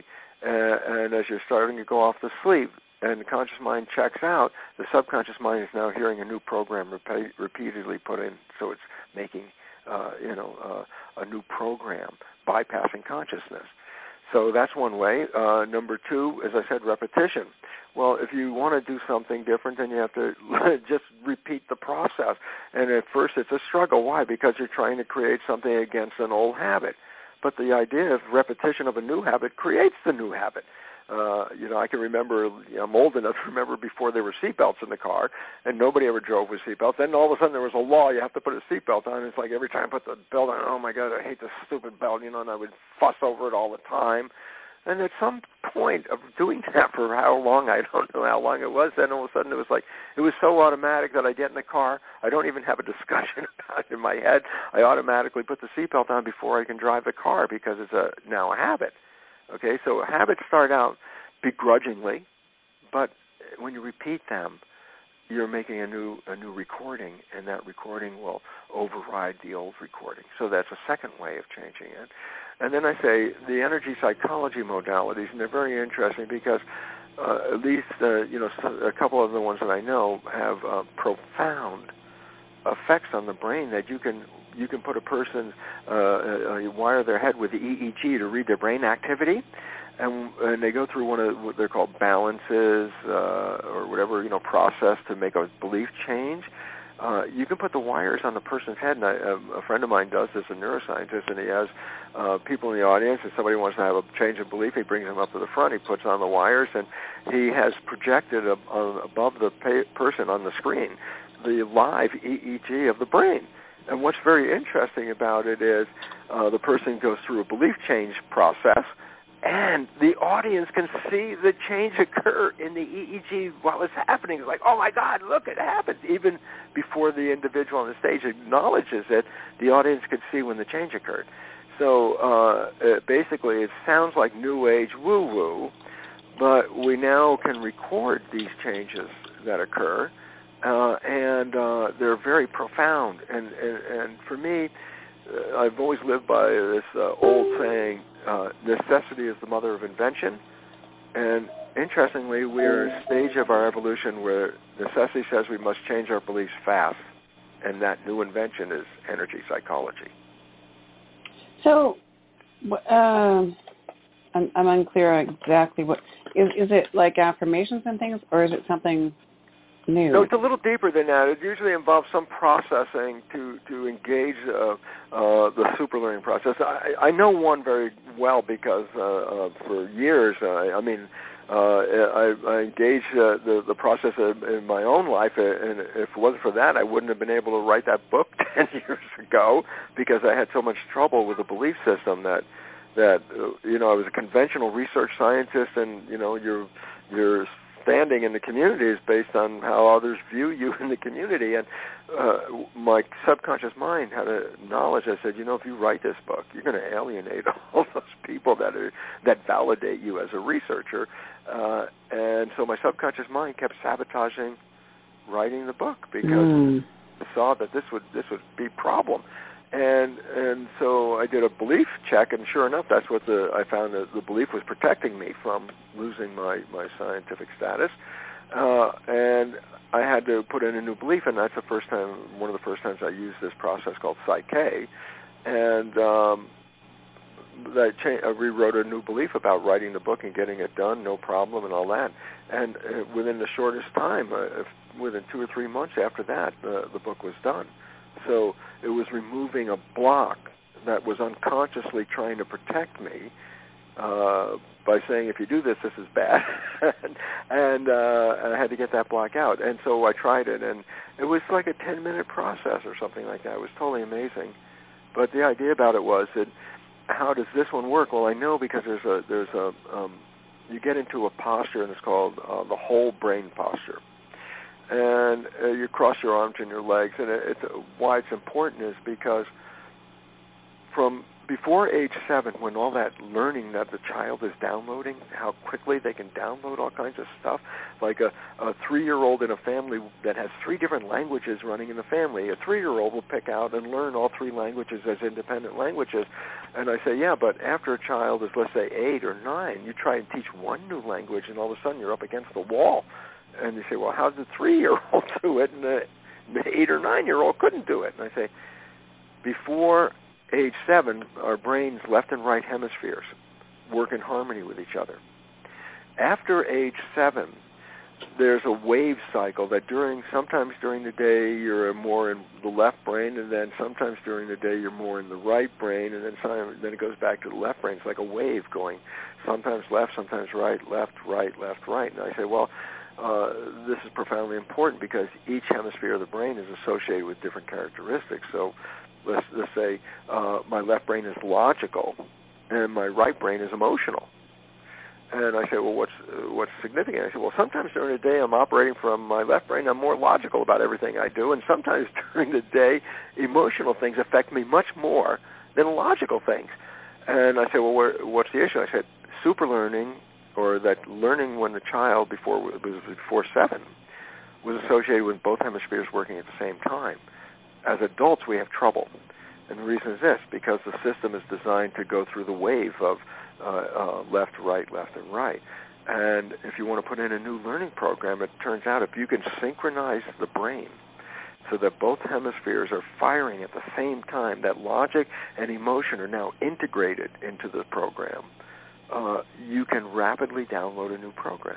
Uh, and as you're starting to go off to sleep and the conscious mind checks out, the subconscious mind is now hearing a new program repeat, repeatedly put in, so it's making, uh, you know, uh, a new program, bypassing consciousness. So that's one way. Uh, number two, as I said, repetition. Well, if you want to do something different, then you have to just repeat the process. And at first it's a struggle. Why? Because you're trying to create something against an old habit. But the idea of repetition of a new habit creates the new habit. Uh, you know, I can remember, you know, I'm old enough to remember before there were seatbelts in the car, and nobody ever drove with seatbelts. Then all of a sudden there was a law, you have to put a seatbelt on. It's like every time I put the belt on, oh, my God, I hate this stupid belt, you know, and I would fuss over it all the time. And at some point of doing that for how long, I don't know how long it was, then all of a sudden it was like, it was so automatic that I get in the car, I don't even have a discussion about it in my head. I automatically put the seatbelt on before I can drive the car because it's a now a habit. Okay, so habits start out begrudgingly, but when you repeat them, you're making a new a new recording, and that recording will override the old recording. So that's a second way of changing it. And then I say the energy psychology modalities, and they're very interesting because uh, at least uh, you know a couple of the ones that I know have uh, profound effects on the brain that you can you can put a person uh, uh, you wire their head with the E E G to read their brain activity. And, and they go through one of what they're called balances uh, or whatever, you know, process to make a belief change. Uh, you can put the wires on the person's head, and I, a friend of mine does this, a neuroscientist, and he has uh, people in the audience, and somebody wants to have a change of belief, he brings them up to the front, he puts on the wires, and he has projected a, a, above the pa- person on the screen the live E E G of the brain. And what's very interesting about it is uh, the person goes through a belief change process, and the audience can see the change occur in the E E G while it's happening. It's like, oh, my God, look, it happened. Even before the individual on the stage acknowledges it, the audience could see when the change occurred. So uh, it basically, it sounds like New Age woo-woo, but we now can record these changes that occur, uh, and uh, they're very profound. And, and, and for me, uh, I've always lived by this uh, old saying, Uh, necessity is the mother of invention, and interestingly, we're at a stage of our evolution where necessity says we must change our beliefs fast, and that new invention is energy psychology. So, uh, I'm, I'm unclear exactly what, is, is it like affirmations and things, or is it something new? No, it's a little deeper than that. It usually involves some processing to, to engage uh, uh, the super learning process. I, I know one very well because uh, uh, for years, uh, I mean, uh, I, I engaged uh, the, the process in, in my own life, and if it wasn't for that, I wouldn't have been able to write that book ten years ago because I had so much trouble with the belief system that, that uh, you know, I was a conventional research scientist, and, you know, you're, you're standing in the community is based on how others view you in the community. And uh, my subconscious mind had a knowledge. I said, you know, if you write this book, you're going to alienate all those people that are that validate you as a researcher. Uh, and so my subconscious mind kept sabotaging writing the book because mm. I saw that this would this would be a problem. And and so I did a belief check, and sure enough, that's what the I found that the belief was protecting me from losing my, my scientific status. Uh, and I had to put in a new belief, and that's the first time, one of the first times I used this process called Psyche. And um, I, cha- I rewrote a new belief about writing the book and getting it done, no problem, and all that. And uh, within the shortest time, uh, if, within two or three months after that, uh, the book was done. So it was removing a block that was unconsciously trying to protect me uh, by saying, if you do this, this is bad. and and, uh, and I had to get that block out. And so I tried it, and it was like a ten-minute process or something like that. It was totally amazing. But the idea about it was that, how does this one work? Well, I know because there's a, there's a um, you get into a posture, and it's called uh, the whole brain posture. And uh, you cross your arms and your legs. And it, it's, why it's important is because from before age seven, when all that learning that the child is downloading, how quickly they can download all kinds of stuff, like a, a three-year-old in a family that has three different languages running in the family, a three-year-old will pick out and learn all three languages as independent languages. And I say, yeah, but after a child is, let's say, eight or nine, you try and teach one new language, and all of a sudden you're up against the wall. And you say, well, how did the three-year-old do it, and the, the eight or nine-year-old couldn't do it? And I say, before age seven, our brains, left and right hemispheres, work in harmony with each other. After age seven, there's a wave cycle that during, sometimes during the day you're more in the left brain, and then sometimes during the day you're more in the right brain, and then some, then it goes back to the left brain. It's like a wave going, sometimes left, sometimes right, left, right, left, right. And I say, well, uh, this is profoundly important because each hemisphere of the brain is associated with different characteristics. So let's, let's say uh, my left brain is logical and my right brain is emotional. And I say, well, what's uh, what's significant? I say, well, sometimes during the day I'm operating from my left brain. I'm more logical about everything I do. And sometimes during the day, emotional things affect me much more than logical things. And I say, well, where, what's the issue? I said, super learning, or that learning when the child before was before seven, was associated with both hemispheres working at the same time. As adults, we have trouble. And the reason is this, because the system is designed to go through the wave of uh, uh, left, right, left, and right. And if you want to put in a new learning program, it turns out if you can synchronize the brain so that both hemispheres are firing at the same time, that logic and emotion are now integrated into the program, uh, you can rapidly download a new program.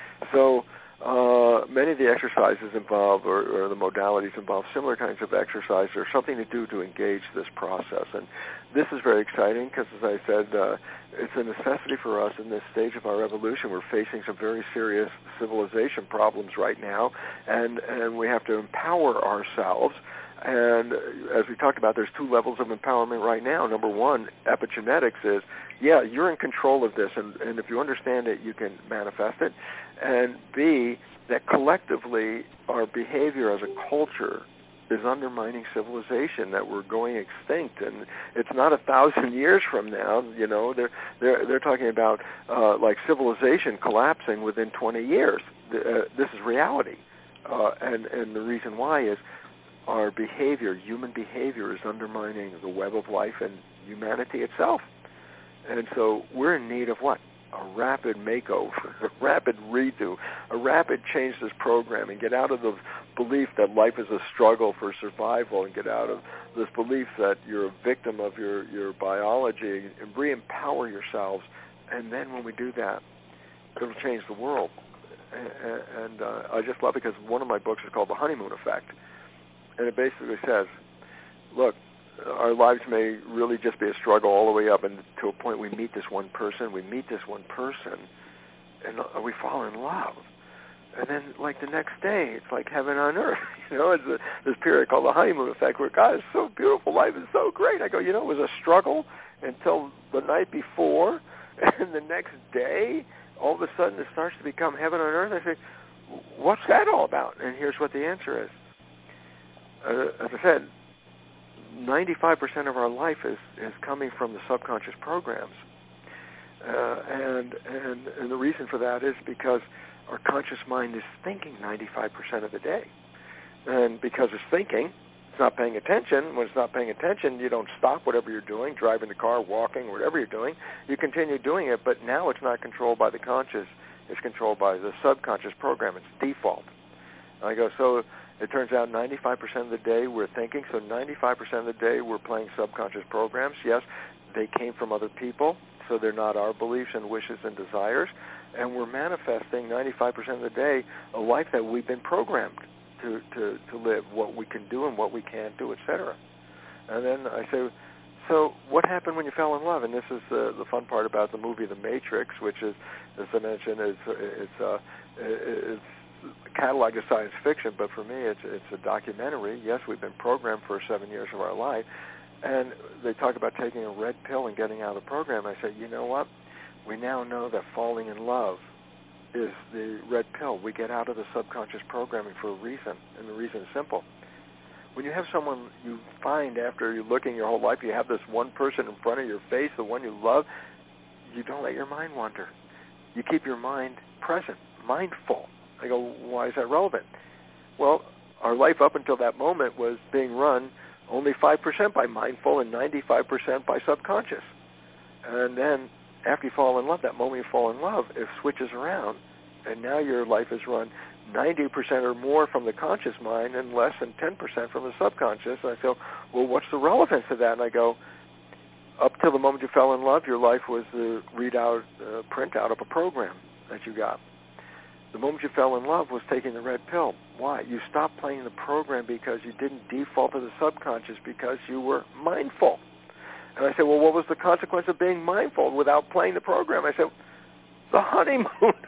So Uh, many of the exercises involve, or, or the modalities involve similar kinds of exercise or something to do to engage this process. And this is very exciting because, as I said, uh, it's a necessity for us in this stage of our evolution. We're facing some very serious civilization problems right now, and, and we have to empower ourselves. And as we talked about, there's two levels of empowerment right now. Number one, epigenetics is, yeah, you're in control of this, and, and if you understand it, you can manifest it. And B, that collectively our behavior as a culture is undermining civilization, that we're going extinct, and it's not a thousand years from now. You know, they're they're they're talking about uh, like civilization collapsing within twenty years. Uh, this is reality, uh, and and the reason why is our behavior, human behavior, is undermining the web of life and humanity itself. And so we're in need of what? A rapid makeover, a rapid redo, a rapid change this program, and get out of the belief that life is a struggle for survival, and get out of this belief that you're a victim of your, your biology, and re-empower yourselves. And then when we do that, it'll change the world. And, and uh, I just love it because one of my books is called The Honeymoon Effect. And it basically says, look, our lives may really just be a struggle all the way up and to a point we meet this one person, we meet this one person, and we fall in love. And then, like, the next day, it's like heaven on earth. You know, it's a, this period called the honeymoon effect where, God, it's so beautiful, life is so great. I go, you know, it was a struggle until the night before, and the next day, all of a sudden, it starts to become heaven on earth. I say, what's that all about? And here's what the answer is. Uh, as I said, ninety-five percent of our life is, is coming from the subconscious programs. Uh, and, and and the reason for that is because our conscious mind is thinking ninety-five percent of the day. And because it's thinking, it's not paying attention. When it's not paying attention, you don't stop whatever you're doing, driving the car, walking, whatever you're doing. You continue doing it, but now it's not controlled by the conscious. It's controlled by the subconscious program. It's default. I go, so it turns out ninety-five percent of the day we're thinking, so ninety-five percent of the day we're playing subconscious programs. Yes, they came from other people, so they're not our beliefs and wishes and desires, and we're manifesting ninety-five percent of the day a life that we've been programmed to, to, to live, what we can do and what we can't do, et cetera. And then I say, so what happened when you fell in love? And this is the, the fun part about the movie The Matrix, which is, as I mentioned, it's, it's, uh, it's catalog of science fiction, but for me it's it's a documentary. Yes, we've been programmed for seven years of our life, and they talk about taking a red pill and getting out of the program. I say, you know what? We now know that falling in love is the red pill. We get out of the subconscious programming for a reason, and the reason is simple. When you have someone you find after you're looking your whole life, you have this one person in front of your face, the one you love, you don't let your mind wander. You keep your mind present, mindful. I go, why is that relevant? Well, our life up until that moment was being run only five percent by mindful and ninety-five percent by subconscious. And then after you fall in love, that moment you fall in love, it switches around, and now your life is run ninety percent or more from the conscious mind and less than ten percent from the subconscious. And I go, well, what's the relevance of that? And I go, up till the moment you fell in love, your life was the readout, uh, printout of a program that you got. The moment you fell in love was taking the red pill. Why? You stopped playing the program because you didn't default to the subconscious because you were mindful. And I said, well, what was the consequence of being mindful without playing the program? I said, the honeymoon,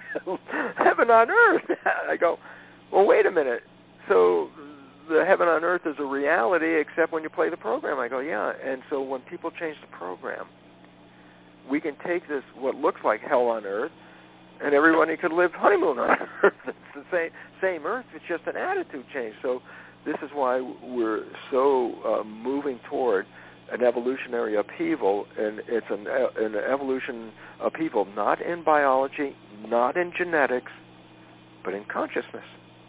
heaven on earth. I go, well, wait a minute. So the heaven on earth is a reality except when you play the program. I go, yeah. And so when people change the program, we can take this, what looks like hell on earth, and everybody could live honeymoon on earth. It's the same, same earth. It's just an attitude change. So this is why we're so uh, moving toward an evolutionary upheaval, and it's an, an evolution upheaval not in biology, not in genetics, but in consciousness.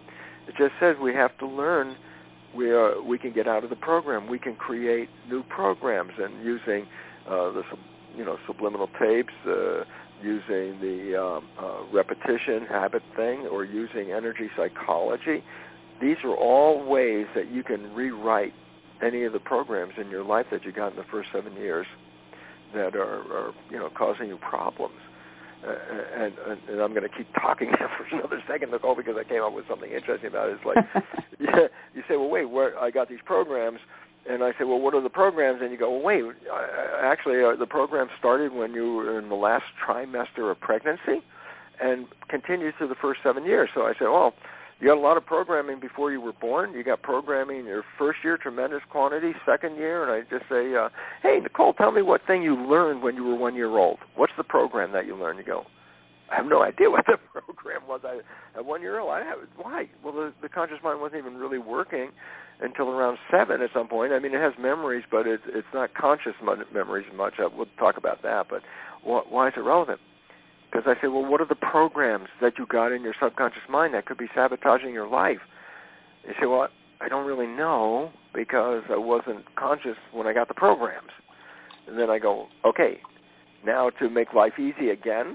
It just says we have to learn. We are, we can get out of the program. We can create new programs, and using uh, the you know subliminal tapes, uh, using the um, uh, repetition habit thing, or using energy psychology. These are all ways that you can rewrite any of the programs in your life that you got in the first seven years that are, are you know, causing you problems. Uh, and, and, and I'm going to keep talking for another second, Nicole, because I came up with something interesting about it. It's like, yeah, you say, well, wait, where, I got these programs, and I say, well, what are the programs? And you go, well, wait, I, actually, uh, the program started when you were in the last trimester of pregnancy and continues through the first seven years. So I say, well, you got a lot of programming before you were born. You got programming in your first year, tremendous quantity, second year, and I just say, uh, hey, Nicole, tell me what thing you learned when you were one year old. What's the program that you learned? You go, I have no idea what the program was. I, at one year old, I have, why? Well, the, the conscious mind wasn't even really working until around seven at some point. I mean, it has memories, but it's, it's not conscious memories much. I, we'll talk about that, but wh- why is it relevant? Because I say, well, what are the programs that you got in your subconscious mind that could be sabotaging your life? You say, well, I don't really know because I wasn't conscious when I got the programs. And then I go, okay, now to make life easy again,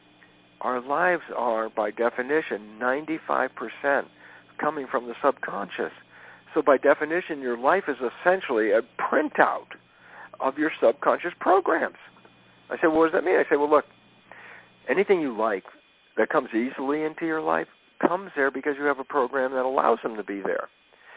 our lives are, by definition, ninety-five percent coming from the subconscious. So by definition, your life is essentially a printout of your subconscious programs. I say, well, what does that mean? I say, well, look, anything you like that comes easily into your life comes there because you have a program that allows them to be there.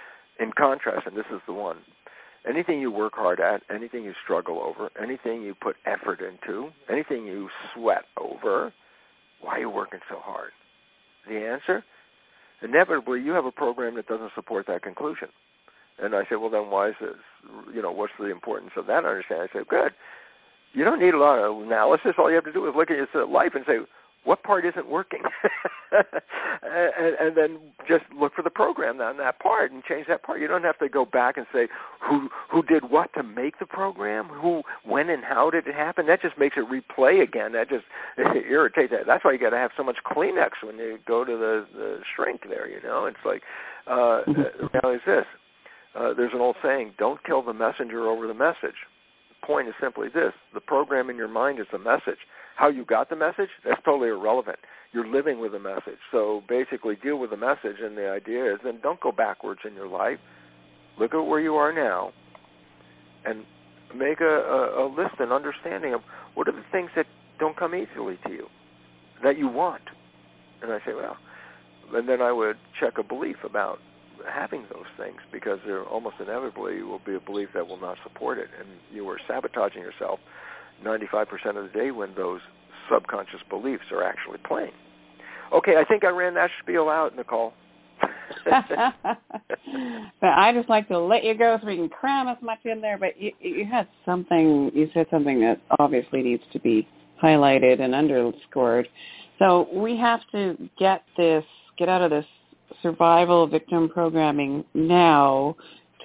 In contrast, and this is the one, anything you work hard at, anything you struggle over, anything you put effort into, anything you sweat over, why are you working so hard? The answer? Inevitably, you have a program that doesn't support that conclusion. And I say, well, then why is this? You know, what's the importance of that understanding? I say, good. You don't need a lot of analysis. All you have to do is look at your life and say, what part isn't working? and, and then just look for the program on that part and change that part. You don't have to go back and say who who did what to make the program, who, when, and how did it happen. That just makes it replay again. That just irritates that. That's why you got to have so much Kleenex when you go to the, the shrink there. You know, it's like uh, the reality is this. Uh, there's an old saying: "Don't kill the messenger over the message." The point is simply this: the program in your mind is the message. How you got the message, that's totally irrelevant. You're living with the message. So basically deal with the message, and the idea is then don't go backwards in your life. Look at where you are now and make a, a, a list and understanding of what are the things that don't come easily to you, that you want. And I say, well, and then I would check a belief about having those things, because there almost inevitably will be a belief that will not support it, and you are sabotaging yourself ninety-five percent of the day when those subconscious beliefs are actually playing. Okay, I think I ran that spiel out, Nicole. But I just like to let you go so we can cram as much in there, but you, you had something, you said something that obviously needs to be highlighted and underscored. So we have to get this, get out of this survival victim programming now to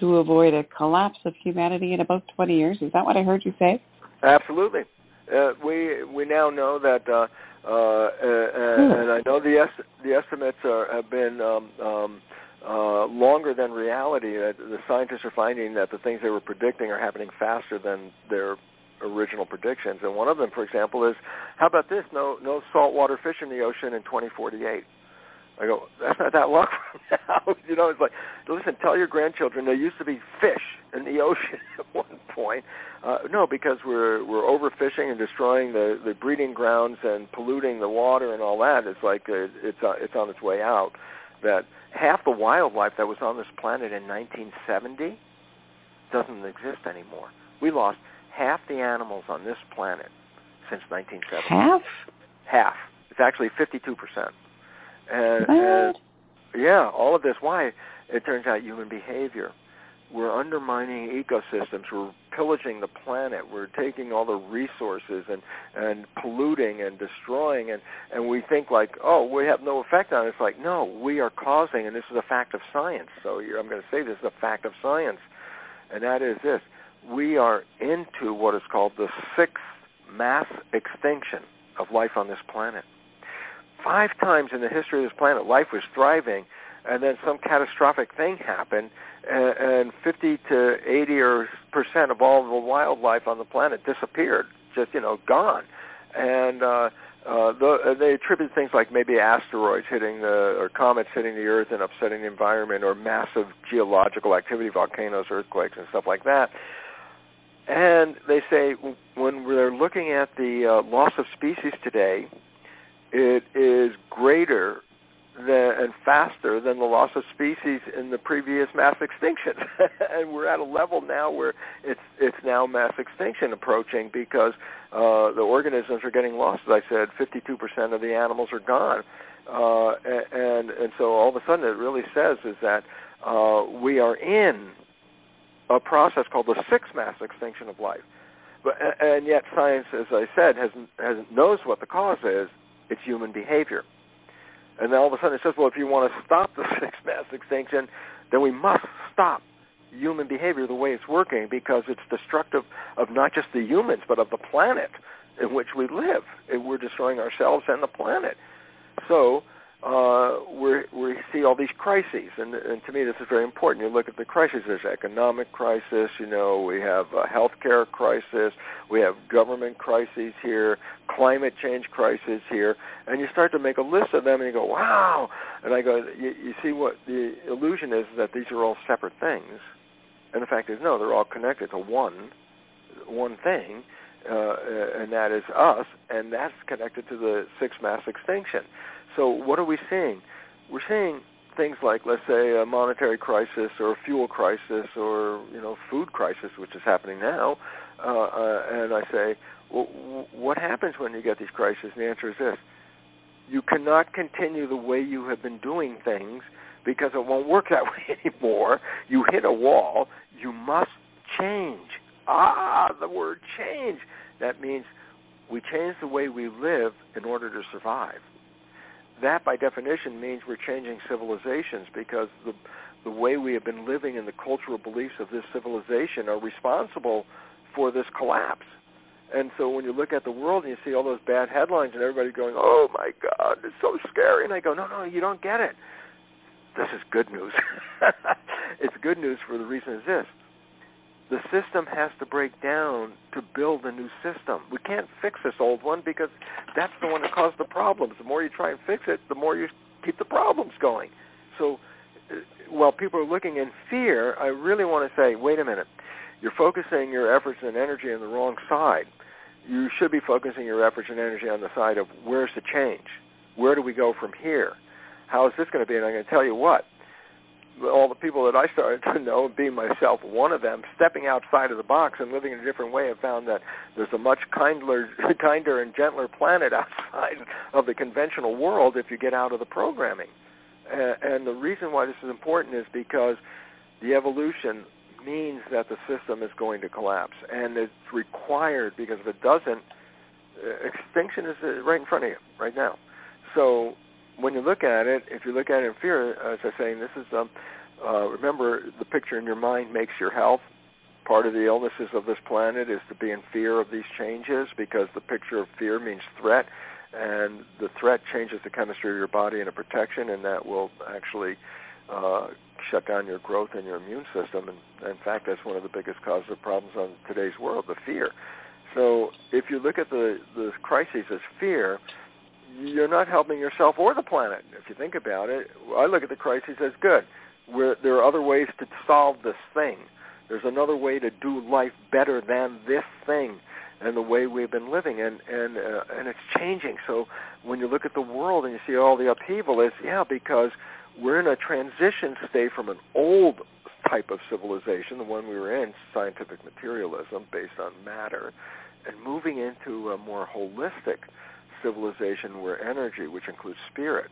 to avoid a collapse of humanity in about twenty years. Is that what I heard you say? Absolutely. Uh, we we now know that, uh, uh, uh, and I know the est- the estimates are, have been um, um, uh, longer than reality. Uh, the scientists are finding that the things they were predicting are happening faster than their original predictions. And one of them, for example, is, how about this? No no saltwater fish in the ocean in twenty forty-eight. I go, that's not that long from now. You know, it's like, listen, tell your grandchildren there used to be fish in the ocean at one point. Uh, no, because we're we're overfishing and destroying the, the breeding grounds and polluting the water and all that. It's like uh, it's uh, it's on its way out. That half the wildlife that was on this planet in nineteen seventy doesn't exist anymore. We lost half the animals on this planet since nineteen seventy. Half? Half. It's actually fifty-two percent. And, and yeah, all of this. Why? It turns out human behavior. We're undermining ecosystems. We're pillaging the planet. We're taking all the resources and, and polluting and destroying. And, and we think like, oh, we have no effect on it. It's like, no, we are causing, and this is a fact of science. So you're, I'm going to say this is a fact of science. And that is this. We are into what is called the sixth mass extinction of life on this planet. Five times in the history of this planet, life was thriving, and then some catastrophic thing happened, and, and fifty to eighty or percent of all the wildlife on the planet disappeared, just, you know, gone. And uh, uh, the, they attribute things like maybe asteroids hitting the, or comets hitting the Earth and upsetting the environment, or massive geological activity, volcanoes, earthquakes, and stuff like that. And they say when they're looking at the uh, loss of species today, it is greater than, and faster than the loss of species in the previous mass extinction. And we're at a level now where it's it's now mass extinction approaching, because uh, the organisms are getting lost. As I said, fifty-two percent of the animals are gone. Uh, and, and so all of a sudden it really says is that uh, we are in a process called the sixth mass extinction of life. But, and yet science, as I said, has, has knows what the cause is. It's human behavior. And then all of a sudden it says, well, if you want to stop the sixth mass extinction, then we must stop human behavior the way it's working, because it's destructive of not just the humans, but of the planet in which we live. And we're destroying ourselves and the planet. So uh, we're, we see all these crises, and, and to me this is very important. You look at the crises. There's economic crisis, you know, we have a healthcare crisis, we have government crises here, climate change crisis here, and you start to make a list of them, and you go, wow. And I go, you, you see what the illusion is, that these are all separate things. And the fact is, no, they're all connected to one, one thing, uh, and that is us, and that's connected to the sixth mass extinction. So what are we seeing? We're seeing things like, let's say, a monetary crisis or a fuel crisis or, you know, food crisis, which is happening now. Uh, uh, and I say, well, what happens when you get these crises? And the answer is this. You cannot continue the way you have been doing things, because it won't work that way anymore. You hit a wall. You must change. Ah, the word change. That means we change the way we live in order to survive. That, by definition, means we're changing civilizations, because the the way we have been living and the cultural beliefs of this civilization are responsible for this collapse. And so when you look at the world and you see all those bad headlines and everybody going, oh, my God, it's so scary. And I go, no, no, you don't get it. This is good news. It's good news for the reason is this. The system has to break down to build a new system. We can't fix this old one, because that's the one that caused the problems. The more you try and fix it, the more you keep the problems going. So uh, while people are looking in fear, I really want to say, wait a minute. You're focusing your efforts and energy on the wrong side. You should be focusing your efforts and energy on the side of, where's the change? Where do we go from here? How is this going to be? And I'm going to tell you what. All the people that I started to know, being myself one of them, stepping outside of the box and living in a different way, have found that there's a much kinder, kinder and gentler planet outside of the conventional world if you get out of the programming. And the reason why this is important is because the evolution means that the system is going to collapse, and it's required, because if it doesn't, extinction is right in front of you right now. So when you look at it, if you look at it in fear, as I was saying, this is um, uh, remember, the picture in your mind makes your health. Part of the illnesses of this planet is to be in fear of these changes because the picture of fear means threat, and the threat changes the chemistry of your body into protection, and that will actually uh, shut down your growth and your immune system. And in fact, that's one of the biggest causes of problems on today's world, the fear. So if you look at the, the crises as fear, you're not helping yourself or the planet. If you think about it, I look at the crises as good. Where there are other ways to solve this thing. There's another way to do life better than this thing and the way we've been living, and and uh, and it's changing. So when you look at the world and you see all the upheaval, it's yeah because we're in a transition state from an old type of civilization, the one we were in, scientific materialism based on matter, and moving into a more holistic civilization where energy, which includes spirit,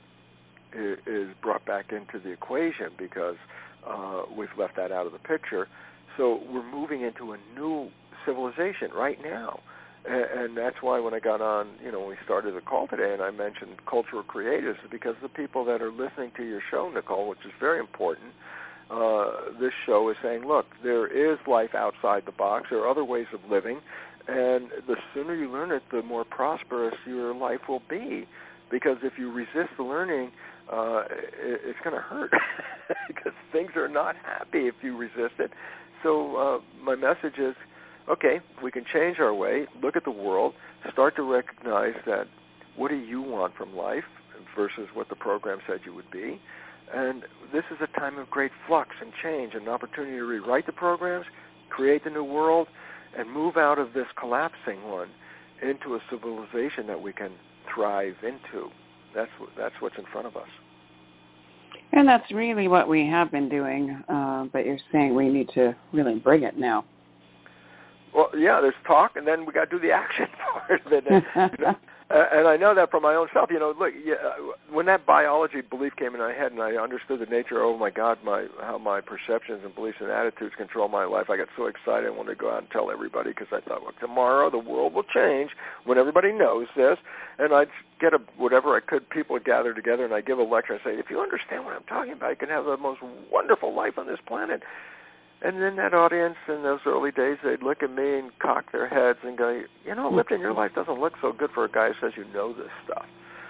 is brought back into the equation because uh, we've left that out of the picture. So we're moving into a new civilization right now. And, and that's why when I got on, you know, when we started the call today and I mentioned cultural creatives, is because the people that are listening to your show, Nicole, which is very important, uh, this show is saying, look, there is life outside the box. There are other ways of living. And the sooner you learn it, the more prosperous your life will be. Because if you resist the learning, uh, it, it's going to hurt because things are not happy if you resist it. So uh, my message is, okay, we can change our way, look at the world, start to recognize that what do you want from life versus what the program said you would be. And this is a time of great flux and change, an opportunity to rewrite the programs, create the new world, and move out of this collapsing one into a civilization that we can thrive into. That's that's what's in front of us. And that's really what we have been doing, uh, but you're saying we need to really bring it now. Well, yeah, there's talk, and then we got to do the action part of it. And, you know, uh, and I know that from my own self. You know, look, yeah, when that biology belief came in my head, and I understood the nature. Oh my God, my how my perceptions and beliefs and attitudes control my life. I got so excited. I wanted to go out and tell everybody because I thought, well, tomorrow the world will change when everybody knows this. And I'd get a, whatever I could, people would gather together, and I'd give a lecture and say, if you understand what I'm talking about, you can have the most wonderful life on this planet. And then that audience in those early days, they'd look at me and cock their heads and go, you know, Lipton, your life doesn't look so good for a guy who says you know this stuff.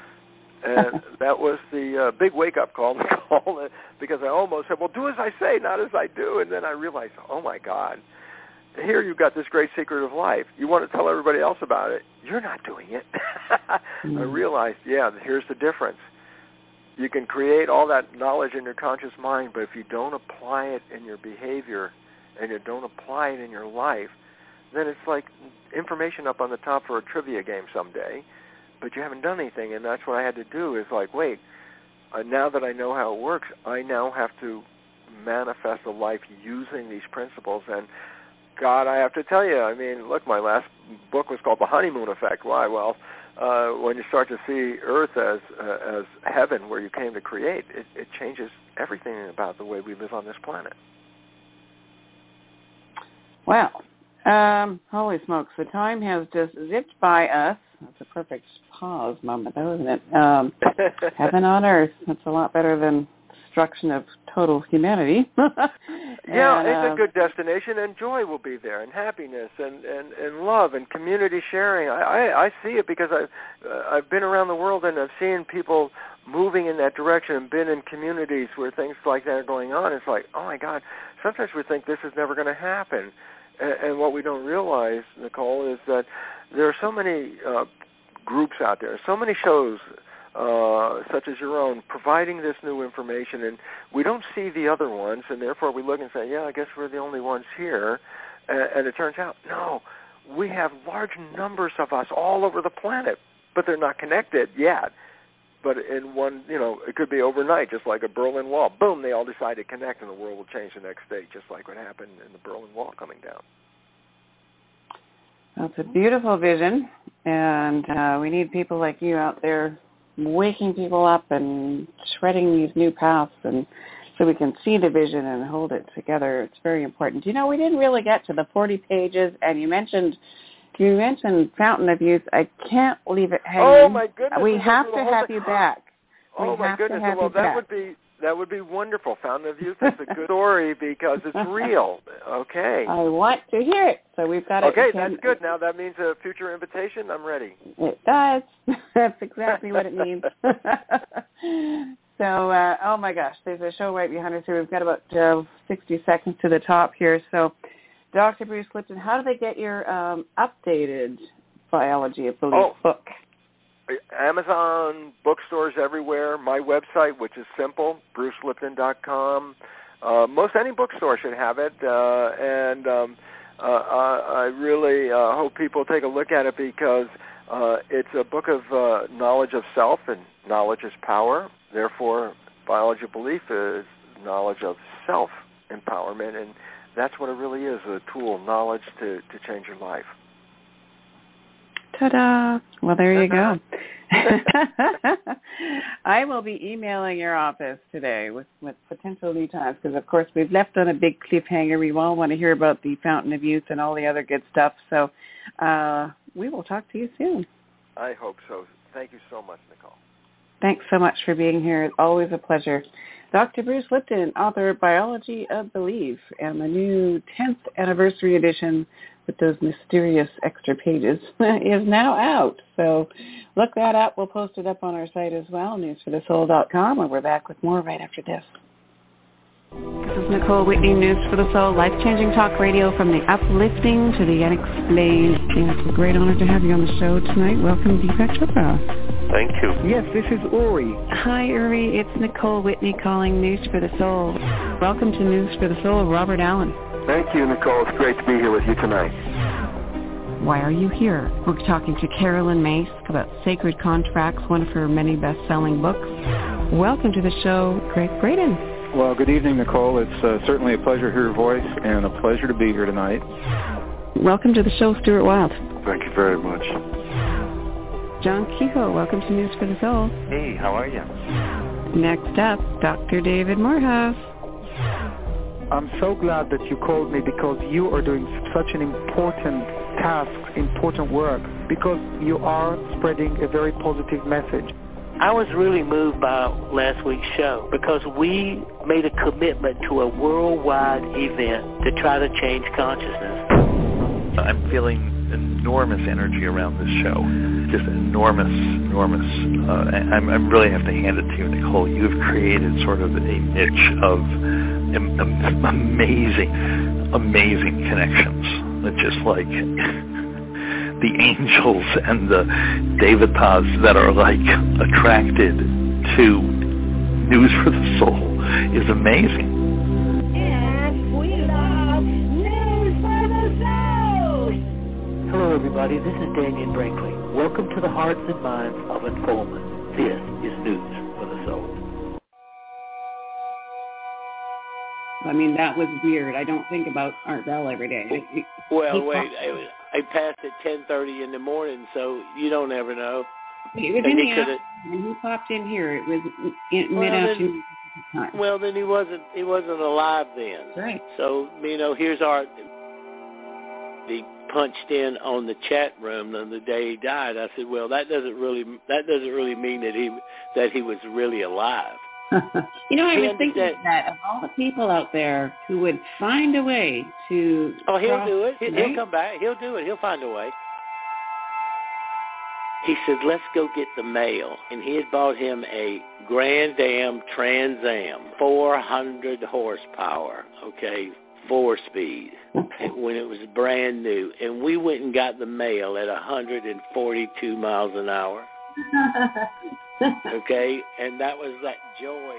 And that was the uh, big wake-up call, Nicole, because I almost said, well, do as I say, not as I do. And then I realized, oh, my God, here you've got this great secret of life. You want to tell everybody else about it. You're not doing it. mm-hmm. I realized, yeah, here's the difference. You can create all that knowledge in your conscious mind, but if you don't apply it in your behavior and you don't apply it in your life, then it's like information up on the top for a trivia game someday, but you haven't done anything. And that's what I had to do is like, wait, uh, now that I know how it works, I now have to manifest a life using these principles. And God, I have to tell you, I mean, look, my last book was called The Honeymoon Effect. Why? Well, uh, when you start to see Earth as uh, as heaven where you came to create, it, it changes everything about the way we live on this planet. Wow. Um, holy smokes, the time has just zipped by us. That's a perfect pause moment, though, isn't it? Um, heaven on earth. That's a lot better than destruction of total humanity. yeah, and, it's uh, a good destination, and joy will be there, and happiness, and, and, and love, and community sharing. I, I, I see it because I've, uh, I've been around the world, and I've seen people moving in that direction and been in communities where things like that are going on. It's like, oh, my God, sometimes we think this is never going to happen. And, and what we don't realize, Nicole, is that there are so many uh, groups out there, so many shows, Uh, such as your own, providing this new information, and we don't see the other ones, and therefore we look and say, yeah, I guess we're the only ones here, and, and it turns out, no, we have large numbers of us all over the planet, but they're not connected yet. But in one, you know, it could be overnight, just like a Berlin Wall. Boom, they all decide to connect, and the world will change the next day, just like what happened in the Berlin Wall coming down. That's a beautiful vision, and uh, we need people like you out there waking people up and shredding these new paths, and so we can see the vision and hold it together. It's very important. You know, we didn't really get to the forty pages, and you mentioned you mentioned Fountain of Youth. I can't leave it hanging. Oh my goodness! We have to have you back. Oh we my have goodness! To have well, you that back. would be that would be wonderful. Fountain of Youth is a good story because it's real. Okay. I want to hear it. So we've got okay, it. Okay, that's good. Now that means a future invitation. I'm ready. It does. That's exactly what it means. So, uh, oh my gosh, there's a show right behind us here. We've got about uh, sixty seconds to the top here. So, Doctor Bruce Lipton, how do they get your um, updated Biology of Belief oh. book? Amazon, bookstores everywhere. My website, which is simple, bruce lipton dot com. Uh, most any bookstore should have it, uh, and um, uh, I really uh, hope people take a look at it because uh, it's a book of uh, knowledge of self, and knowledge is power. Therefore, Biology of Belief is knowledge of self-empowerment, and that's what it really is, a tool, knowledge to, to change your life. Ta-da! Well, there you go. I will be emailing your office today with, with potential lead times because, of course, we've left on a big cliffhanger. We all want to hear about the Fountain of Youth and all the other good stuff. So uh, we will talk to you soon. I hope so. Thank you so much, Nicole. Thanks so much for being here. It's always a pleasure. Doctor Bruce Lipton, author of Biology of Belief and the new tenth anniversary edition with those mysterious extra pages is now out. So look that up. We'll post it up on our site as well, news for the soul dot com, and we're back with more right after this. This is Nicole Whitney, News for the Soul, life-changing talk radio from the uplifting to the unexplained. It's a great honor to have you on the show tonight. Welcome, Deepak Chopra. Thank you. Yes, this is Uri. Hi, Uri. It's Nicole Whitney calling News for the Soul. Welcome to News for the Soul, Robert Allen. Thank you, Nicole. It's great to be here with you tonight. Why are you here? We're talking to Carolyn Myss about Sacred Contracts, one of her many best-selling books. Welcome to the show, Greg Braden. Well, good evening, Nicole. It's uh, certainly a pleasure to hear your voice and a pleasure to be here tonight. Welcome to the show, Stuart Wild. Thank you very much. John Kehoe, welcome to News for the Soul. Hey, how are you? Next up, Doctor David Morehouse. I'm so glad that you called me because you are doing such an important task, important work, because you are spreading a very positive message. I was really moved by last week's show because we made a commitment to a worldwide event to try to change consciousness. I'm feeling enormous energy around this show, just enormous, enormous. Uh, I'm, I really have to hand it to you, Nicole. You've created sort of a niche of am- am- amazing, amazing connections that just like the angels and the devatas that are like attracted to News for the Soul is amazing. And we love News for the Soul. Hello, everybody. This is Daniel Brinkley. Welcome to the Hearts and Minds of Informant. This is News for the Soul. I mean, that was weird. I don't think about Art Bell every day. Well, wait. I, I passed at ten thirty in the morning, so you don't ever know. It was in the afternoon. When he popped in here, it was in well, mid-afternoon time. Well, then he wasn't. He wasn't alive then. Right. So you know, here's Art. He punched in on the chat room on the day he died. I said, well, that doesn't really that doesn't really mean that he that he was really alive. You know, I was thinking that, that of all the people out there who would find a way to... Oh, he'll cross, do it. He'll, right? he'll come back. He'll do it. He'll find a way. He said, let's go get the mail. And he had bought him a Grand Am Trans Am, four hundred horsepower, okay, four-speed, when it was brand new. And we went and got the mail at one hundred forty-two miles an hour. Okay, and that was that joy.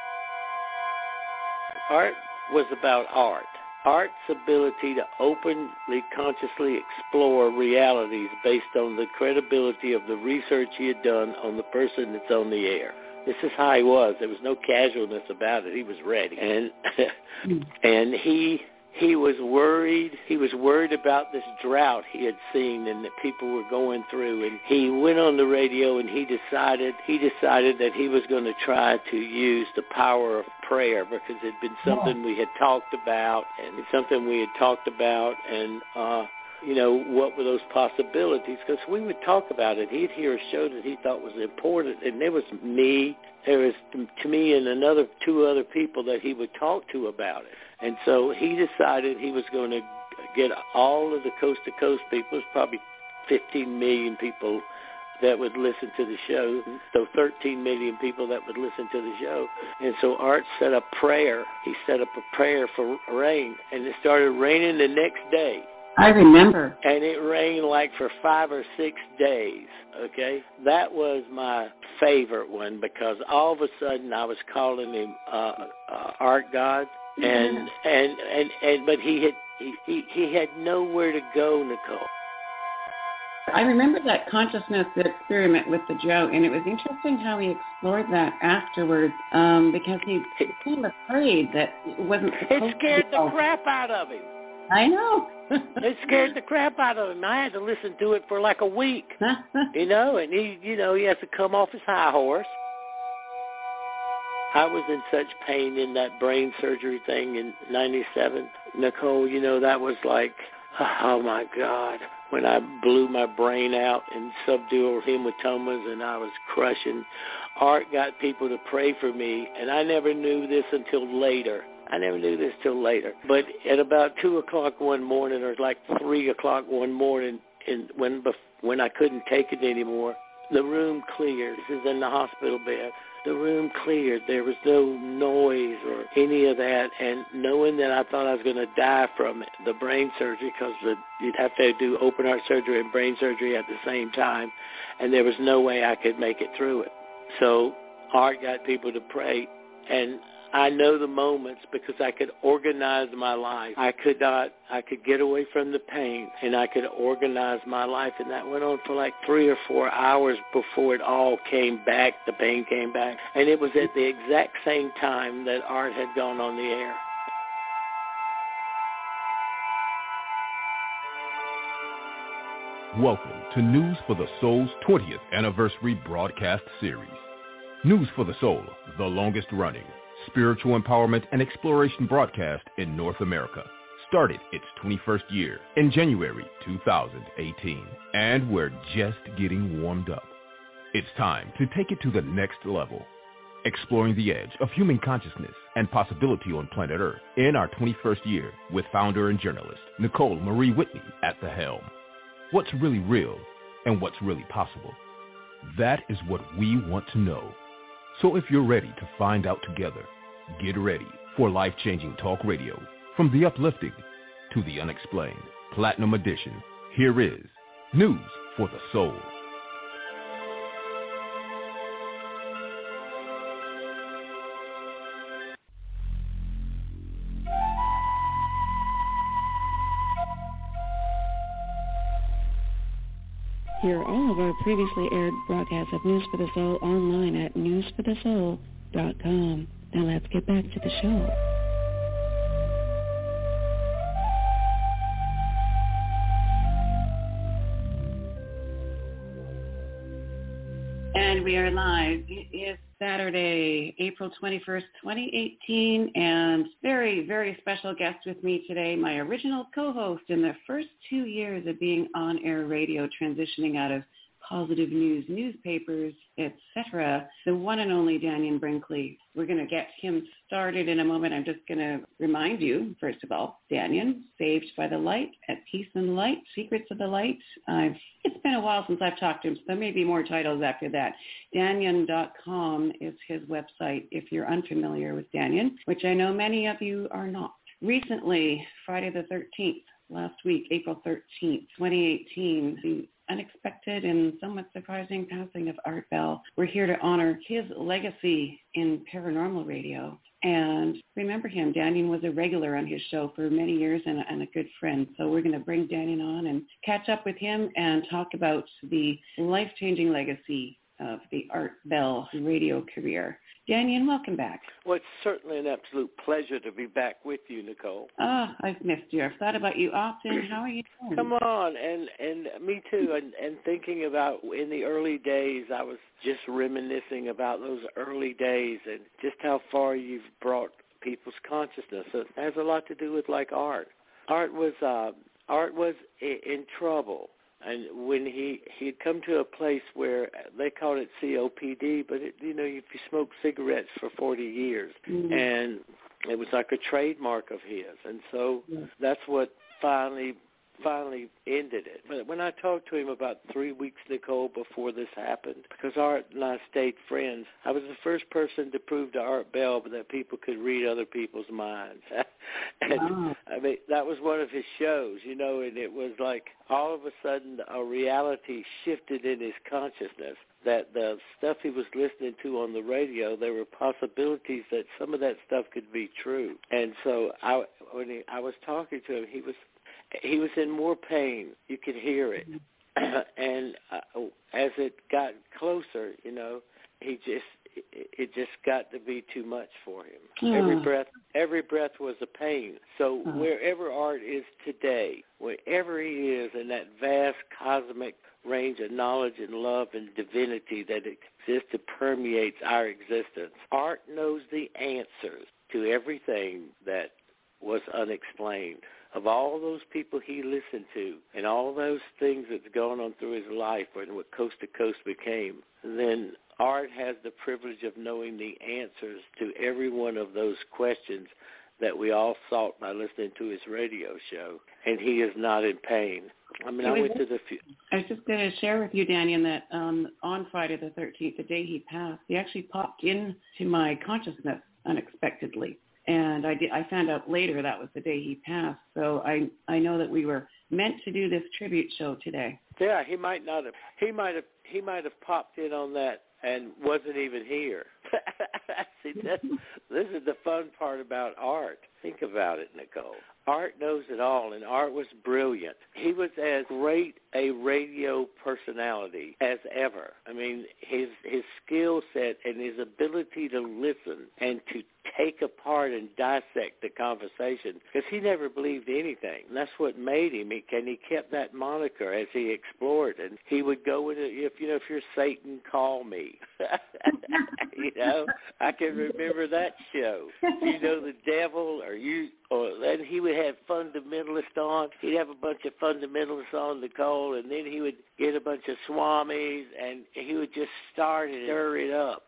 Art was about art. Art's ability to openly, consciously explore realities based on the credibility of the research he had done on the person that's on the air. This is how he was. There was no casualness about it. He was ready. And and he he was worried. He was worried about this drought he had seen and that people were going through. And he went on the radio and he decided he decided that he was going to try to use the power of prayer because it had been something we had talked about and it's something we had talked about and uh you know, what were those possibilities? Because we would talk about it. He'd hear a show that he thought was important, and there was me there was, to me and another two other people that he would talk to about it. And so he decided he was going to get all of the coast-to-coast people. It's probably fifteen million people that would listen to the show, so thirteen million people that would listen to the show. And so Art set up prayer. He set up a prayer for rain, and it started raining the next day. I remember. And it rained like for five or six days, okay? That was my favorite one because all of a sudden I was calling him uh, uh, Art God, and, yeah. and, and, and but he had, he, he, he had nowhere to go, Nicole. I remember that consciousness experiment with the Joe, and it was interesting how he explored that afterwards um, because he became afraid that it wasn't supposed It scared to the crap out of him. I know. It scared the crap out of him. I had to listen to it for like a week, you know, and he, you know, he has to come off his high horse. I was in such pain in that brain surgery thing in ninety-seven. Nicole, you know, that was like, oh, my God. When I blew my brain out in subdural hematomas and I was crushing, Art got people to pray for me, and I never knew this until later. I never knew this till later. But at about two o'clock one morning, or like three o'clock one morning, and when when I couldn't take it anymore, the room cleared. This is in the hospital bed. The room cleared. There was no noise or any of that. And knowing that I thought I was going to die from it, the brain surgery, because you'd have to do open heart surgery and brain surgery at the same time, and there was no way I could make it through it. So Art got people to pray, and I know the moments because I could organize my life. I could not, I could get away from the pain, and I could organize my life, and that went on for like three or four hours before it all came back, the pain came back. And it was at the exact same time that Art had gone on the air. Welcome to News for the Soul's twentieth anniversary broadcast series. News for the Soul, the longest running spiritual empowerment and exploration broadcast in North America, started its twenty-first year in January two thousand eighteen, and we're just getting warmed up. It's time to take it to the next level, exploring the edge of human consciousness and possibility on planet Earth in our twenty-first year with founder and journalist Nicole Marie Whitney at the helm. What's really real and what's really possible? That is what we want to know. So if you're ready to find out together, get ready for life-changing talk radio. From the uplifting to the unexplained, Platinum Edition, here is News for the Soul. Hear all of our previously aired broadcasts of News for the Soul online at news for the soul dot com. Now let's get back to the show. And we are live. It is Saturday, April twenty-first, twenty eighteen, and very, very special guest with me today, my original co-host in the first two years of being on-air radio, transitioning out of positive news newspapers, et cetera, the one and only Dannion Brinkley. We're going to get him started in a moment. I'm just going to remind you, first of all, Dannion, Saved by the Light, At Peace in the Light, Secrets of the Light. I've, it's been a while since I've talked to him, so there may be more titles after that. Dannion dot com is his website if you're unfamiliar with Dannion, which I know many of you are not. Recently, Friday the thirteenth, last week, April thirteenth, twenty eighteen, the unexpected and somewhat surprising passing of Art Bell. We're here to honor his legacy in paranormal radio and remember him. Dannion was a regular on his show for many years and a, and a good friend. So we're going to bring Dannion on and catch up with him and talk about the life-changing legacy of the Art Bell radio career. Dannion, welcome back. Well, it's certainly an absolute pleasure to be back with you, Nicole. Oh, I've missed you. I've thought about you often. How are you doing? Come on, and and me too. And, and thinking about in the early days, I was just reminiscing about those early days and just how far you've brought people's consciousness. It has a lot to do with like art. Art was uh, art was in trouble And when he he'd come to a place where they called it C O P D, but it, you know, if you smoke cigarettes for forty years, mm-hmm. and it was like a trademark of his, and so yeah. that's what finally. finally ended it. But when I talked to him about three weeks, Nicole, before this happened, because Art and I stayed friends, I was the first person to prove to Art Bell that people could read other people's minds. and wow. I mean, that was one of his shows, you know, and it was like all of a sudden a reality shifted in his consciousness. That the stuff he was listening to on the radio, there were possibilities that some of that stuff could be true. And so I, when he, I was talking to him, he was He was in more pain. You could hear it. and uh, as it got closer, you know, he just it, it just got to be too much for him. Oh. Every breath, every breath was a pain. So oh. wherever Art is today, wherever he is in that vast cosmic range of knowledge and love and divinity that exists and permeates our existence, Art knows the answers to everything that was unexplained. Of all those people he listened to and all those things that's going on through his life and what Coast to Coast became, then Art has the privilege of knowing the answers to every one of those questions that we all sought by listening to his radio show, and he is not in pain. I mean, I went to the... I was just going to share with you, Daniel, that um, on Friday the thirteenth, the day he passed, he actually popped into my consciousness unexpectedly. And I, did, I found out later that was the day he passed. So I I know that we were meant to do this tribute show today. Yeah, he might not have. He might have. He might have popped in on that and wasn't even here. See, this, this is the fun part about Art. Think about it, Nicole. Art knows it all, and Art was brilliant. He was as great a radio personality as ever. I mean, his his skill set and his ability to listen and to take apart and dissect the conversation, because he never believed anything. And that's what made him. He, and he kept that moniker as he explored. And he would go into, if you know, if you're Satan, call me. You know, I can remember that show. You know, the devil, or you, or then he would have fundamentalists on. He'd have a bunch of fundamentalists on Nicole, and then he would get a bunch of swamis, and he would just start and stir it up.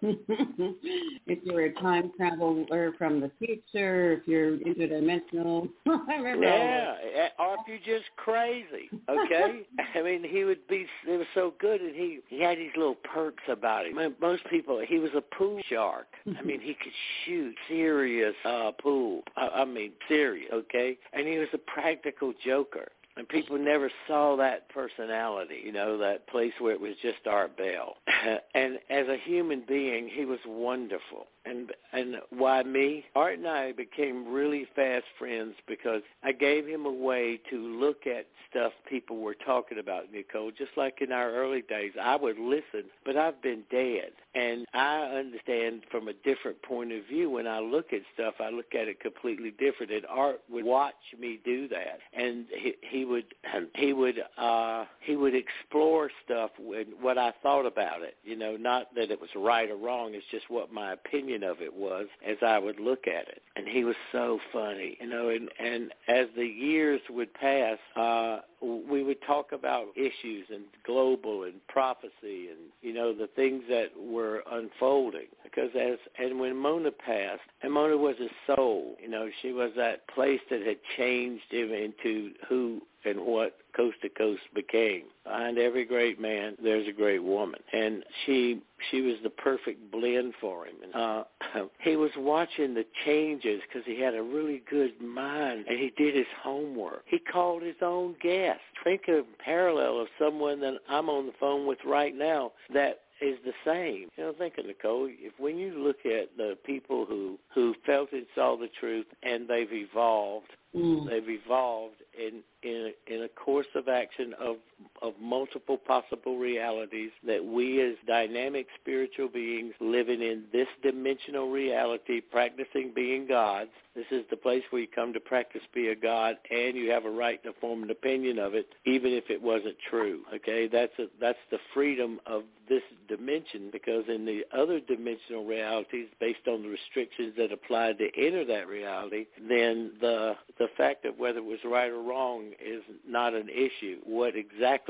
If you're a time traveler from the future, if you're interdimensional, I remember. Yeah, or if you're just crazy, okay? I mean, he would be. It was so good, and he he had these little perks about him. I mean, most people, he was a pool shark. I mean, he could shoot serious uh, pool. I, I mean, serious, okay? And he was a practical joker. And people never saw that personality, you know, that place where it was just Art Bell. And as a human being, he was wonderful. And and why me? Art and I became really fast friends because I gave him a way to look at stuff people were talking about, Nicole. Just like in our early days, I would listen, but I've been dead. And I understand from a different point of view. When I look at stuff, I look at it completely different. And Art would watch me do that. And he, he would he would uh, he would explore stuff with what I thought about it. You know, not that it was right or wrong. It's just what my opinion of it was as I would look at it. And he was so funny, you know, and, and as the years would pass, uh, we would talk about issues and global and prophecy and, you know, the things that were unfolding. Because as, and when Mona passed, and Mona was a soul, you know, she was that place that had changed him into who and what Coast to Coast became. Behind every great man, there's a great woman. And she she was the perfect blend for him. And, uh, he was watching the changes because he had a really good mind, and he did his homework. He called his own guest. Think of a parallel of someone that I'm on the phone with right now that is the same. You know, think of Nicole, if when you look at the people who, who felt and saw the truth and they've evolved, mm. they've evolved in in a, in a course of action of of multiple possible realities that we as dynamic spiritual beings living in this dimensional reality, practicing being gods. This is the place where you come to practice be a god, and you have a right to form an opinion of it, even if it wasn't true. Okay, that's a, that's the freedom of this dimension, because in the other dimensional realities, based on the restrictions that applied to enter that reality, then the the fact of whether it was right or wrong is not an issue. What exactly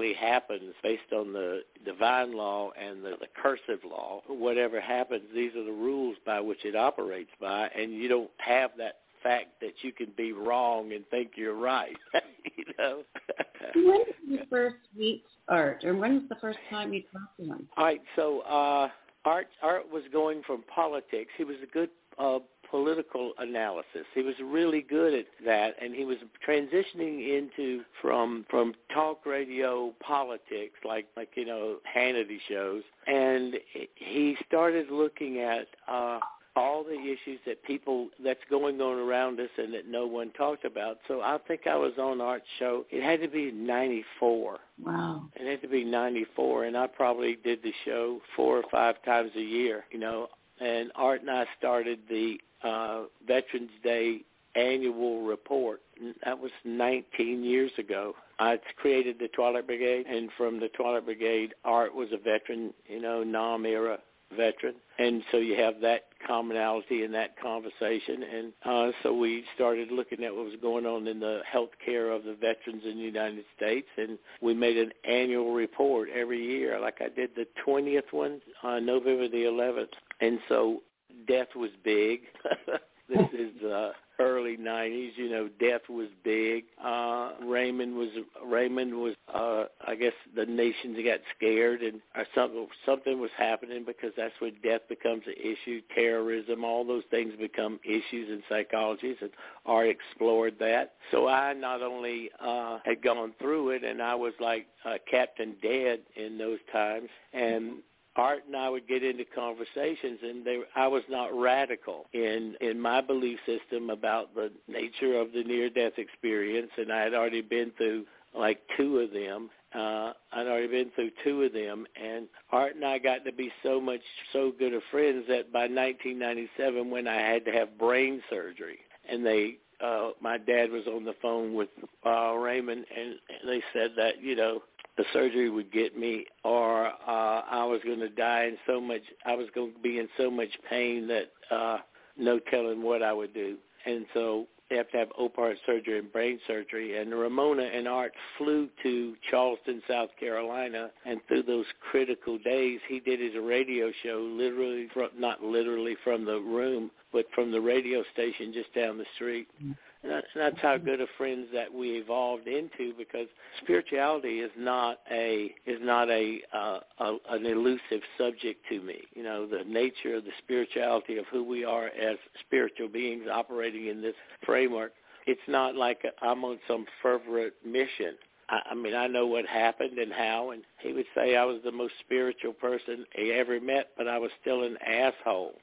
typically happens based on the divine law and the, the cursive law. Whatever happens, these are the rules by which it operates by, and you don't have that fact that you can be wrong and think you're right. You know. When did you first meet Art, or when was the first time you talked to him? All right, so uh, Art Art was going from politics. He was a good uh, political analysis. He was really good at that, and he was transitioning into from from talk radio politics, like like you know Hannity shows, and he started looking at uh, all the issues that people that's going on around us and that no one talked about. So I think I was on Art's show. It had to be ninety-four. Wow. It had to be ninety-four, and I probably did the show four or five times a year, you know. And Art and I started the uh, Veterans Day annual report. That was nineteen years ago. I created the Twilight Brigade, and from the Twilight Brigade, Art was a veteran, you know, Nam-era veteran. And so you have that commonality in that conversation. And uh, so we started looking at what was going on in the health care of the veterans in the United States, and we made an annual report every year. Like I did the twentieth one on November the eleventh. And so death was big. This is uh, early nineties. You know, death was big. Uh, Raymond was Raymond was. Uh, I guess the nations got scared, and or something something was happening, because that's when death becomes an issue. Terrorism, all those things become issues in psychology, and Art explored that. So I not only uh, had gone through it, and I was like uh, Captain Dead in those times, and Art and I would get into conversations, and they, I was not radical in, in my belief system about the nature of the near-death experience, and I had already been through like two of them. Uh, I'd already been through two of them, and Art and I got to be so much, so good of friends that by nineteen ninety-seven, when I had to have brain surgery, and they, uh, my dad was on the phone with uh, Raymond, and they said that, you know, the surgery would get me, or uh, I was going to die in so much, I was going to be in so much pain that uh, no telling what I would do. And so they have to have open heart surgery and brain surgery. And Ramona and Art flew to Charleston, South Carolina, and through those critical days, he did his radio show literally, from, not literally from the room, but from the radio station just down the street. Mm-hmm. And that's how good of friends that we evolved into, because spirituality is not a is not a, uh, a an elusive subject to me. You know, the nature of the spirituality of who we are as spiritual beings operating in this framework. It's not like I'm on some fervent mission. I, I mean, I know what happened and how, and he would say I was the most spiritual person he ever met, but I was still an asshole.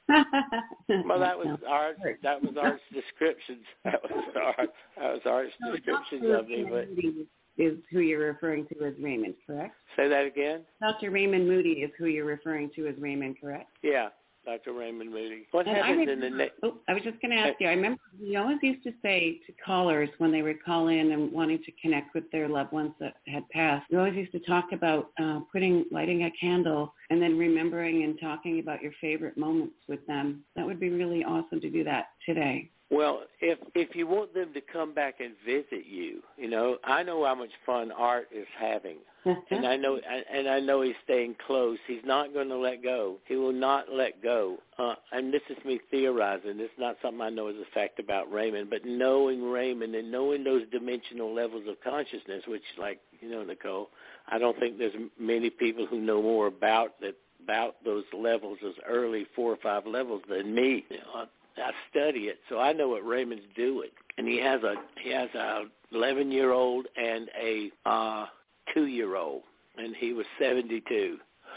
Well, that was Art. That was Art's descriptions. That was Art. That was Art's descriptions of me. But is who you're referring to as Raymond, correct? Say that again. Doctor Raymond Moody is who you're referring to as Raymond, correct? Yeah. Doctor Raymond Moody. What and happens remember, in the next? Oh, I was just going to ask you. I remember he always used to say to callers when they would call in and wanting to connect with their loved ones that had passed, we always used to talk about uh, putting, lighting a candle, and then remembering and talking about your favorite moments with them. That would be really awesome to do that today. Well, if if you want them to come back and visit you, you know, I know how much fun Art is having, and I know and I know he's staying close. He's not going to let go. He will not let go. Uh, and this is me theorizing. It's not something I know as a fact about Raymond, but knowing Raymond and knowing those dimensional levels of consciousness, which, like you know, Nicole, I don't think there's many people who know more about that about those levels, those early four or five levels, than me. You know, I study it, so I know what Raymond's doing. And he has a he has a eleven year old and a uh, two year old, and he was seventy-two.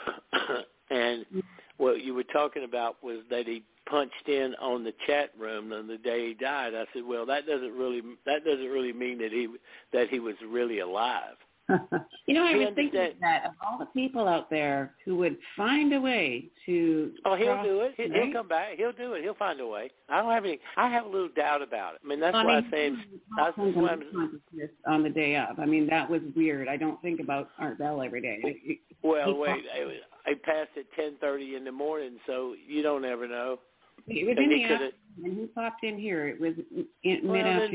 And what you were talking about was that he punched in on the chat room on the day he died. I said, well, that doesn't really that doesn't really mean that he that he was really alive. You know, I He was thinking understand- that of all the people out there who would find a way to... Oh, he'll cross, do it. He'll, right? he'll come back. He'll do it. He'll find a way. I don't have any. I have a little doubt about it. I mean, that's I why mean, I'm saying. That's why I'm, consciousness on the day of. I mean, that was weird. I don't think about Art Bell every day. well, He wait. I, I passed at ten thirty in the morning, so you don't ever know. It was And in he the could've- afternoon, and he popped in here. It was in Well, mid-afternoon.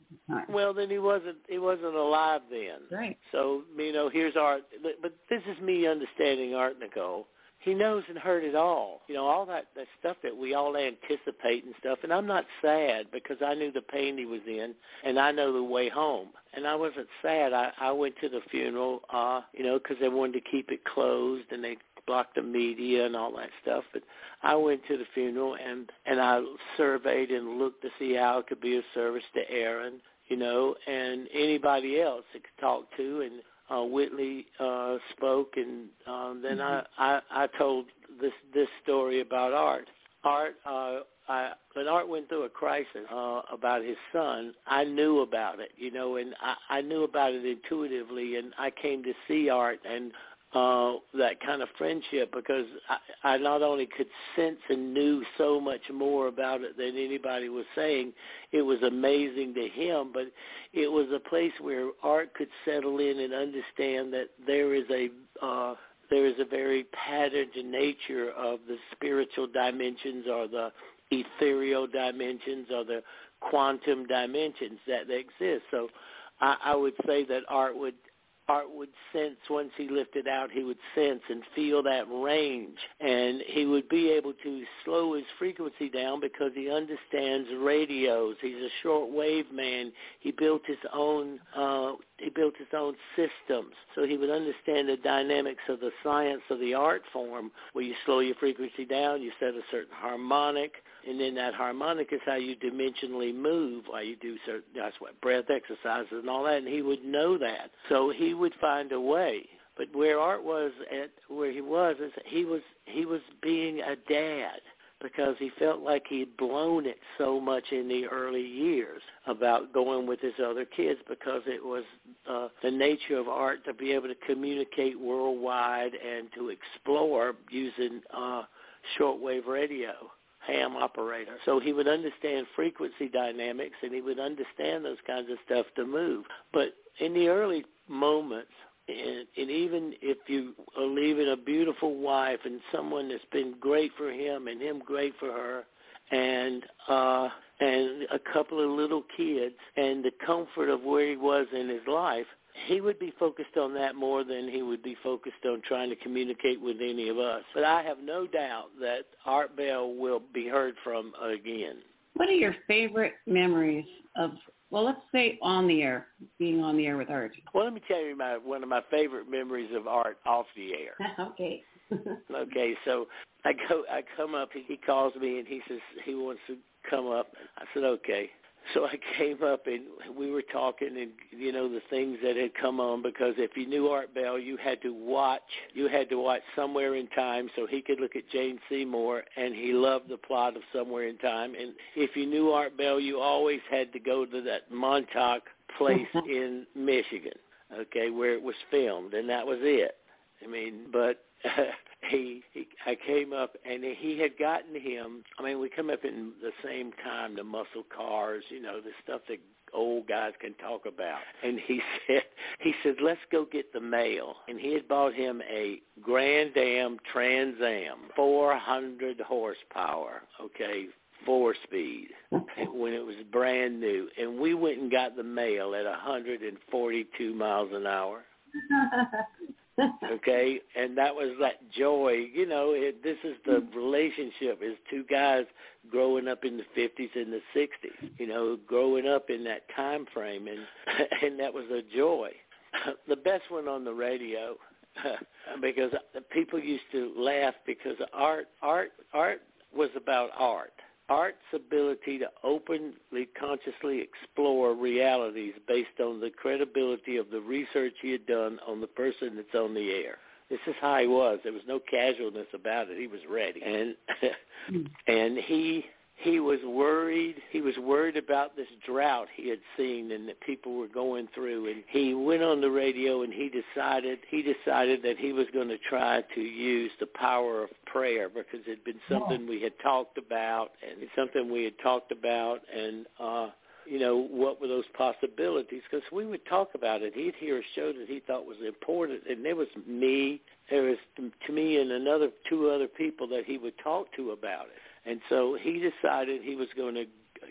time. Well, then he wasn't he wasn't alive then. Right. So, you know, here's Art. But this is me understanding Art, Nicole. He knows and heard it all. You know, all that, that stuff that we all anticipate and stuff. And I'm not sad because I knew the pain he was in, and I know the way home. And I wasn't sad. I, I went to the funeral, uh, you know, because they wanted to keep it closed, and they blocked the media and all that stuff. But I went to the funeral, and, and I surveyed and looked to see how it could be of service to Aaron, you know, and anybody else that could talk to. And Uh, Whitley uh, spoke, and um, then mm-hmm. I, I, I told this this story about Art. Art, uh, I, when Art went through a crisis uh, about his son, I knew about it, you know, and I, I knew about it intuitively, and I came to see Art and uh, that kind of friendship because I, I not only could sense and knew so much more about it than anybody was saying. It was amazing to him, but it was a place where Art could settle in and understand that there is a uh, there is a very patterned nature of the spiritual dimensions or the ethereal dimensions or the quantum dimensions that exist. So I, I would say that Art would Art would sense once he lifted out, he would sense and feel that range, and he would be able to slow his frequency down because he understands radios. He's a short wave man. He built his own uh, he built his own systems, so he would understand the dynamics of the science of the art form, where you slow your frequency down, you set a certain harmonic, and then that harmonic is how you dimensionally move, while you do certain, that's what, breath exercises and all that, and he would know that. So he would find a way. But where Art was at, where he was, is he was he was being a dad because he felt like he'd blown it so much in the early years about going with his other kids because it was uh, the nature of Art to be able to communicate worldwide and to explore using uh, shortwave radio. Ham operator. So he would understand frequency dynamics and he would understand those kinds of stuff to move. But in the early moments, and, and even if you are leaving a beautiful wife and someone that's been great for him and him great for her, and uh, and a couple of little kids and the comfort of where he was in his life, he would be focused on that more than he would be focused on trying to communicate with any of us. But I have no doubt that Art Bell will be heard from again. What are your favorite memories of, well, let's say on the air, being on the air with Art? Well, let me tell you my one of my favorite memories of Art off the air. Okay. Okay, so I go, I come up, he calls me and he says he wants to come up. I said, okay. So I came up and we were talking and, you know, the things that had come on, because if you knew Art Bell, you had to watch, you had to watch Somewhere in Time so he could look at Jane Seymour, and he loved the plot of Somewhere in Time. And if you knew Art Bell, you always had to go to that Montauk place in Michigan, okay, where it was filmed, and that was it. I mean, but uh, he, he, I came up, and he had gotten him, I mean, we come up in the same time, the muscle cars, you know, the stuff that old guys can talk about. And he said, he said, let's go get the mail. And he had bought him a Grand Am Trans Am, four hundred horsepower, okay, four-speed, when it was brand new. And we went and got the mail at one hundred forty-two miles an hour. Okay, and that was that joy. You know, it, this is the relationship. Is two guys growing up in the fifties and the sixties. You know, growing up in that time frame, and and that was a joy. The best one on the radio, because people used to laugh because art, art, art was about art. Art's ability to openly, consciously explore realities based on the credibility of the research he had done on the person that's on the air. This is how he was. There was no casualness about it. He was ready. And and he he was worried. He was worried about this drought he had seen and that people were going through. And he went on the radio and he decided he decided that he was going to try to use the power of prayer, because it had been something we had talked about, and it's something we had talked about, and uh, you know, what were those possibilities? Because we would talk about it. He'd hear a show that he thought was important, and there was me, there was to me and another two other people that he would talk to about it. And so he decided he was going to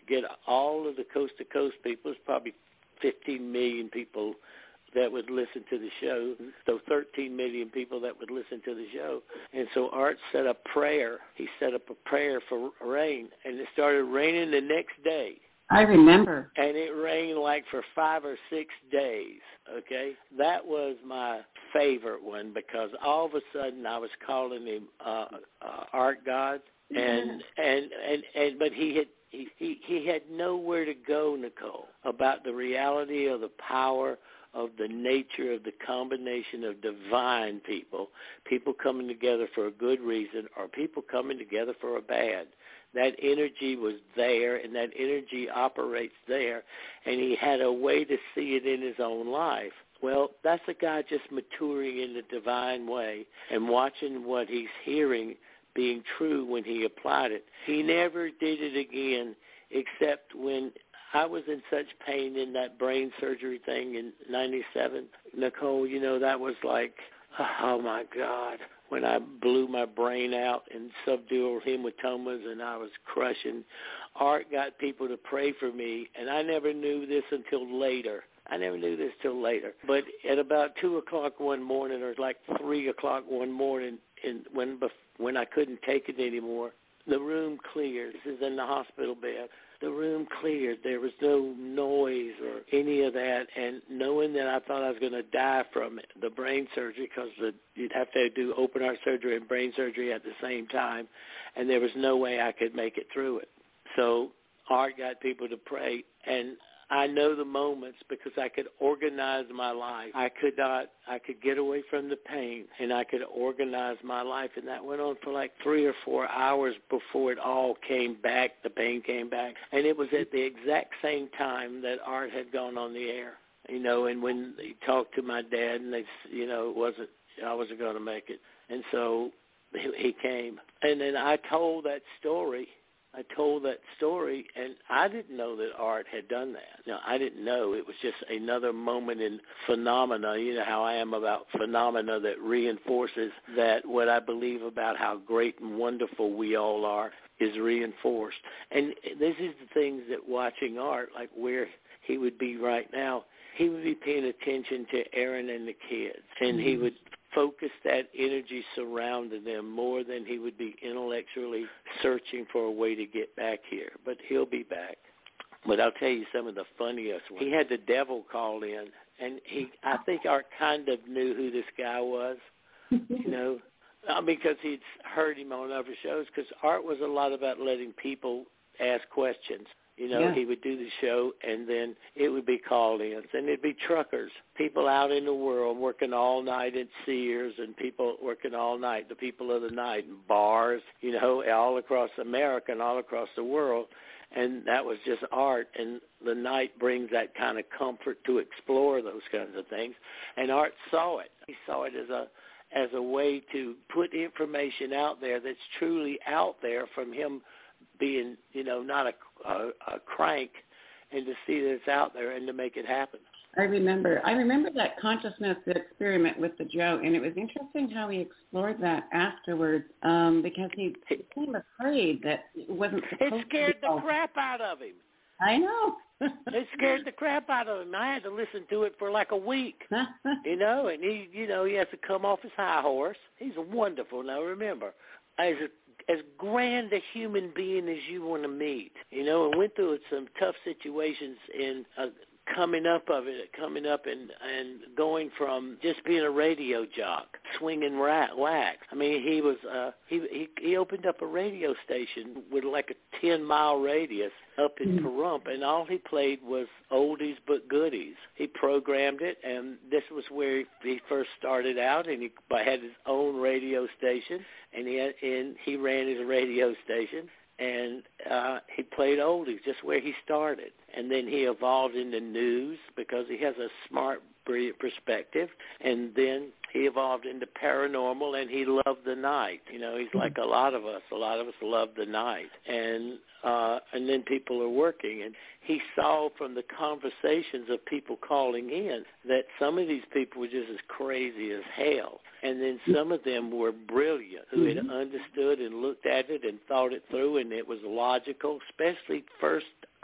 get all of the coast-to-coast people. It's probably fifteen million people that would listen to the show, so thirteen million people that would listen to the show. And so Art set up prayer. He set up a prayer for rain, and it started raining the next day. I remember. And it rained like for five or six days, okay? That was my favorite one because all of a sudden I was calling him uh, uh, Art God, and, and, and, and but he had he, he, he had nowhere to go, Nicole, about the reality of the power of the nature of the combination of divine people, people coming together for a good reason or people coming together for a bad. That energy was there, and that energy operates there, and he had a way to see it in his own life. Well, that's a guy just maturing in the divine way and watching what he's hearing being true when he applied it. He never did it again except when I was in such pain in that brain surgery thing in ninety-seven. Nicole, you know, that was like, oh, my God, when I blew my brain out in subdural hematomas and I was crushing. Art got people to pray for me, and I never knew this until later. I never knew this till later. But at about two o'clock one morning or like three o'clock one morning, and when, when I couldn't take it anymore, the room cleared. This is in the hospital bed. The room cleared. There was no noise or any of that. And knowing that I thought I was going to die from it, the brain surgery, because you'd have to do open heart surgery and brain surgery at the same time, and there was no way I could make it through it. So Art got people to pray, and I know the moments because I could organize my life. I could not, I could get away from the pain, and I could organize my life, and that went on for like three or four hours before it all came back, the pain came back, and it was at the exact same time that Art had gone on the air, you know, and when he talked to my dad, and they, you know, it wasn't, I wasn't going to make it, and so he, he came, and then I told that story. I told that story, and I didn't know that Art had done that. No, I didn't know. It was just another moment in phenomena. You know how I am about phenomena that reinforces that what I believe about how great and wonderful we all are is reinforced. And this is the things that watching Art, like where he would be right now, he would be paying attention to Aaron and the kids, and he would focus that energy surrounding them more than he would be intellectually searching for a way to get back here. But he'll be back. But I'll tell you some of the funniest ones. He had the devil call in, and he, I think Art kind of knew who this guy was, you know, because he'd heard him on other shows, because Art was a lot about letting people ask questions. You know, yeah. He would do the show, and then it would be call-ins, and it'd be truckers, people out in the world working all night at Sears, and people working all night, the people of the night, in bars, you know, all across America and all across the world, and that was just Art, and the night brings that kind of comfort to explore those kinds of things, and Art saw it. He saw it as a as a way to put information out there that's truly out there from him being, you know, not a, a, a crank, and to see that it's out there and to make it happen. I remember. I remember that consciousness experiment with the Joe, and it was interesting how he explored that afterwards, um, because he became afraid that it wasn't supposed to. It scared the crap out of him. I know. It scared the crap out of him. I had to listen to it for like a week, you know, and he, you know, he has to come off his high horse. He's wonderful. Now remember, as a as grand a human being as you want to meet, you know, and went through some tough situations in uh, coming up of it, coming up and, and going from just being a radio jock, swinging rat, wax. I mean, he was, uh, he, he he opened up a radio station with like a ten-mile radius up in mm-hmm. Pahrump, and all he played was oldies but goodies. He programmed it, and this was where he, he first started out, and he had his own radio station, and he, had, and he ran his radio station. And uh, he played oldies, just where he started. And then he evolved into news because he has a smart, brilliant perspective. And then he evolved into paranormal, and he loved the night. You know, he's like a lot of us. A lot of us love the night. And uh, and then people are working. And he saw from the conversations of people calling in that some of these people were just as crazy as hell. And then some of them were brilliant, who had understood and looked at it and thought it through, and it was logical, especially first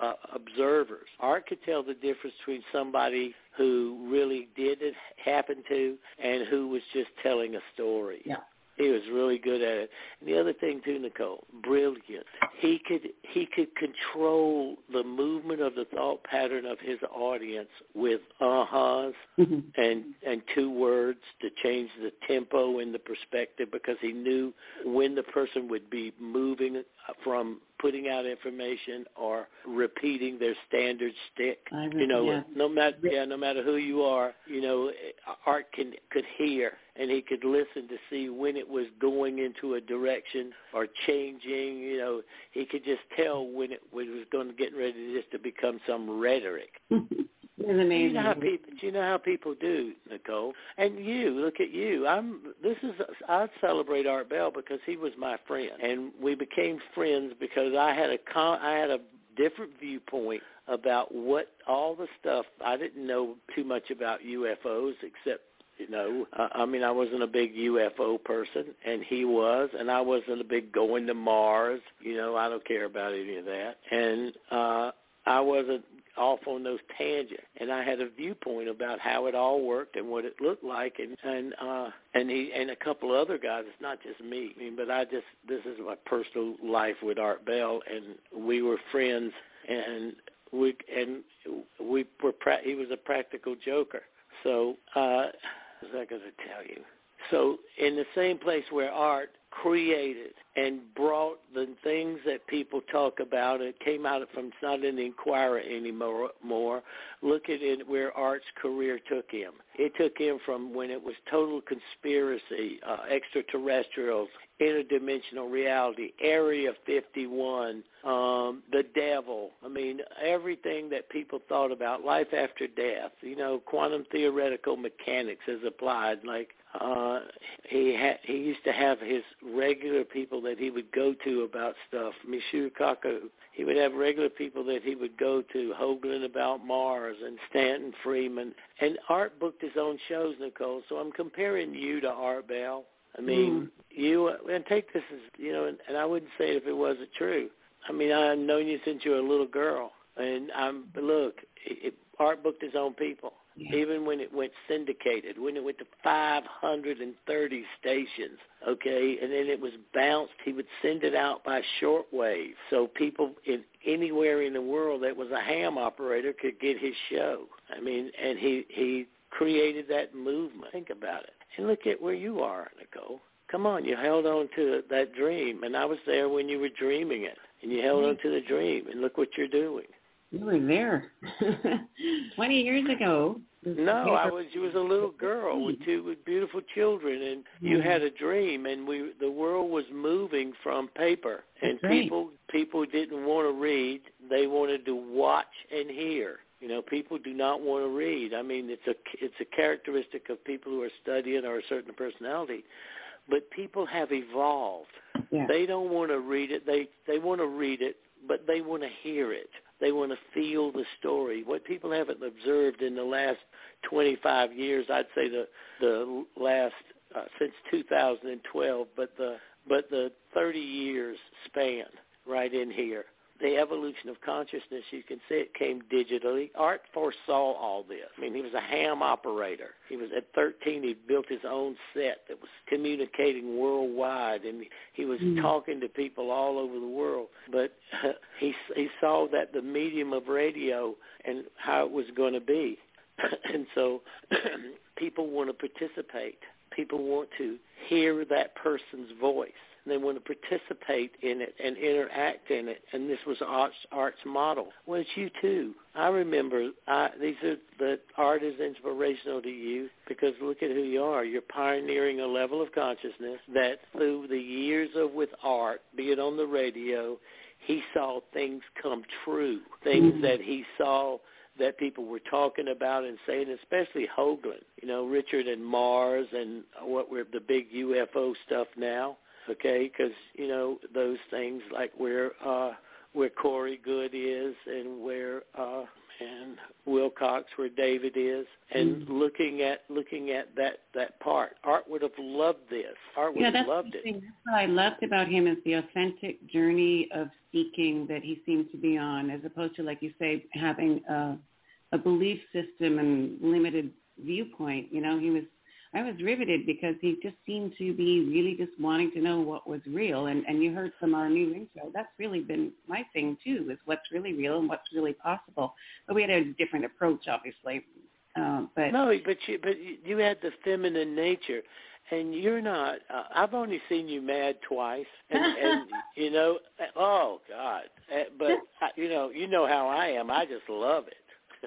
uh, observers. Art could tell the difference between somebody who really did it happen to and who was just telling a story. Yeah. He was really good at it. And the other thing too, Nicole, brilliant. He could he could control the movement of the thought pattern of his audience with uh-huhs mm-hmm. and and two words to change the tempo and the perspective, because he knew when the person would be moving from putting out information or repeating their standard stick. I you know, yeah. no matter yeah, no matter who you are, you know, Art can could hear and he could listen to see when it was going into a direction or changing. You know, he could just tell when it, when it was going to get ready just to become some rhetoric. It's amazing. You know how people, you know how people do, Nicole. And you, look at you. I'm. This is. I celebrate Art Bell because he was my friend, and we became friends because I had a. Con, I had a different viewpoint about what all the stuff. I didn't know too much about U F Os except. You know, uh, I mean, I wasn't a big U F O person, and he was, and I wasn't a big going to Mars. You know, I don't care about any of that, and uh, I wasn't off on those tangents. And I had a viewpoint about how it all worked and what it looked like, and and uh, and he and a couple other guys. It's not just me. I mean, but I just this is my personal life with Art Bell, and we were friends, and we and we were. Pra- he was a practical joker, so. Uh, What was I going to tell you? So in the same place where Art created and brought the things that people talk about, it came out from, it's not in the Inquirer anymore, more. Look at it where Art's career took him. It took him from when it was total conspiracy, uh, extraterrestrials, interdimensional reality, Area fifty-one, um, the devil. I mean, everything that people thought about, life after death, you know, quantum theoretical mechanics as applied. Like uh, he ha- he used to have his regular people that he would go to about stuff. Michio Kaku. He would have regular people that he would go to, Hoagland about Mars and Stanton Freeman. And Art booked his own shows, Nicole. So I'm comparing you to Art Bell. I mean, mm. you, and take this as, you know, and, and I wouldn't say it if it wasn't true. I mean, I've known you since you were a little girl. And I'm, but look, it, Art booked his own people. Yeah. Even when it went syndicated, when it went to five hundred thirty stations, okay, and then it was bounced, he would send it out by shortwave so people in anywhere in the world that was a ham operator could get his show. I mean, and he, he created that movement. Think about it. And look at where you are, Nicole. Come on, you held on to that dream, and I was there when you were dreaming it, and you held on to the dream, and look what you're doing. You were there twenty years ago. No, I was. You was a little girl with two with beautiful children, and you mm-hmm. had a dream. And we, the world was moving from paper, and That's right. people people didn't want to read; they wanted to watch and hear. You know, people do not want to read. I mean, it's a it's a characteristic of people who are studying or a certain personality. But people have evolved. Yeah. They don't want to read it. They they want to read it, but they want to hear it. They want to feel the story. What people haven't observed in the last twenty-five years, I'd say the the last uh, since two thousand twelve, but the but the thirty years span right in here. The evolution of consciousness, you can see it came digitally. Art foresaw all this. I mean, he was a ham operator. He was at thirteen, he built his own set that was communicating worldwide, and he was mm. talking to people all over the world. But uh, he he saw that the medium of radio and how it was going to be. And so people want to participate. People want to hear that person's voice. They want to participate in it and interact in it, and this was Art's, Art's model. Well, it's you too. I remember I, these are the art is inspirational to you because look at who you are. You're pioneering a level of consciousness that through the years of with Art, be it on the radio, he saw things come true, things mm-hmm. that he saw that people were talking about and saying, especially Hoagland, you know, Richard and Mars and what we're the big U F O stuff now. Okay, because, you know, those things like where uh, where Corey Good is and where, uh, and Wilcox, where David is, and mm-hmm. looking at looking at that, that part. Art would have loved this. Art would yeah, have loved it. That's what I loved about him is the authentic journey of seeking that he seemed to be on, as opposed to, like you say, having a, a belief system and limited viewpoint. You know, he was. I was riveted because he just seemed to be really just wanting to know what was real. And, and you heard from our new intro, that's really been my thing too, is what's really real and what's really possible. But we had a different approach, obviously. Uh, but no, but you, but you had the feminine nature, and you're not. Uh, I've only seen you mad twice, and, and you know, oh God, but you know, you know how I am. I just love it.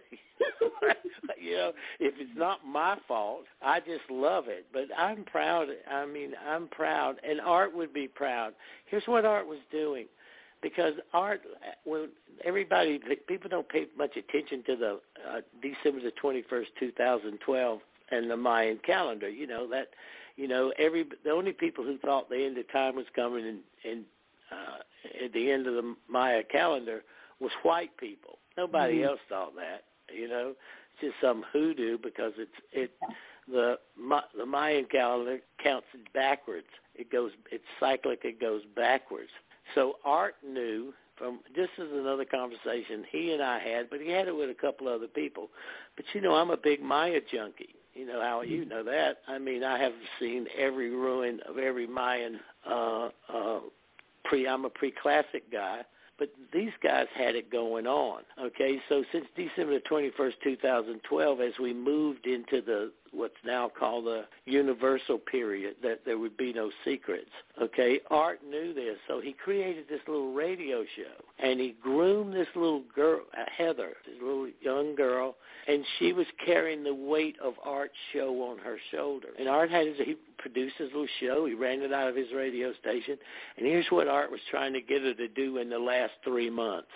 You know, if it's not my fault, I just love it. But I'm proud. I mean, I'm proud, and Art would be proud. Here's what Art was doing, because Art, when everybody, people don't pay much attention to the uh, December the twenty-first, two thousand twelve, and the Mayan calendar. You know that, you know, every the only people who thought the end of time was coming and, and uh, at the end of the Maya calendar was white people. Nobody mm-hmm. else thought that, you know. It's just some hoodoo because it's it the the Mayan calendar counts backwards. It goes it's cyclic. It goes backwards. So Art knew from this is another conversation he and I had, but he had it with a couple other people. But you know, I'm a big Maya junkie. You know how you know that. I mean, I have seen every ruin of every Mayan. Uh, uh, pre I'm a pre-classic guy. But these guys had it going on, okay? So since December twenty-first, two thousand twelve, as we moved into the what's now called the universal period, that there would be no secrets, okay? Art knew this, so he created this little radio show, and he groomed this little girl, uh, Heather, this little young girl, and she was carrying the weight of Art's show on her shoulder. And Art had his, he produced his little show. He ran it out of his radio station, and here's what Art was trying to get her to do in the last three months.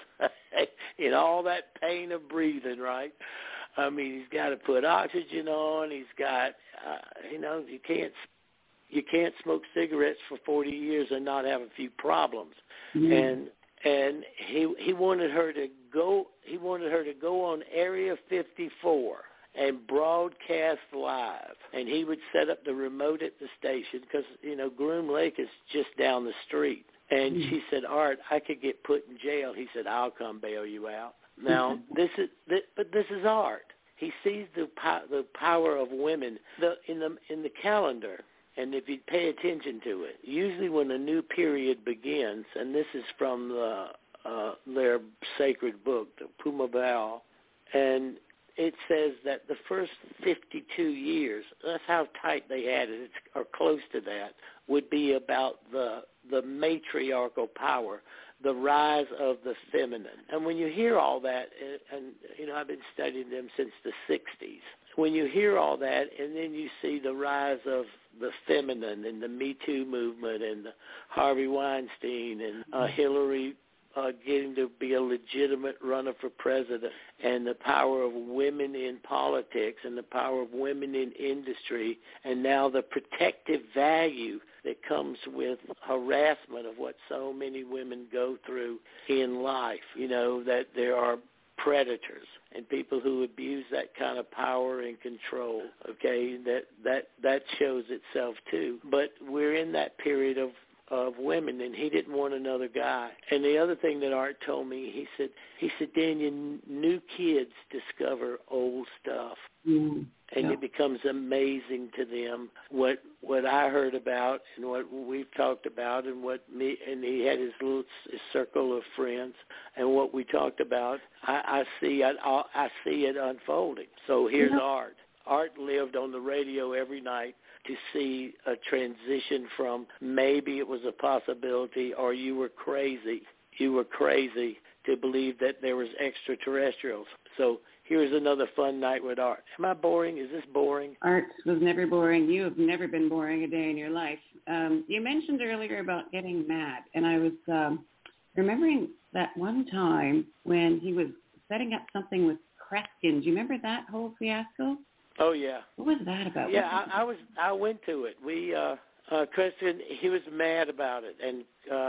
In all that pain of breathing, right? I mean, he's got to put oxygen on. He's got, uh, you know, you can't you can't smoke cigarettes for forty years and not have a few problems. Mm-hmm. And and he he wanted her to go. He wanted her to go on Area fifty-four and broadcast live. And he would set up the remote at the station because you know Groom Lake is just down the street. And mm-hmm. she said, Art, I could get put in jail. He said, I'll come bail you out. Now, this is, this, but this is Art. He sees the po- the power of women the, in the in the calendar, and if you pay attention to it, usually when a new period begins, and this is from the, uh, their sacred book, the Pumabal, and it says that the first fifty-two years, that's how tight they had it, or close to that, would be about the the matriarchal power, the rise of the feminine. And when you hear all that, and, and you know, I've been studying them since the sixties, when you hear all that and then you see the rise of the feminine and the Me Too movement and the Harvey Weinstein and uh, Hillary uh, getting to be a legitimate runner for president, and the power of women in politics and the power of women in industry, and now the protective value that comes with harassment of what so many women go through in life, you know, that there are predators and people who abuse that kind of power and control, okay, that that that shows itself too. But we're in that period of of women, and he didn't want another guy. And the other thing that Art told me, he said, he said, Daniel, new kids discover old stuff. Mm-hmm. And yeah. It becomes amazing to them what what I heard about and what we've talked about, and what me and he had his little his circle of friends, and what we talked about. I, I see it. I see it unfolding. So here's yeah. Art. Art lived on the radio every night to see a transition from maybe it was a possibility or you were crazy. You were crazy to believe that there was extraterrestrials. So here's another fun night with Art. Am I boring? Is this boring? Art was never boring. You have never been boring a day in your life. Um, you mentioned earlier about getting mad, and I was um, remembering that one time when he was setting up something with Kreskin. Do you remember that whole fiasco? Oh yeah. What was that about? Yeah, I, I was. I went to it. We, uh, uh, Kristen, he was mad about it, and uh,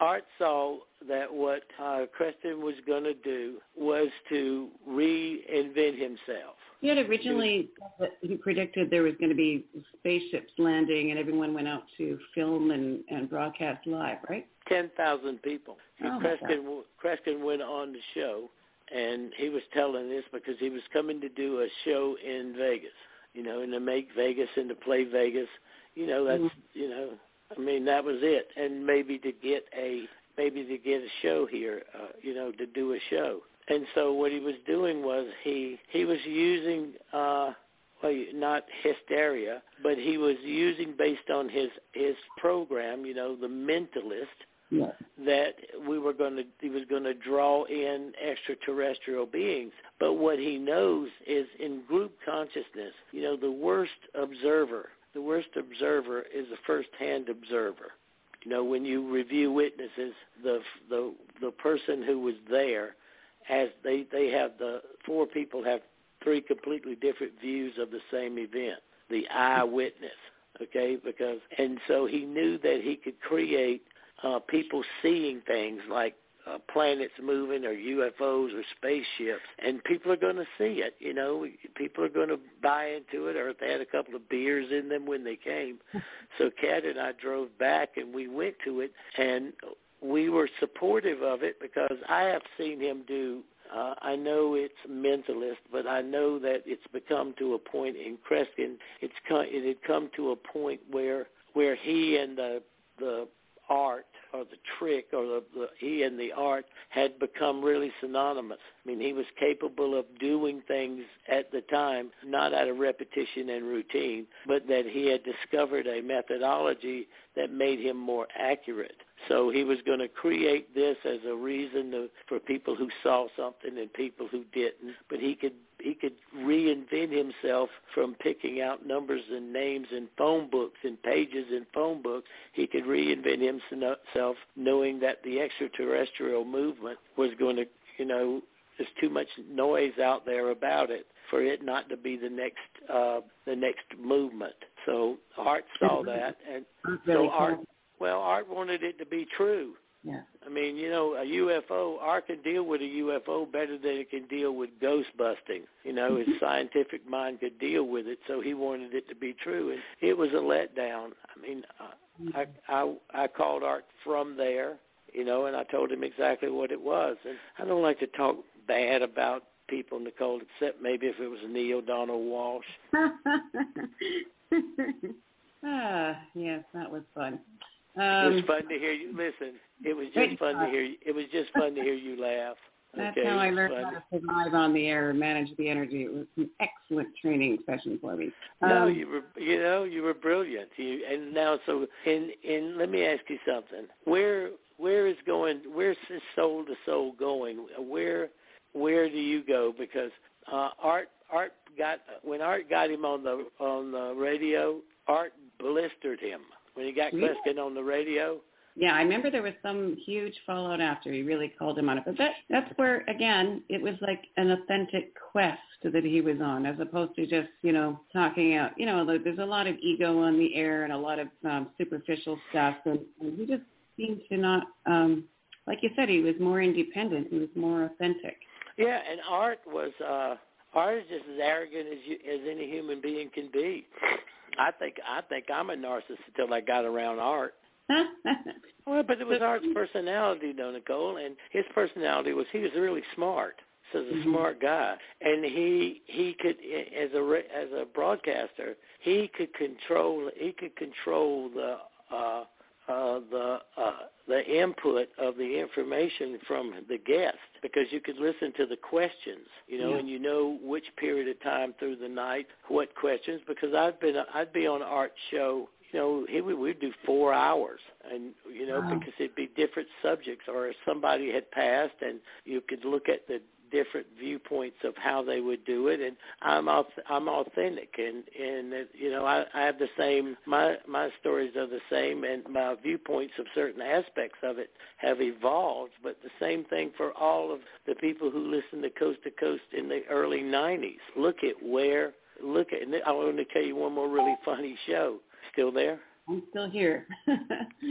Art saw that what uh, Creston was going to do was to reinvent himself. He had originally he predicted there was going to be spaceships landing and everyone went out to film and, and broadcast live, right? ten thousand people. Oh, Creston, Creston went on the show, and he was telling this because he was coming to do a show in Vegas, you know, and to make Vegas and to play Vegas. You know, that's, mm-hmm. you know, I mean, that was it. And maybe to get a, maybe to get a show here, uh, you know, to do a show. And so what he was doing was he he was using uh, well, not hysteria, but he was using based on his his program, you know, the Mentalist, yeah. that we were going to he was going to draw in extraterrestrial beings. But what he knows is in group consciousness, you know, the worst observer, the worst observer is the first-hand observer. You know, when you review witnesses, the the the person who was there, as they, they have the four people have three completely different views of the same event, the eyewitness, okay? Because and so he knew that he could create uh, people seeing things like uh, planets moving or U F Os or spaceships, and people are going to see it, you know. People are going to buy into it, or if they had a couple of beers in them when they came. So Kat and I drove back, and we went to it, and we were supportive of it because I have seen him do, uh, I know it's Mentalist, but I know that it's become to a point in Creston, it's come, it had come to a point where where he and the the art or the trick or the, the he and the art had become really synonymous. I mean, he was capable of doing things at the time, not out of repetition and routine, but that he had discovered a methodology that made him more accurate. So he was going to create this as a reason to, for people who saw something and people who didn't. But he could he could reinvent himself from picking out numbers and names in phone books and pages in phone books. He could reinvent himself knowing that the extraterrestrial movement was going to, you know, there's too much noise out there about it for it not to be the next uh, the next movement. So Art saw that, and so Art. Well, Art wanted it to be true. Yeah. I mean, you know, a U F O, Art can deal with a U F O better than it can deal with ghost busting. You know, his scientific mind could deal with it, so he wanted it to be true. And it was a letdown. I mean, uh, I, I, I called Art from there, you know, and I told him exactly what it was. And I don't like to talk bad about people, Nicole, except maybe if it was Neil Donald Walsh. ah, yes, that was fun. Um, it was fun to hear you. Listen, it was just fun to hear you. It was just fun to hear you laugh. That's okay, how I learned fun. how to survive on the air and manage the energy. It was an excellent training session for me. No, um, you were, you know, you were brilliant. You, and now, so, and and let me ask you something. Where where is going? Where's this soul to soul going? Where where do you go? Because uh, Art Art got when Art got him on the on the radio, Art blistered him. When he got Creston on the radio? Yeah, I remember there was some huge fallout after. He really called him on it. But that, that's where, again, it was like an authentic quest that he was on as opposed to just, you know, talking out. You know, there's a lot of ego on the air and a lot of um, superficial stuff. And, and he just seemed to not, um, like you said, he was more independent. He was more authentic. Yeah, and Art was, uh, Art is just as arrogant as, you, as any human being can be. I think I think I'm a narcissist until I got around Art. Well, but it was Art's personality, though, Nicole, and his personality was he was really smart. So he's a smart guy, and he he could as a as a broadcaster he could control he could control the uh, uh, the uh, the input of the information from the guest, because you could listen to the questions, you know, yeah. and you know which period of time through the night, what questions. Because I've been, I'd be on Art's show, you know, he would we'd do four hours, and you know, wow. because it'd be different subjects, or if somebody had passed, and you could look at the different viewpoints of how they would do it, and I'm I'm authentic, and and you know I, I have the same my my stories are the same, and my viewpoints of certain aspects of it have evolved. But the same thing for all of the people who listened to Coast to Coast in the early nineties. Look at where look at. And I want to tell you one more really funny show. Still there? I'm still here.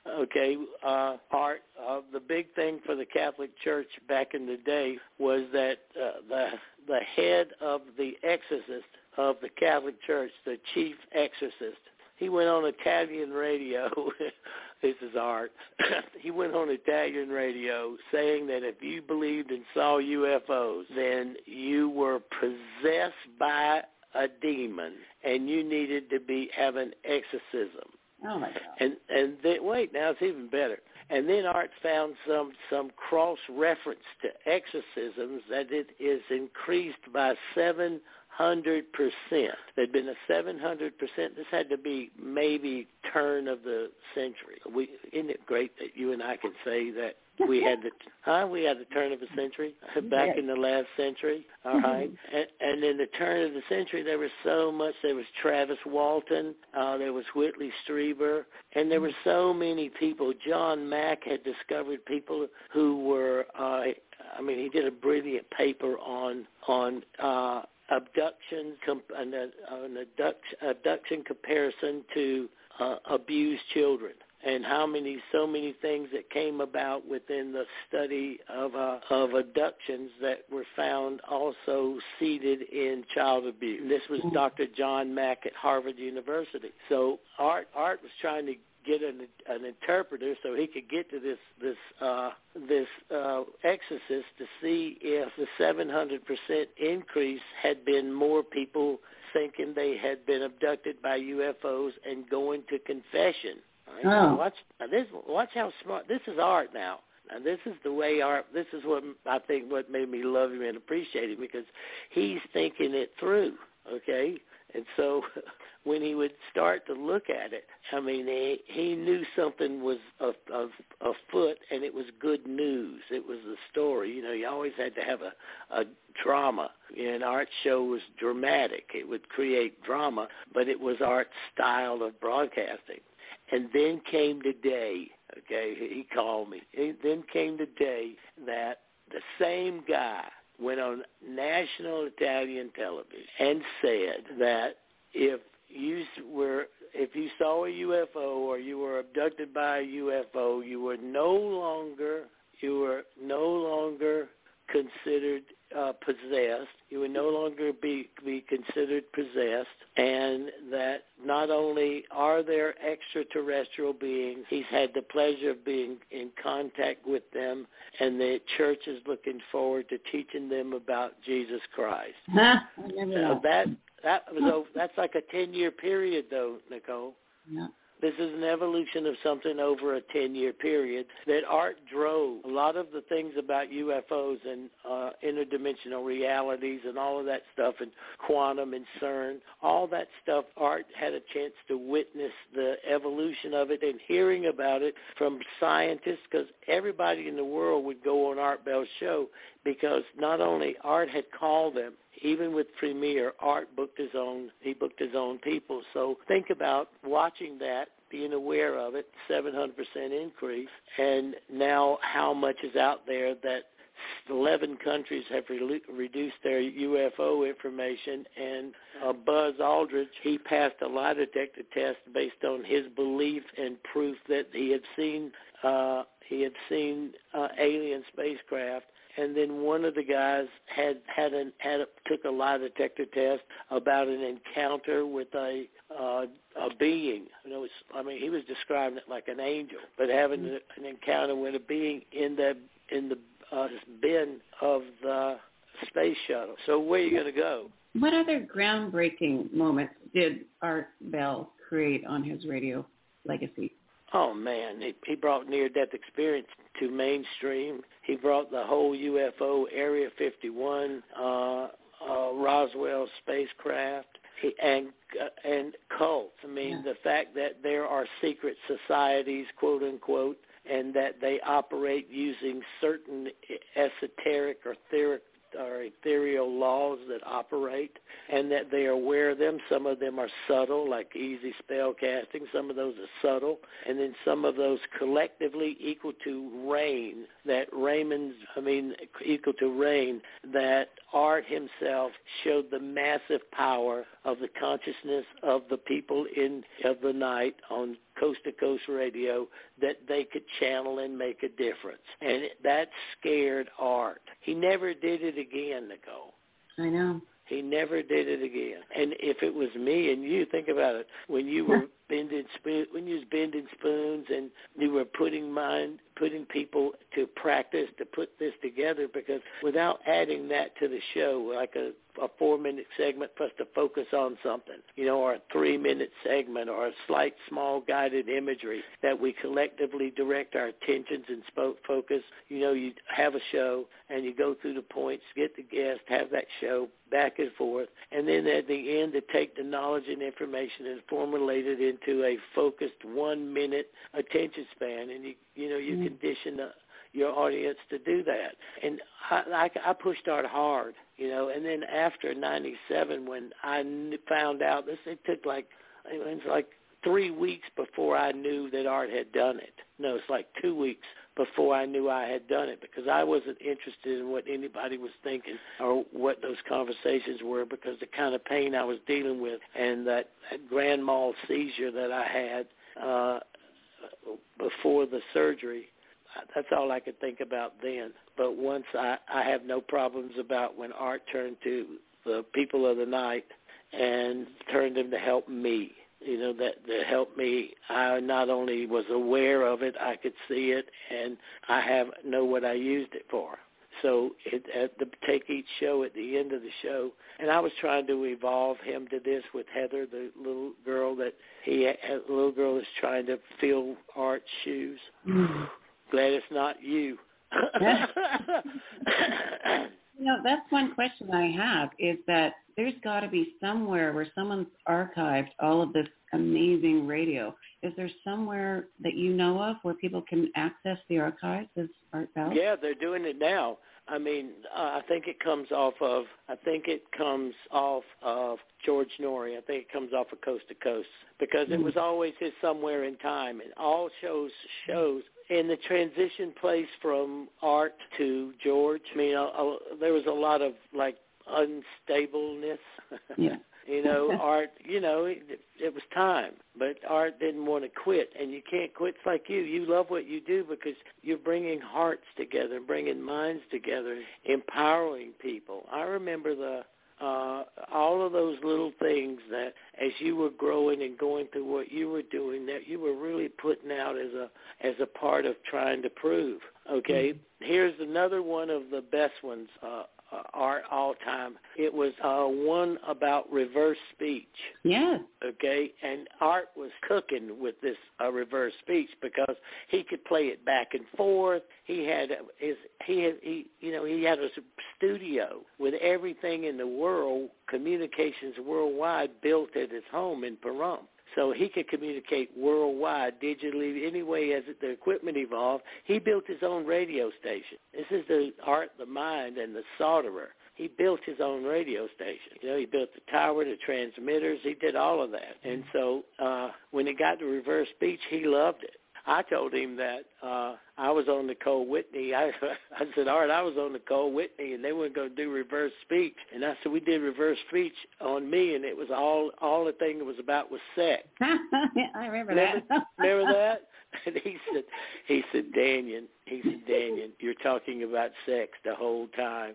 Okay, uh, Art, uh, the big thing for the Catholic Church back in the day was that uh, the the head of the exorcist of the Catholic Church, the chief exorcist, he went on Italian radio. This is Art. He went on Italian radio saying that if you believed and saw U F Os, then you were possessed by a demon and you needed to be have an exorcism. Oh my God! And and then, wait, now it's even better. And then Art found some some cross reference to exorcisms that it is increased by seven hundred percent. There'd been a seven hundred percent. This had to be maybe turn of the century. We isn't it great that you and I can say that we had the huh? We had the turn of the century back yes. in the last century. All right, and, and in the turn of the century, there was so much. There was Travis Walton, uh, there was Whitley Strieber, and there were so many people. John Mack had discovered people who were. Uh, I mean, he did a brilliant paper on on. Uh, abduction, an, an abduction, abduction comparison to uh, abused children, and how many, so many things that came about within the study of uh, of abductions that were found also seated in child abuse. And this was Doctor John Mack at Harvard University. So Art Art was trying to get an, an interpreter so he could get to this this uh, this uh, exorcist to see if the seven hundred percent increase had been more people thinking they had been abducted by U F Os and going to confession. Right? Oh. Watch now this. Watch how smart this is. Art now. Now this is the way Art. This is what I think what made me love him and appreciate him, because he's thinking it through. Okay. And so when he would start to look at it, I mean, he, he knew something was afoot, and it was good news. It was the story. You know, you always had to have a, a drama. And Art's show was dramatic. It would create drama, but it was Art's style of broadcasting. And then came the day, okay, he called me. And then came the day that the same guy went on national Italian television and said that if you were if you saw a U F O or you were abducted by a U F O, you were no longer you were no longer considered uh, possessed. You would no longer be be considered possessed, and that not only are there extraterrestrial beings, he's had the pleasure of being in contact with them, and the church is looking forward to teaching them about Jesus Christ. Huh? I never So know. that that was oh, that's like a ten-year period, though, Nicole. Yeah. This is an evolution of something over a ten-year period that Art drove. A lot of the things about U F Os and uh, interdimensional realities and all of that stuff, and quantum and CERN, all that stuff, Art had a chance to witness the evolution of it and hearing about it from scientists, because everybody in the world would go on Art Bell's show, because not only Art had called them, even with Premier, Art booked his own, he booked his own people. So think about watching that, being aware of it, seven hundred percent increase, and now how much is out there that eleven countries have re- reduced their U F O information, and uh, Buzz Aldridge, he passed a lie detector test based on his belief and proof that he had seen, uh, he had seen uh, alien spacecraft. And then one of the guys had had an had a, took a lie detector test about an encounter with a uh, a being. You know, it's, I mean, he was describing it like an angel, but having mm-hmm. an encounter with a being in the in the uh, bin of the space shuttle. So where are you going to go? What other groundbreaking moments did Art Bell create on his radio legacy? Oh, man, he, he brought near-death experience to mainstream. He brought the whole U F O, Area fifty-one, uh, uh, Roswell spacecraft, he, and uh, and cults. I mean, yeah. the fact that there are secret societies, quote-unquote, and that they operate using certain esoteric or theoric or ethereal laws that operate, and that they are aware of them. Some of them are subtle, like easy spell casting. Some of those are subtle. And then some of those collectively equal to rain, that Raymond's, I mean, equal to rain, that Art himself showed the massive power of the consciousness of the people in of the night on coast-to-coast radio that they could channel and make a difference. And that scared Art. He never did it again, Nicole. I know. He never did it again. And if it was me and you, think about it, when you were bending spoon, when you was bending spoons and you were putting mind, putting people to practice to put this together, because without adding that to the show, like a, a four-minute segment for us to focus on something, you know, or a three-minute segment or a slight, small guided imagery that we collectively direct our attentions and spoke focus, you know, you have a show and you go through the points, get the guest, have that show back and forth, and then at the end to take the knowledge and information and formulate it into a focused one-minute attention span, and you you know you mm-hmm. condition the, your audience to do that. And I, I, I pushed Art hard, you know, and then after ninety-seven, when I found out this, it took like it was like three weeks before I knew that Art had done it. No, it's like two weeks before I knew I had done it, because I wasn't interested in what anybody was thinking or what those conversations were, because the kind of pain I was dealing with and that, that grand mal seizure that I had uh, before the surgery, that's all I could think about then. But once I, I have no problems about when Art turned to the people of the night and turned them to help me. You know, that, that helped me. I not only was aware of it, I could see it, and I have know what I used it for. So it, at the, take each show at the end of the show, and I was trying to evolve him to this with Heather, the little girl that he, the little girl is trying to fill Art's shoes. Mm. Glad it's not you. You know, that's one question I have, is that there's got to be somewhere where someone's archived all of this amazing radio. Is there somewhere that you know of where people can access the archives of Art Bell? Yeah, they're doing it now. I mean, uh, I think it comes off of, I think it comes off of George Norrie. I think it comes off of Coast to Coast, because mm-hmm. it was always his Somewhere in Time, and all shows shows. In the transition place from Art to George, I mean, uh, uh, there was a lot of, like, unstableness. Yeah. You know, Art, you know, it, it was time, but Art didn't want to quit, and you can't quit. It's like you. You love what you do because you're bringing hearts together, bringing minds together, empowering people. I remember the uh, all of those little things that as you were growing and going through what you were doing, that you were really putting out as a as a part of trying to prove. Okay, mm-hmm. Here's another one of the best ones. Uh, Uh, Art all time. It was uh, one about reverse speech. Yes. Okay, and Art was cooking with this uh, reverse speech because he could play it back and forth. He had his he had he you know he had a studio with everything in the world, communications worldwide, built at his home in Pahrump. So he could communicate worldwide, digitally, anyway as the equipment evolved. He built his own radio station. This is the Art, the mind, and the solderer. He built his own radio station. You know, he built the tower, the transmitters. He did all of that. And so uh, when it got to reverse speech, he loved it. I told him that uh, I was on Nicole Whitney. I, I said, Art, I was on Nicole Whitney, and they weren't going to do reverse speech. And I said, we did reverse speech on me, and it was all all the thing it was about was sex. I remember, remember that. Remember that? And he said, he said, Daniel, he said, Daniel, you're talking about sex the whole time.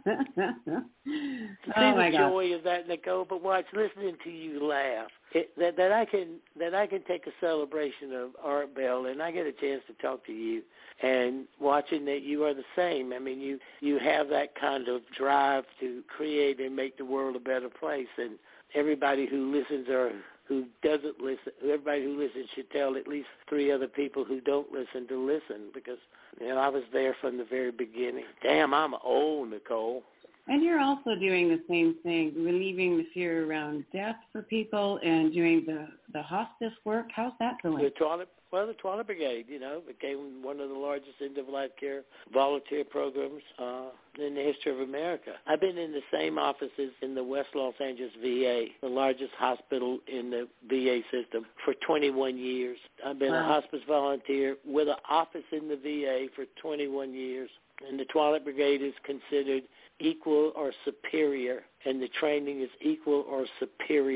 Oh, See my the God. joy of that, Nicole, but watch, listening to you laugh. It, that, that I can that I can take a celebration of Art Bell, and I get a chance to talk to you, and watching that you are the same. I mean, you, you have that kind of drive to create and make the world a better place, and everybody who listens or who doesn't listen, everybody who listens should tell at least three other people who don't listen to listen, because, you know, I was there from the very beginning. Damn, I'm old, Nicole. And you're also doing the same thing, relieving the fear around death for people and doing the, the hospice work. How's that going? The Twilight, well, the Twilight Brigade, you know, became one of the largest end-of-life care volunteer programs uh, in the history of America. I've been in the same offices in the West Los Angeles V A, the largest hospital in the V A system, for twenty-one years. I've been wow. a hospice volunteer with an office in the V A for twenty-one years. And the Twilight Brigade is considered equal or superior, and the training is equal or superior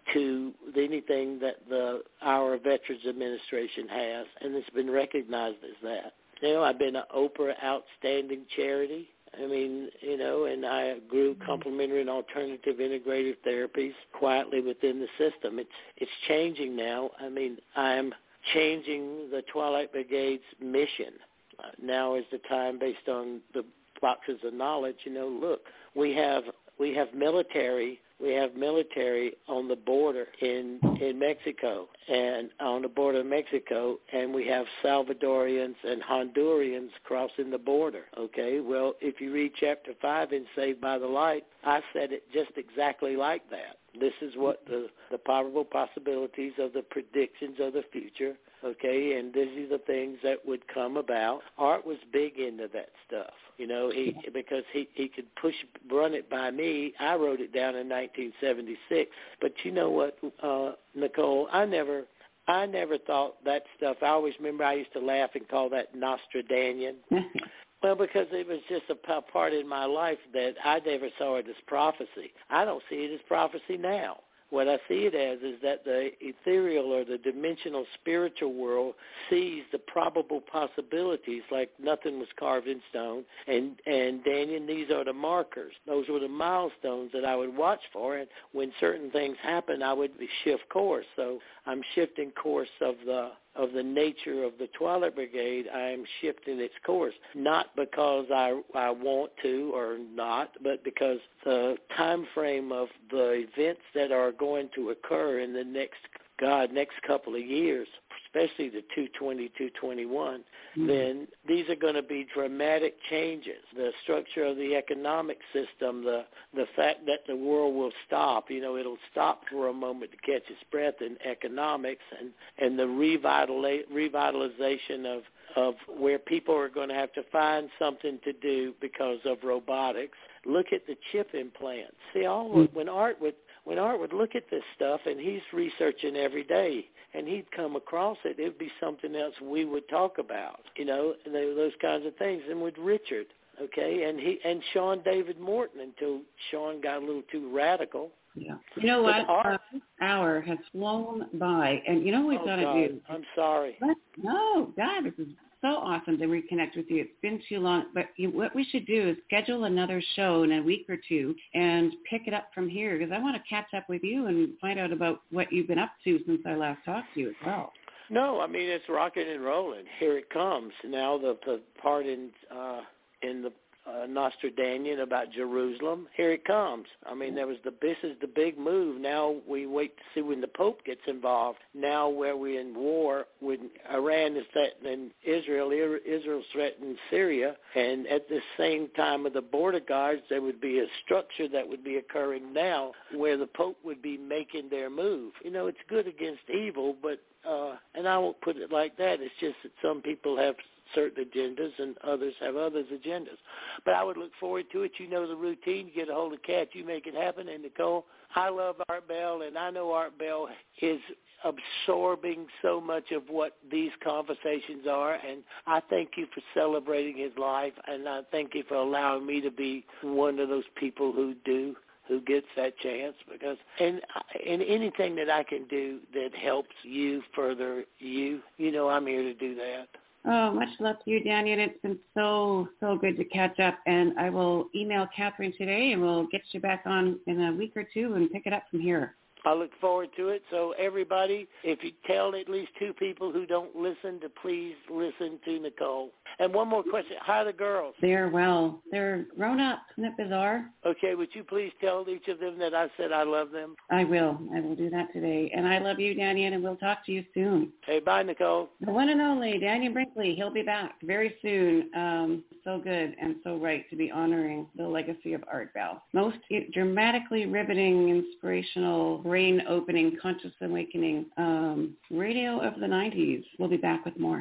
to anything that the our Veterans Administration has, and it's been recognized as that. You know, I've been an Oprah Outstanding Charity. I mean, you know, and I grew complementary and alternative integrative therapies quietly within the system. It's it's changing now. I mean, I'm changing the Twilight Brigade's mission. Uh, now is the time, based on the boxes of knowledge. You know, look, we have we have military. We have military on the border in, in Mexico and on the border of Mexico, and we have Salvadorians and Hondurans crossing the border, okay? Well, if you read Chapter five in Saved by the Light, I said it just exactly like that. This is what the, the probable possibilities of the predictions of the future, okay, and these are the things that would come about. Art was big into that stuff, you know, he because he, he could push, run it by me. I wrote it down in nineteen seventy-six. But you know what, uh, Nicole, I never I never thought that stuff. I always remember I used to laugh and call that Nostradanian. Well, because it was just a part in my life that I never saw it as prophecy. I don't see it as prophecy now. What I see it as is that the ethereal or the dimensional spiritual world sees the probable possibilities like nothing was carved in stone. And, and Daniel, these are the markers. Those were the milestones that I would watch for. And when certain things happen, I would shift course. So I'm shifting course of the of the nature of the Twilight Brigade. I am shifting its course, not because I I want to or not, but because the time frame of the events that are going to occur in the next, God, next couple of years, especially the two twenty, two twenty-one, mm-hmm. then these are going to be dramatic changes. The structure of the economic system, the the fact that the world will stop, you know, it'll stop for a moment to catch its breath in economics, and, and the revitala- revitalization of, of where people are going to have to find something to do because of robotics. Look at the chip implants. See, all mm-hmm. when Art would when Art would look at this stuff, and he's researching every day, and he'd come across it, it would be something else we would talk about, you know, and they, those kinds of things. And with Richard, okay, and he and Sean David Morton, until Sean got a little too radical. Yeah. You know what? Our hour has flown by, and you know what we've oh, got to God, do? I'm sorry. Let's, no, God, this is so awesome to reconnect with you. It's been too long, but you, what we should do is schedule another show in a week or two and pick it up from here, because I want to catch up with you and find out about what you've been up to since I last talked to you as well. No, I mean, it's rocking and rolling. Here it comes. Now the, the part in uh, in the uh, Nostradanian about Jerusalem, here it comes. I mean, there was the this is the big move. Now we wait to see when the Pope gets involved. Now where we're in war, when Iran is threatening Israel, Israel's threatening Syria, and at the same time of the border guards, there would be a structure that would be occurring now where the Pope would be making their move. You know, it's good against evil, but uh, and I won't put it like that. It's just that some people have certain agendas and others have others' agendas. But I would look forward to it. You know the routine. You get a hold of Kat. You make it happen. And Nicole, I love Art Bell, and I know Art Bell is absorbing so much of what these conversations are. And I thank you for celebrating his life, and I thank you for allowing me to be one of those people who do. who gets that chance, because and and anything that I can do that helps you further you, you know, I'm here to do that. Oh, much love to you, Daniel. It's been so, so good to catch up, and I will email Catherine today, and we'll get you back on in a week or two and pick it up from here. I look forward to it. So everybody, if you tell at least two people who don't listen to please listen to Nicole. And one more question. How are the girls? They're well. They're grown up. Isn't it bizarre? Okay, would you please tell each of them that I said I love them? I will. I will do that today. And I love you, Daniel, and we'll talk to you soon. Hey, bye, Nicole. The one and only Daniel Brinkley. He'll be back very soon. Um, so good and so right to be honoring the legacy of Art Bell. Most dramatically riveting, inspirational, brain-opening, conscious awakening um, radio of the nineties. We'll be back with more.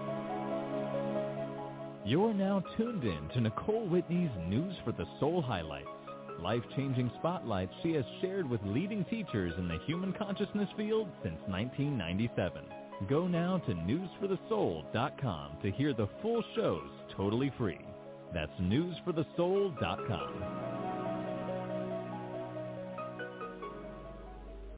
You're now tuned in to Nicole Whitney's News for the Soul highlights, life-changing spotlights she has shared with leading teachers in the human consciousness field since nineteen ninety-seven. Go now to news for the soul dot com to hear the full shows totally free. That's news for the soul dot com.